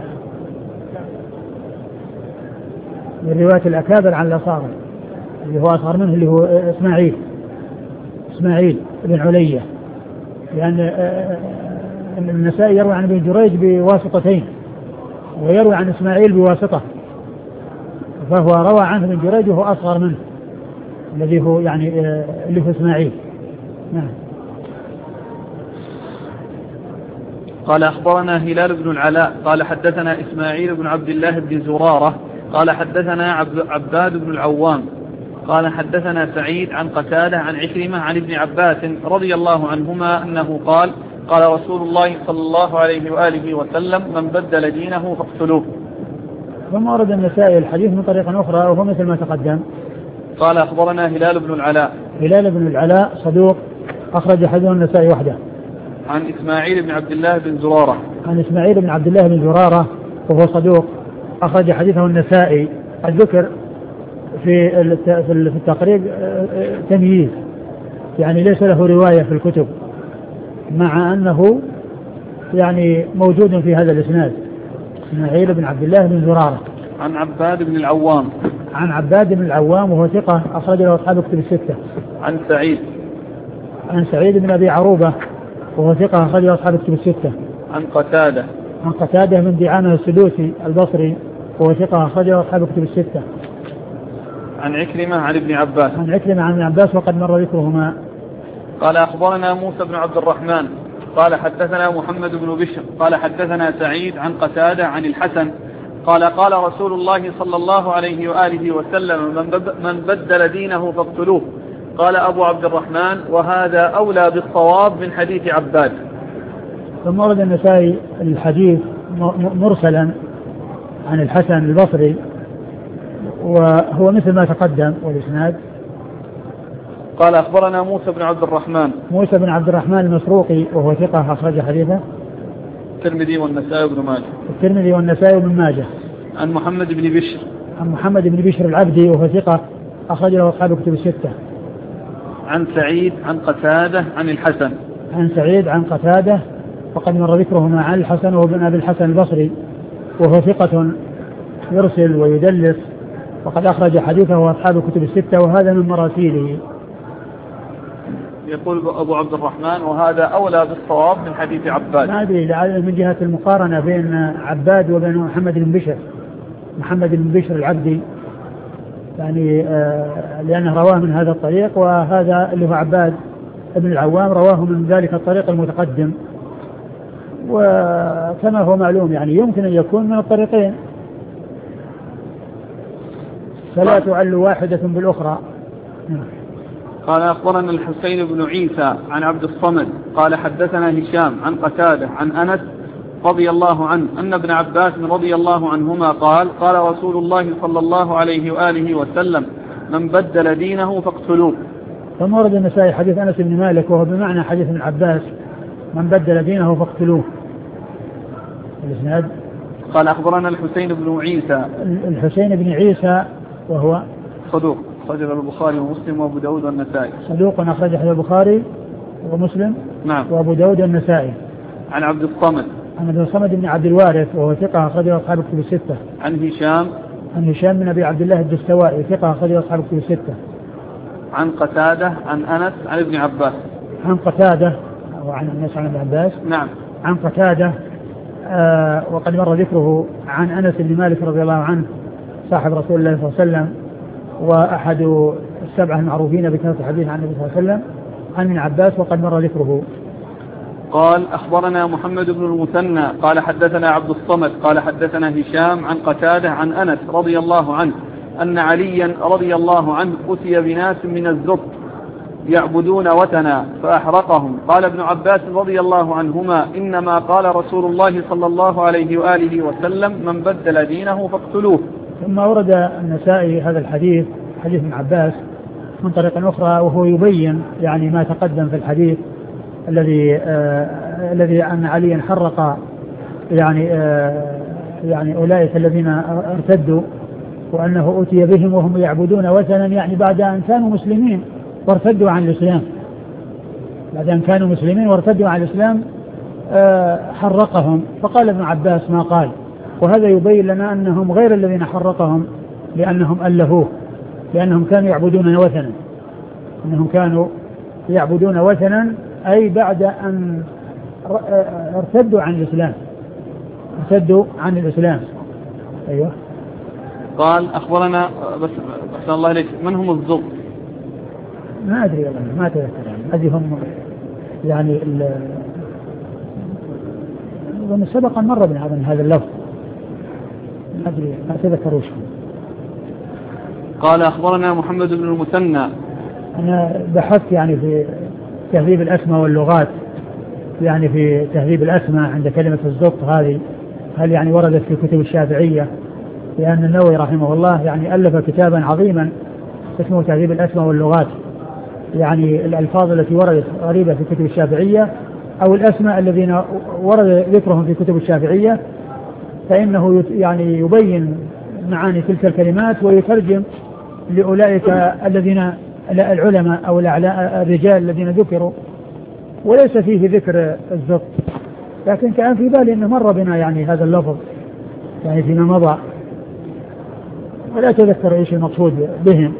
من رواية الأكابر عن الأصاغر اللي هو أصغر منه اللي هو إسماعيل إسماعيل بن علية لأن النسائي يروي عن ابن جريج بواسطتين ويروي عن إسماعيل بواسطة فهو روى عنه ابن جريج وهو أصغر منه الذي هو يعني اللي هو إسماعيل. نعم. قال أخبرنا هلال بن العلاء قال حدثنا إسماعيل بن عبد الله بن زرارة قال حدثنا عباد بن العوام قال حدثنا سعيد عن قتادة عن عكرمة عن ابن عباس رضي الله عنهما أنه قال قال رسول الله صلى الله عليه وآله وسلم من بدل دينه فاقتلوه. ثم ورد النسائي الحديث من طريقة أخرى وهو مثل ما تقدم. قال أخبرنا هلال بن العلاء هلال بن العلاء صدوق أخرج حديثه النسائي وحده. عن إسماعيل بن عبد الله بن زرارة عن إسماعيل بن عبد الله بن زرارة وهو صدوق أخرج حديثه النسائي. الذكر في في التقريب تمييز يعني ليس له رواية في الكتب مع أنه يعني موجود في هذا الإسناد. إسماعيل بن عبد الله بن زرارة عن عباد بن العوام عن عباد بن العوام وهو ثقة أخرج له أصحاب كتب الستة. عن سعيد عن سعيد بن أبي عروبة وهو ثقة أخرج له أصحاب كتب الستة. عن قتادة عن قتادة من دعامة السدوسي البصري وهو ثقة أخرج له أصحاب كتب الستة. عن عكرمة عن ابن عباس عن عكرمة عن ابن عباس وقد مر ذكرهما. قال أخبرنا موسى بن عبد الرحمن قال حدثنا محمد بن بشر قال حدثنا سعيد عن قتادة عن الحسن قال قال رسول الله صلى الله عليه وآله وسلم من بدل دينه فاقتلوه. قال أبو عبد الرحمن وهذا أولى بالصواب من حديث عباد. ثم ورد النسائي الحديث مرسلا عن الحسن البصري وهو مثل ما تقدم والإسناد. قال أخبرنا موسى بن عبد الرحمن موسى بن عبد الرحمن المسروقي وهو ثقة أخرج حديثه الترمذي والنسائي وابن ماجه. الترمذي والنسائي وابن ماجه. عن محمد بن بشر عن محمد بن بشر العبدي وهو ثقة أخرج له أصحاب كتب الستة. عن سعيد عن قتادة عن الحسن عن سعيد عن قتادة وقد مر ذكرهما عن الحسن وابن أبي الحسن البصري وهو ثقة يرسل ويدلس وقد أخرج حديثه أصحاب كتب الستة وهذا من مراسيله. يقول أبو عبد الرحمن وهذا أولى بالصواب من حديث عباد. ما أدري لعل من جهة المقارنة بين عباد وبين محمد بن بشر محمد بن بشر العبدي يعني آه لأنه رواه من هذا الطريق وهذا اللي هو عباد ابن العوام رواه من ذلك الطريق المتقدم وكما هو معلوم يعني يمكن أن يكون من الطريقين فلا تعل واحدة بالأخرى. قال أخبرنا الحسين بن عيسى عن عبد الصمد قال حدثنا هشام عن قتادة عن أنس رضي الله عنه أن ابن عباس رضي الله عنهما قال قال رسول الله صلى الله عليه وآله وسلم من بدل دينه فاقتلوه. ثم ورد النسائي حديث أنس بن مالك وهو بمعنى حديث ابن عباس من بدل دينه فاقتلوه. الإسناد. قال أخبرنا الحسين بن عيسى الحسين بن عيسى وهو صدوق أخرجه البخاري ومسلم وأبو داود والنسائي. صدوق أخرجه البخاري ومسلم. نعم. وأبو داود والنسائي. عن عبد الصمد عن عبد الصمد بن عبد الوارث وهو ثقة أخرجه أصحاب الكتب الستة. عن هشام عن هشام بن أبي عبد الله الدستوائي ثقة أخرجه أصحاب الكتب الستة. عن قتادة عن أنس عن ابن عباس. عن قتادة وعن أنس عن ابن عباس. نعم. عن قتادة آه وقد مر ذكره عن أنس بن مالك رضي الله عنه صاحب رسول الله صلى الله عليه وسلم وأحد السبعة المعروفين بكثرة الحديث عن النبي صلى الله عليه وسلم عن ابن عباس وقد مر ذكره. قال أخبرنا محمد بن المثنى قال حدثنا عبد الصمد قال حدثنا هشام عن قتادة عن أنس رضي الله عنه أن عليا رضي الله عنه أتي بناس من الزبط يعبدون وثنا فأحرقهم. قال ابن عباس رضي الله عنهما إنما قال رسول الله صلى الله عليه وآله وسلم من بدل دينه فاقتلوه. ثم ورد النسائي هذا الحديث حديث ابن عباس من طريق أخرى وهو يبين يعني ما تقدم في الحديث الذي آه الذي أن عليا حرق يعني آه يعني أولئك الذين ارتدوا وأنه أتي بهم وهم يعبدون وثنا يعني بعد أن كانوا مسلمين وارتدوا عن الإسلام بعد أن كانوا مسلمين وارتدوا عن الإسلام آه حرقهم. فقال ابن عباس ما قال، وهذا يبين لنا أنهم غير الذين حرقهم لأنهم ألهوه لأنهم كانوا يعبدون وثنا أنهم كانوا يعبدون وثنا أي بعد أن ارتدوا عن الإسلام ارتدوا عن الإسلام. أيوه. قال أخبرنا بس أحسن الله إليك من هم الزغ؟ ما أدري والله ما أتذكر هذه هم يعني من سبق مر بنا هذا اللفظ ما أدري ما أتذكر وش. قال أخبرنا محمد بن المثنى. أنا بحثت يعني في تهذيب الأسماء واللغات يعني في تهذيب الأسماء عند كلمة الزبط هذه هل يعني وردت في كتب الشافعية، لأن النووي رحمه الله يعني ألف كتابا عظيما اسمه تهذيب الأسماء واللغات يعني الألفاظ التي وردت غريبة في كتب الشافعية أو الأسماء الذين ورد ذكرهم في كتب الشافعية فإنه يعني يبين معاني تلك الكلمات ويترجم لأولئك الذين العلماء أو الرجال الذين ذكروا وليس فيه ذكر الزبط، لكن كان في بالي أنه مر بنا يعني هذا اللفظ يعني فيما مضى ولا أتذكر إيش المقصود بهم.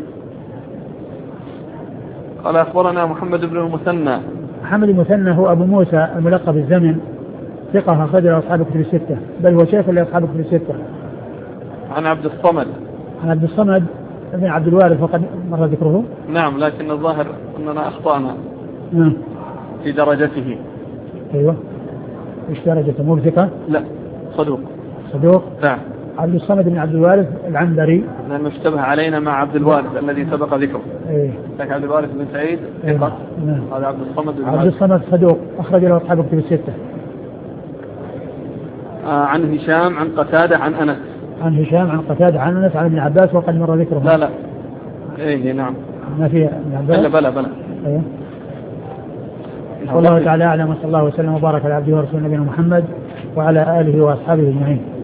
قال أخبرنا محمد بن المثنى. محمد المثنى هو أبو موسى الملقب بالزمن ثقة أخرج أصحاب كتب الستة بل هو شيخ لأصحاب كتب الستة. عن عبد الصمد. عن عبد الصمد ابن عبد الوارث وقد مر ذكره. نعم لكن الظاهر أننا أخطأنا نعم في درجته. أيوة إيش درجته مو ثقة؟ لا صدوق. صدوق. نعم. عبد الصمد بن عبد الوارث العنبري لأنه اشتبه علينا مع عبد الوارث الذي سبق ذكره. إيه. لكن عبد الوارث بن سعيد ثقة. نعم. هذا عبد الصمد بن عبد الصمد صدوق أخرج له أصحاب كتب الستة. آه عن هشام عن قتادة عن أنس. عن هشام عن قتادة عن أنس عن ابن عباس وقد مر ذكره. لا لا إيه نعم ما في ابن عباس. بلا بلا بلا. أيه. والله تعالى أعلم وصلى الله وسلم وبارك على عبده ورسوله نبينا محمد وعلى آله وأصحابه أجمعين.